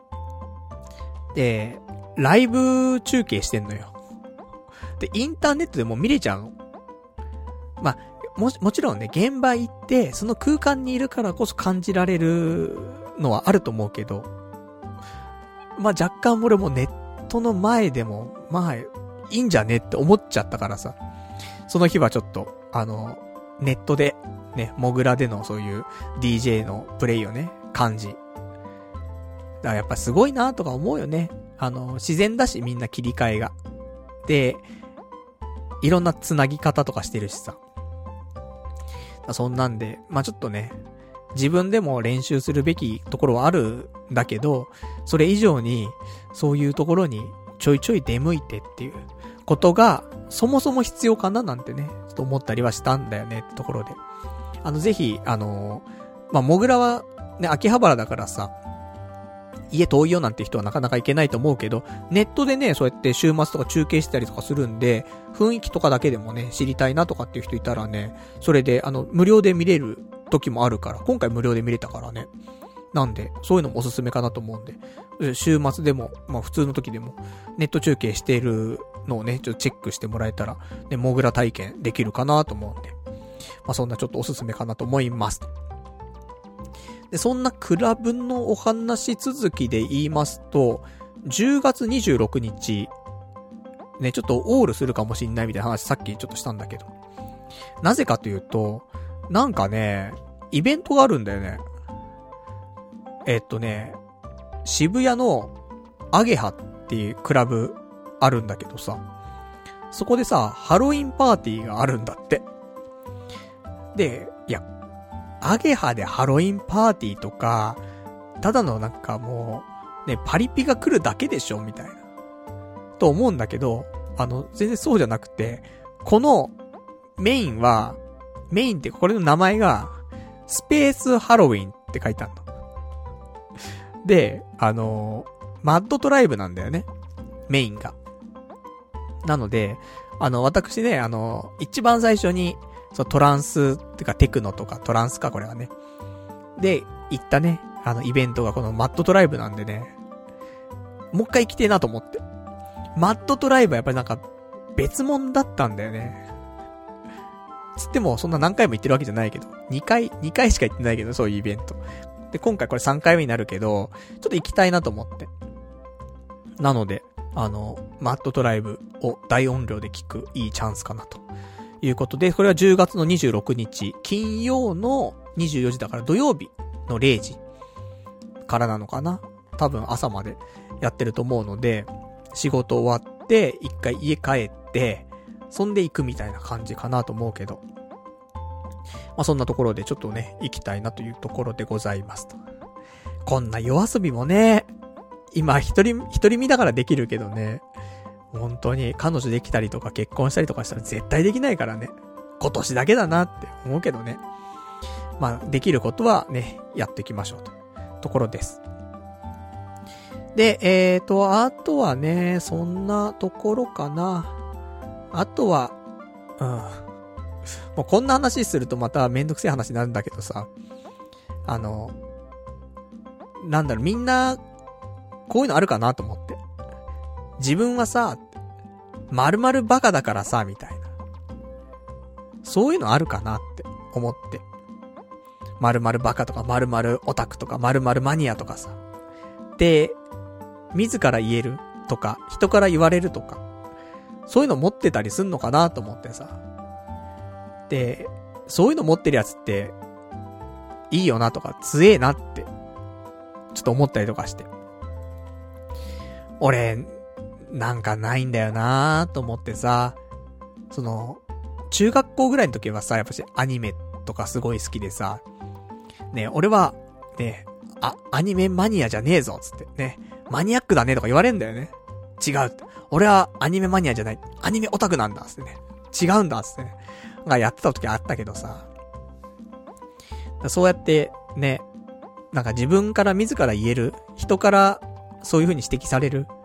で、ライブ中継してんのよ。で、インターネットでも見れちゃうの。まあ、も、もちろんね、現場行って、その空間にいるからこそ感じられるのはあると思うけど、まあ、若干俺もネットの前でも、まあ、いいんじゃねって思っちゃったからさ、その日はちょっと、あの、ネットで、ね、モグラでのそういう ディージェー のプレイをね、感じ。だからやっぱすごいなとか思うよね。あの、自然だしみんな切り替えが。で、いろんなつなぎ方とかしてるしさ。そんなんで、まあちょっとね、自分でも練習するべきところはあるんだけど、それ以上に、そういうところにちょいちょい出向いてっていうことが、そもそも必要かななんてね、ちょっと思ったりはしたんだよねってところで。あの、ぜひ、あのー、まあ、モグラは、ね、秋葉原だからさ、家遠いよなんて人はなかなか行けないと思うけど、ネットでね、そうやって週末とか中継したりとかするんで、雰囲気とかだけでもね、知りたいなとかっていう人いたらね、それで、あの、無料で見れる時もあるから、今回無料で見れたからね。なんで、そういうのもおすすめかなと思うんで、週末でも、まあ普通の時でも、ネット中継しているのをね、ちょっとチェックしてもらえたら、ね、モグラ体験できるかなと思うんで、まあそんなちょっとおすすめかなと思います。で、そんなクラブのお話続きで言いますと、じゅうがつにじゅうろくにち、ね、ちょっとオールするかもしんないみたいな話さっきちょっとしたんだけど、なぜかというと、なんかね、イベントがあるんだよね。えっとね、渋谷のアゲハっていうクラブあるんだけどさ、そこでさ、ハロウィンパーティーがあるんだって。で、いや、アゲハでハロウィンパーティーとか、ただのなんかもう、ね、パリピが来るだけでしょみたいな。と思うんだけど、あの、全然そうじゃなくて、このメインは、メインってこれの名前が、スペースハロウィンって書いてあるの。で、あのー、マッドトライブなんだよね。メインが。なので、あの、私ね、あのー、一番最初に、そう、トランス、ってかテクノとかトランスか、これはね。で、行ったね、あの、イベントがこのマッドトライブなんでね、もう一回行きてえなと思って。マッドトライブはやっぱりなんか、別物だったんだよね。つっても、そんな何回も行ってるわけじゃないけど、にかい、にかいしか行ってないけど、そういうイベント。で、今回これさんかいめになるけど、ちょっと行きたいなと思って。なので、あの、マッドトライブを大音量で聞くいいチャンスかなということで、これはじゅうがつのにじゅうろくにち、金曜のにじゅうよじだから土曜日のれいじからなのかな。多分朝までやってると思うので、仕事終わって一回家帰って、そんで行くみたいな感じかなと思うけど。まあ、そんなところでちょっとね、行きたいなというところでございますと。こんな夜遊びもね、今一人、一人身だからできるけどね、本当に彼女できたりとか結婚したりとかしたら絶対できないからね。今年だけだなって思うけどね。まあ、できることはね、やっていきましょうと。ところです。で、えーと、あとはね、そんなところかな。あとは、うん。もうこんな話するとまためんどくせえ話になるんだけどさ。あの、なんだろう、みんな、こういうのあるかなと思って。自分はさ、〇〇バカだからさ、みたいな。そういうのあるかなって思って。〇〇バカとか〇〇オタクとか〇〇マニアとかさ。で、自ら言えるとか、人から言われるとか、そういうの持ってたりすんのかなと思ってさ。で、そういうの持ってるやつって、いいよなとか、強えなって、ちょっと思ったりとかして。俺、なんかないんだよなと思ってさ、その、中学校ぐらいの時はさ、やっぱしアニメとかすごい好きでさ、ね、俺は、ね、あ、アニメマニアじゃねえぞ、つって、ね、マニアックだねとか言われんだよね。違う。俺はアニメマニアじゃない。アニメオタクなんだ、つってね。違うんだ、つってね。がやってた時あったけどさ。そうやって、ね、なんか自分から自ら言える、人からそういう風に指摘される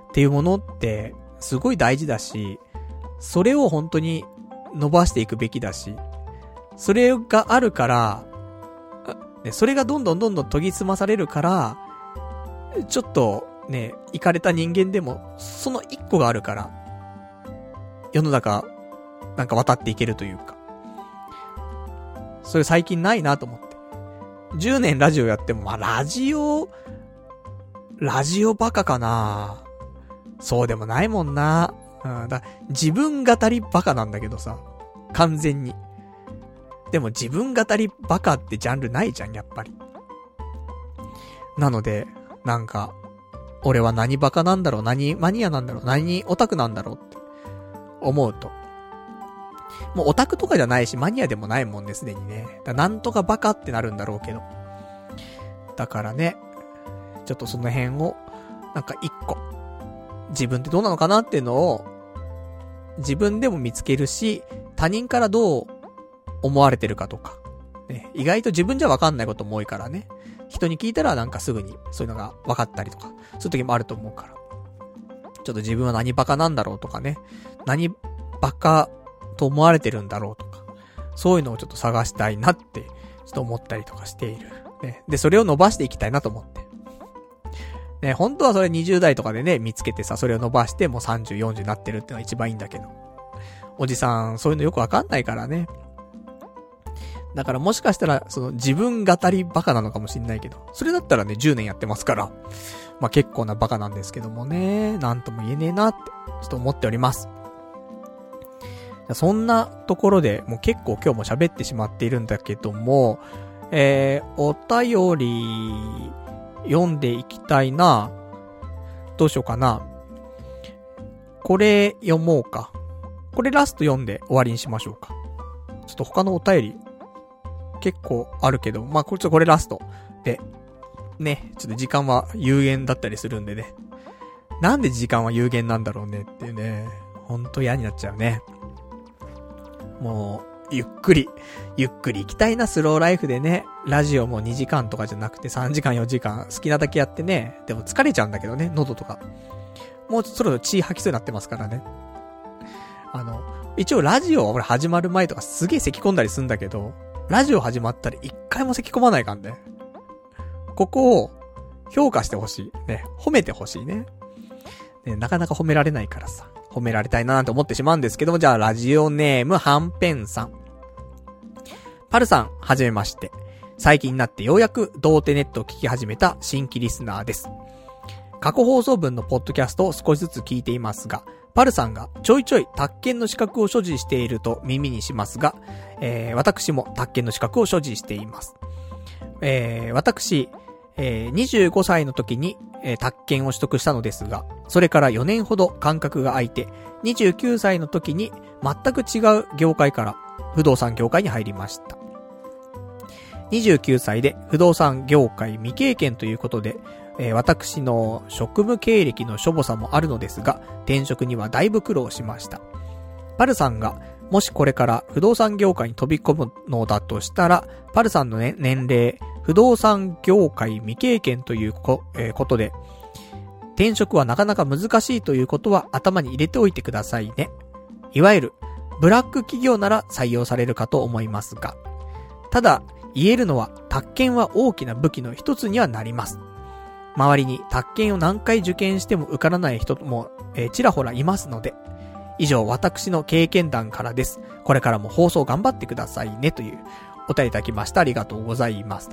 っていうものってすごい大事だし、それを本当に伸ばしていくべきだし、それがあるから、それがどんどんどんどん研ぎ澄まされるから、ちょっとね、イカれた人間でも、その一個があるから、世の中、なんか渡っていけるというか。それ最近ないなと思って。じゅうねんラジオやっても、まあラジオ、ラジオバカかな。そうでもないもんな。うん、だ自分語りバカなんだけどさ。完全に。でも自分語りバカってジャンルないじゃん、やっぱり。なので、なんか、俺は何バカなんだろう、何マニアなんだろう、何オタクなんだろうって思うと。もうオタクとかじゃないし、マニアでもないもんね、すでにね。だなんとかバカってなるんだろうけど。だからね、ちょっとその辺を、なんか一個、自分ってどうなのかなっていうのを、自分でも見つけるし、他人からどう思われてるかとか。ね、意外と自分じゃわかんないことも多いからね。人に聞いたらなんかすぐにそういうのが分かったりとか、そういう時もあると思うから。ちょっと自分は何バカなんだろうとかね。何バカと思われてるんだろうとか。そういうのをちょっと探したいなって、ちょっと思ったりとかしている。ね。で、それを伸ばしていきたいなと思って。ね、本当はそれにじゅう代とかでね、見つけてさ、それを伸ばしてもうさんじゅう、よんじゅうになってるってのが一番いいんだけど。おじさん、そういうのよくわかんないからね。だからもしかしたら、その自分語りバカなのかもしんないけど、それだったらね、じゅうねんやってますから、まあ結構なバカなんですけどもね、なんとも言えねえなって、ちょっと思っております。そんなところで、もう結構今日も喋ってしまっているんだけども、えー、お便り、読んでいきたいな。どうしようかな。これ読もうか。これラスト読んで終わりにしましょうか。ちょっと他のお便り、結構あるけど、まあ、これちょっとこれラストで、ね、ちょっと時間は有限だったりするんでね。なんで時間は有限なんだろうねっていうね。ほんと嫌になっちゃうね。もう、ゆっくり、ゆっくり行きたいな、スローライフでね。ラジオもにじかんとかじゃなくてさんじかんよじかん、好きなだけやってね。でも疲れちゃうんだけどね、喉とか。もうそろそろ血吐きそうになってますからね。あの、一応ラジオは俺始まる前とかすげえ咳込んだりするんだけど、ラジオ始まったら一回も咳込まないかんね。ここを評価してほしい。ね、褒めてほしいね。ね、なかなか褒められないからさ。褒められたいななんて思ってしまうんですけども、じゃあラジオネームはんぺんさん。パルさん、はじめまして。最近になってようやく童貞ネットを聞き始めた新規リスナーです。過去放送分のポッドキャストを少しずつ聞いていますが、パルさんがちょいちょい宅建の資格を所持していると耳にしますが、えー、私も宅建の資格を所持しています。えー、私、えー、にじゅうごさいの時に、えー、宅建を取得したのですが、それからよねんほど間隔が空いて、にじゅうきゅうさいの時に全く違う業界から不動産業界に入りました。にじゅうきゅうさいで不動産業界未経験ということで、えー、私の職務経歴のしょぼさもあるのですが、転職にはだいぶ苦労しました。パルさんがもしこれから不動産業界に飛び込むのだとしたら、パルさんの、ね、年齢、不動産業界未経験というこ、えー、ことで、転職はなかなか難しいということは頭に入れておいてくださいね。いわゆるブラック企業なら採用されるかと思いますが、ただ言えるのは宅建は大きな武器の一つにはなります。周りに宅建を何回受験しても受からない人も、えー、ちらほらいますので、以上私の経験談からです。これからも放送頑張ってくださいねというお便りいただきました。ありがとうございます。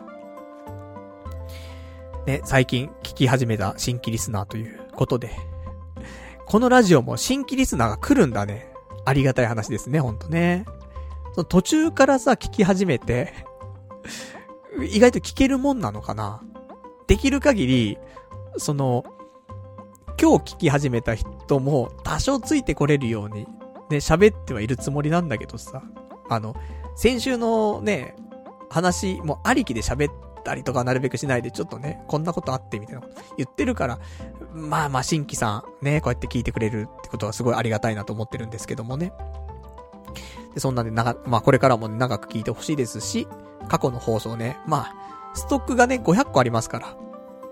ね、最近聞き始めた新規リスナーということで、このラジオも新規リスナーが来るんだね。ありがたい話ですね、ほんとね。その途中からさ、聞き始めて、意外と聞けるもんなのかな。できる限り、その、今日聞き始めた人も多少ついてこれるように、ね、喋ってはいるつもりなんだけどさ、あの、先週のね、話もありきで喋ったりとかなるべくしないで、ちょっとね、こんなことあってみたいなこと言ってるから、まあまあ新規さん、ね、こうやって聞いてくれるってことはすごいありがたいなと思ってるんですけどもね。で、そんなんで長、まあこれからも、ね、長く聞いてほしいですし、過去の放送ね、まあ、ストックがね、ごひゃっこありますから、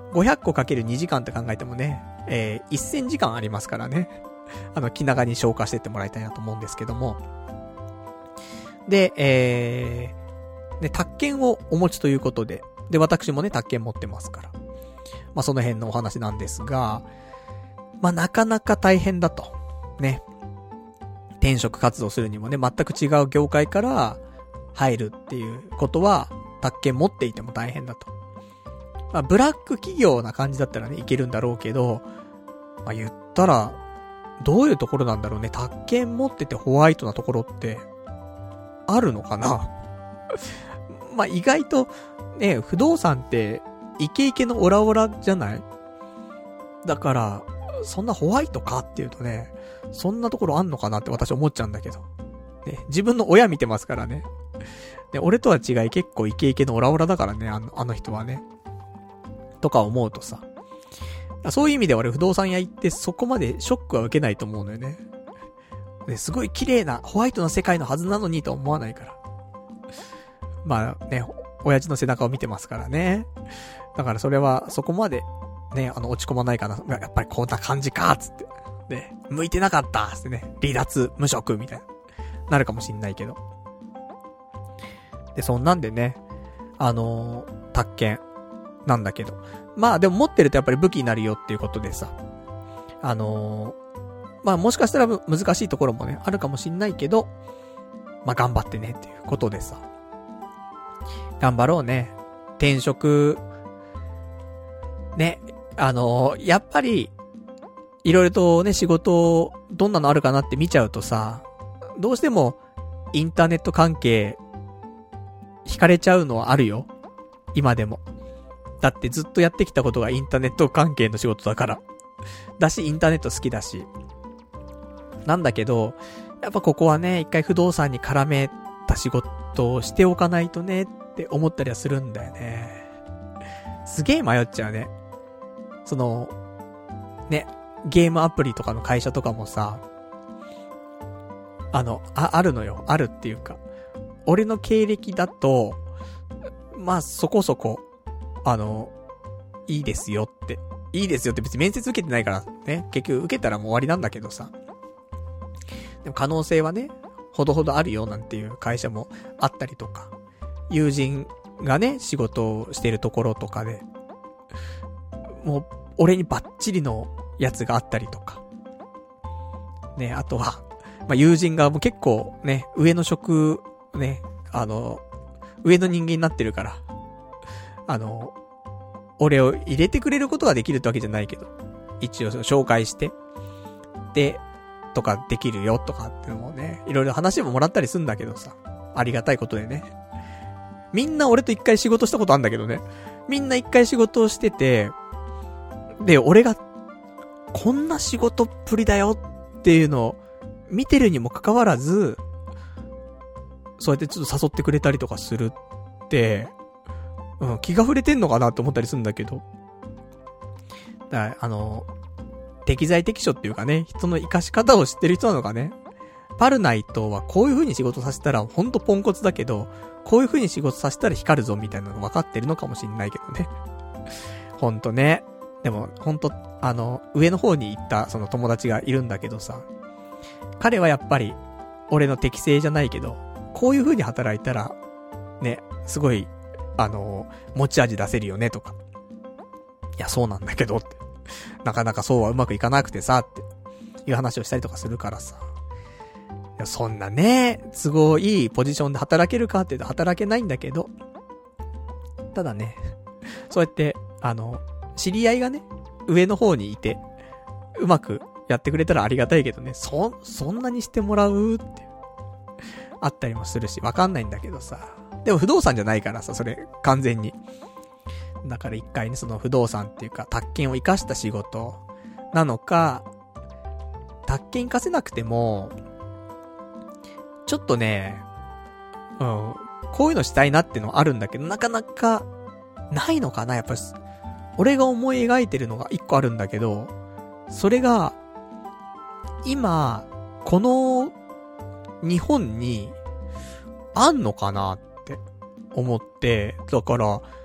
ごひゃっこかけるにじかんって考えてもね、えー、せんじかんありますからね。あの、気長に消化してってもらいたいなと思うんですけども。で、えー、で、宅建をお持ちということで、で、私もね、宅建持ってますから。まあ、その辺のお話なんですが、まあ、なかなか大変だと。ね。転職活動するにもね、全く違う業界から入るっていうことは、宅建持っていても大変だと。まあ、ブラック企業な感じだったらね、いけるんだろうけど、まあ、言ったら、どういうところなんだろうね。宅建持っててホワイトなところって、あるのかなまあ、意外と、ね、不動産って、イケイケのオラオラじゃない？だから、そんなホワイトかっていうとね、そんなところあんのかなって私思っちゃうんだけど。ね、自分の親見てますからね。で、俺とは違い結構イケイケのオラオラだからね、あの、あの人はね。とか思うとさ。そういう意味で俺不動産屋行ってそこまでショックは受けないと思うのよね。ね、すごい綺麗なホワイトな世界のはずなのにと思わないから。まあね、親父の背中を見てますからね。だからそれはそこまでね、あの落ち込まないかな。やっぱりこんな感じかつって。ね、向いてなかったつってね、離脱、無職みたいな。なるかもしんないけど。で、そんなんでね、あのー、宅建なんだけど。まあでも持ってるとやっぱり武器になるよっていうことでさ。あのー、まあもしかしたら難しいところもね、あるかもしんないけど、まあ頑張ってねっていうことでさ。頑張ろうね。転職、ね、あのー、やっぱり、いろいろとね、仕事、どんなのあるかなって見ちゃうとさ、どうしても、インターネット関係、惹かれちゃうのはあるよ。今でも。だってずっとやってきたことがインターネット関係の仕事だから。だし、インターネット好きだし。なんだけど、やっぱここはね、一回不動産に絡めた仕事をしておかないとね、って思ったりはするんだよね。すげえ迷っちゃうね。その、ね、ゲームアプリとかの会社とかもさ、あの、あ、あるのよ。あるっていうか。俺の経歴だと、まあ、そこそこ、あの、いいですよって。いいですよって別に面接受けてないからね。結局受けたらもう終わりなんだけどさ。でも可能性はね、ほどほどあるよなんていう会社もあったりとか。友人がね、仕事をしてるところとかで、もう、俺にバッチリのやつがあったりとか。ね、あとは、まあ、友人がもう結構ね、上の職、ね、あの、上の人間になってるから、あの、俺を入れてくれることができるってわけじゃないけど、一応紹介して、で、とかできるよとかっていうのもね、いろいろ話ももらったりするんだけどさ、ありがたいことでね。みんな俺と一回仕事したことあるんだけどね、みんな一回仕事をしてて、で、俺が、こんな仕事っぷりだよっていうのを見てるにもかかわらず、そうやってちょっと誘ってくれたりとかするって、うん、気が触れてんのかなって思ったりするんだけど。だから、あの、適材適所っていうかね、人の活かし方を知ってる人なのかね。パルナイトはこういう風に仕事させたらほんとポンコツだけど、こういう風に仕事させたら光るぞみたいなのが分かってるのかもしんないけどね。ほんとね。でも、ほんと、あの、上の方に行ったその友達がいるんだけどさ、彼はやっぱり、俺の適性じゃないけど、こういう風に働いたら、ね、すごい、あの、持ち味出せるよねとか。いや、そうなんだけどって。なかなかそうはうまくいかなくてさ、っていう話をしたりとかするからさ。いや、そんなね、都合いいポジションで働けるかって言うと働けないんだけど、ただね、そうやって、あの、知り合いがね、上の方にいて、うまくやってくれたらありがたいけどね、そ、そんなにしてもらうって、あったりもするし、わかんないんだけどさ。でも不動産じゃないからさ、それ、完全に。だから一回ね、その不動産っていうか、宅建を活かした仕事、なのか、宅建活かせなくても、ちょっとね、うん、こういうのしたいなってのあるんだけど、なかなか、ないのかなやっぱり、俺が思い描いてるのが一個あるんだけど、それが、今、この、日本に、あんのかなって思って、だから、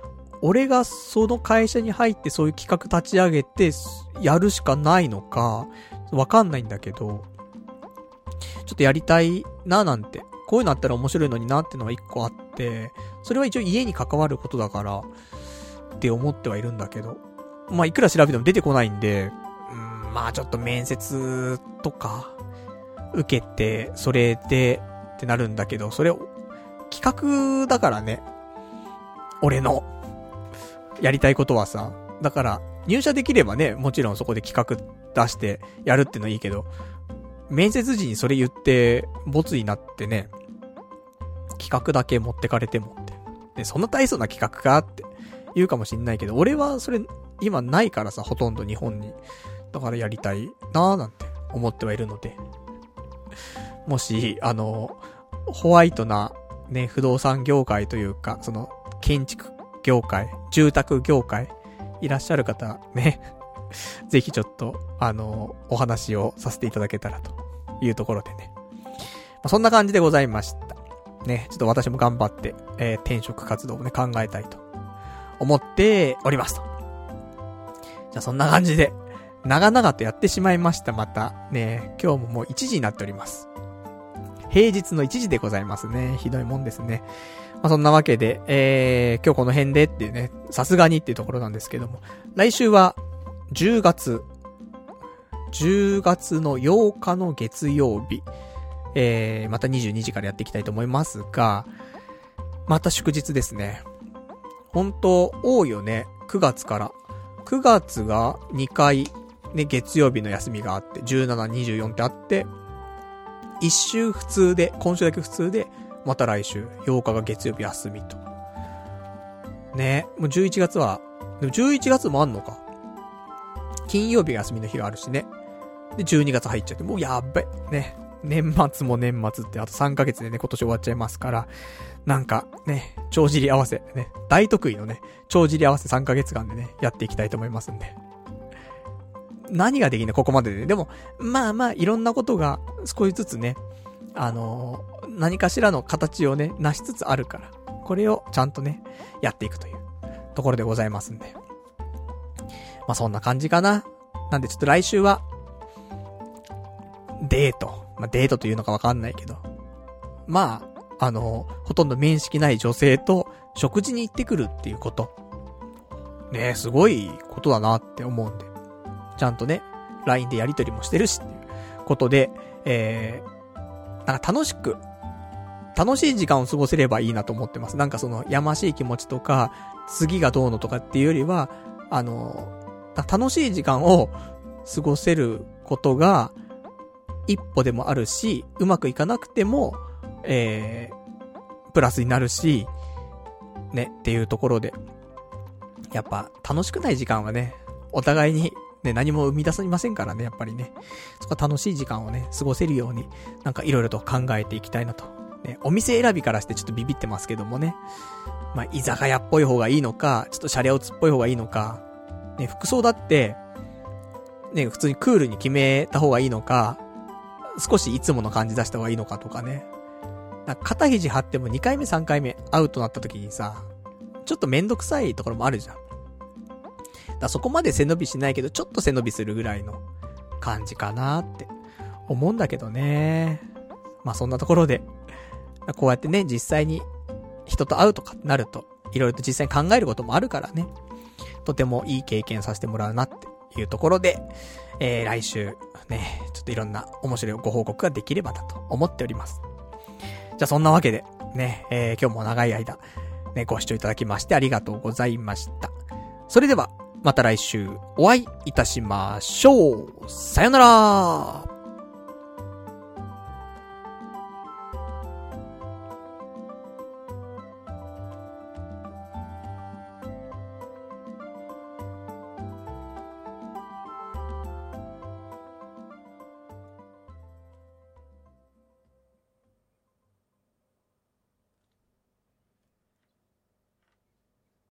俺がその会社に入ってそういう企画立ち上げて、やるしかないのか、わかんないんだけど、ちょっとやりたいななんて、こういうのあったら面白いのになってのが一個あって、それは一応家に関わることだから、って思ってはいるんだけど、まあ、いくら調べても出てこないんで、うーん、まあちょっと面接とか、受けて、それで、ってなるんだけど、それ、企画だからね、俺の、やりたいことはさ、だから、入社できればね、もちろんそこで企画出してやるってのいいけど、面接時にそれ言って、ボツになってね、企画だけ持ってかれてもって。で、そんな大層な企画かって言うかもしんないけど、俺はそれ今ないからさ、ほとんど日本に。だからやりたいなーなんて思ってはいるので。もし、あの、ホワイトなね、不動産業界というか、その、建築業界、住宅業界、いらっしゃる方、ね、ぜひちょっと、あの、お話をさせていただけたらというところでね。まあ、そんな感じでございました。ね、ちょっと私も頑張って、えー、転職活動をね、考えたいと思っておりますと。じゃあそんな感じで、長々とやってしまいました。また、ね、今日ももういちじになっております。平日のいちじでございますね。ひどいもんですね。まあ、そんなわけで、えー、今日この辺でっていうね、さすがにっていうところなんですけども、来週はじゅうがつ、じゅうがつのようかの月曜日、えー、またにじゅうにじからやっていきたいと思いますが、また祝日ですね。ほんと、多いよね。くがつから。くがつがにかい、ね、月曜日の休みがあって、じゅうしち、にじゅうよんってあって、一週普通で、今週だけ普通で、また来週、ようかが月曜日休みと。ね、もうじゅういちがつは、でもじゅういちがつもあんのか。金曜日が休みの日があるしね。で、じゅうにがつ入っちゃって、もうやっべ。ね。年末も年末ってあとさんかげつでね、今年終わっちゃいますから、なんかね、帳尻合わせ、ね、大得意のね、帳尻合わせさんかげつかんでね、やっていきたいと思いますんで。何ができんのここまでで。でも、まあまあ、いろんなことが少しずつね、あのー、何かしらの形をね、成しつつあるから、これをちゃんとね、やっていくというところでございますんで。まあそんな感じかな。なんでちょっと来週は、デート。まあ、デートというのかわかんないけど。まあ、あの、ほとんど面識ない女性と食事に行ってくるっていうこと。ねえ、すごいことだなって思うんで。ちゃんとね、ライン でやりとりもしてるしっていうことで、えー、なんか楽しく、楽しい時間を過ごせればいいなと思ってます。なんかその、やましい気持ちとか、次がどうのとかっていうよりは、あの、楽しい時間を過ごせることが、一歩でもあるし、うまくいかなくても、えー、プラスになるし、ね、っていうところで、やっぱ楽しくない時間はね、お互いにね、何も生み出せませんからね、やっぱりね。そこは楽しい時間をね、過ごせるように、なんかいろいろと考えていきたいなと。ね、お店選びからしてちょっとビビってますけどもね。まあ、居酒屋っぽい方がいいのか、ちょっとシャレオツっぽい方がいいのか、ね、服装だって、ね、普通にクールに決めた方がいいのか、少しいつもの感じ出した方がいいのかとかね。なんか肩肘張ってもにかいめさんかいめアウトなった時にさ、ちょっとめんどくさいところもあるじゃん。だからそこまで背伸びしないけど、ちょっと背伸びするぐらいの感じかなって思うんだけどね。まあそんなところで、こうやってね、実際に人と会うとかなると、いろいろと実際に考えることもあるからね。とてもいい経験させてもらうなっていうところで、えー、来週ね、ちょっといろんな面白いご報告ができればなと思っております。じゃあそんなわけで、ね、えー、今日も長い間、ね、ご視聴いただきましてありがとうございました。それでは、また来週お会いいたしましょう。さよなら。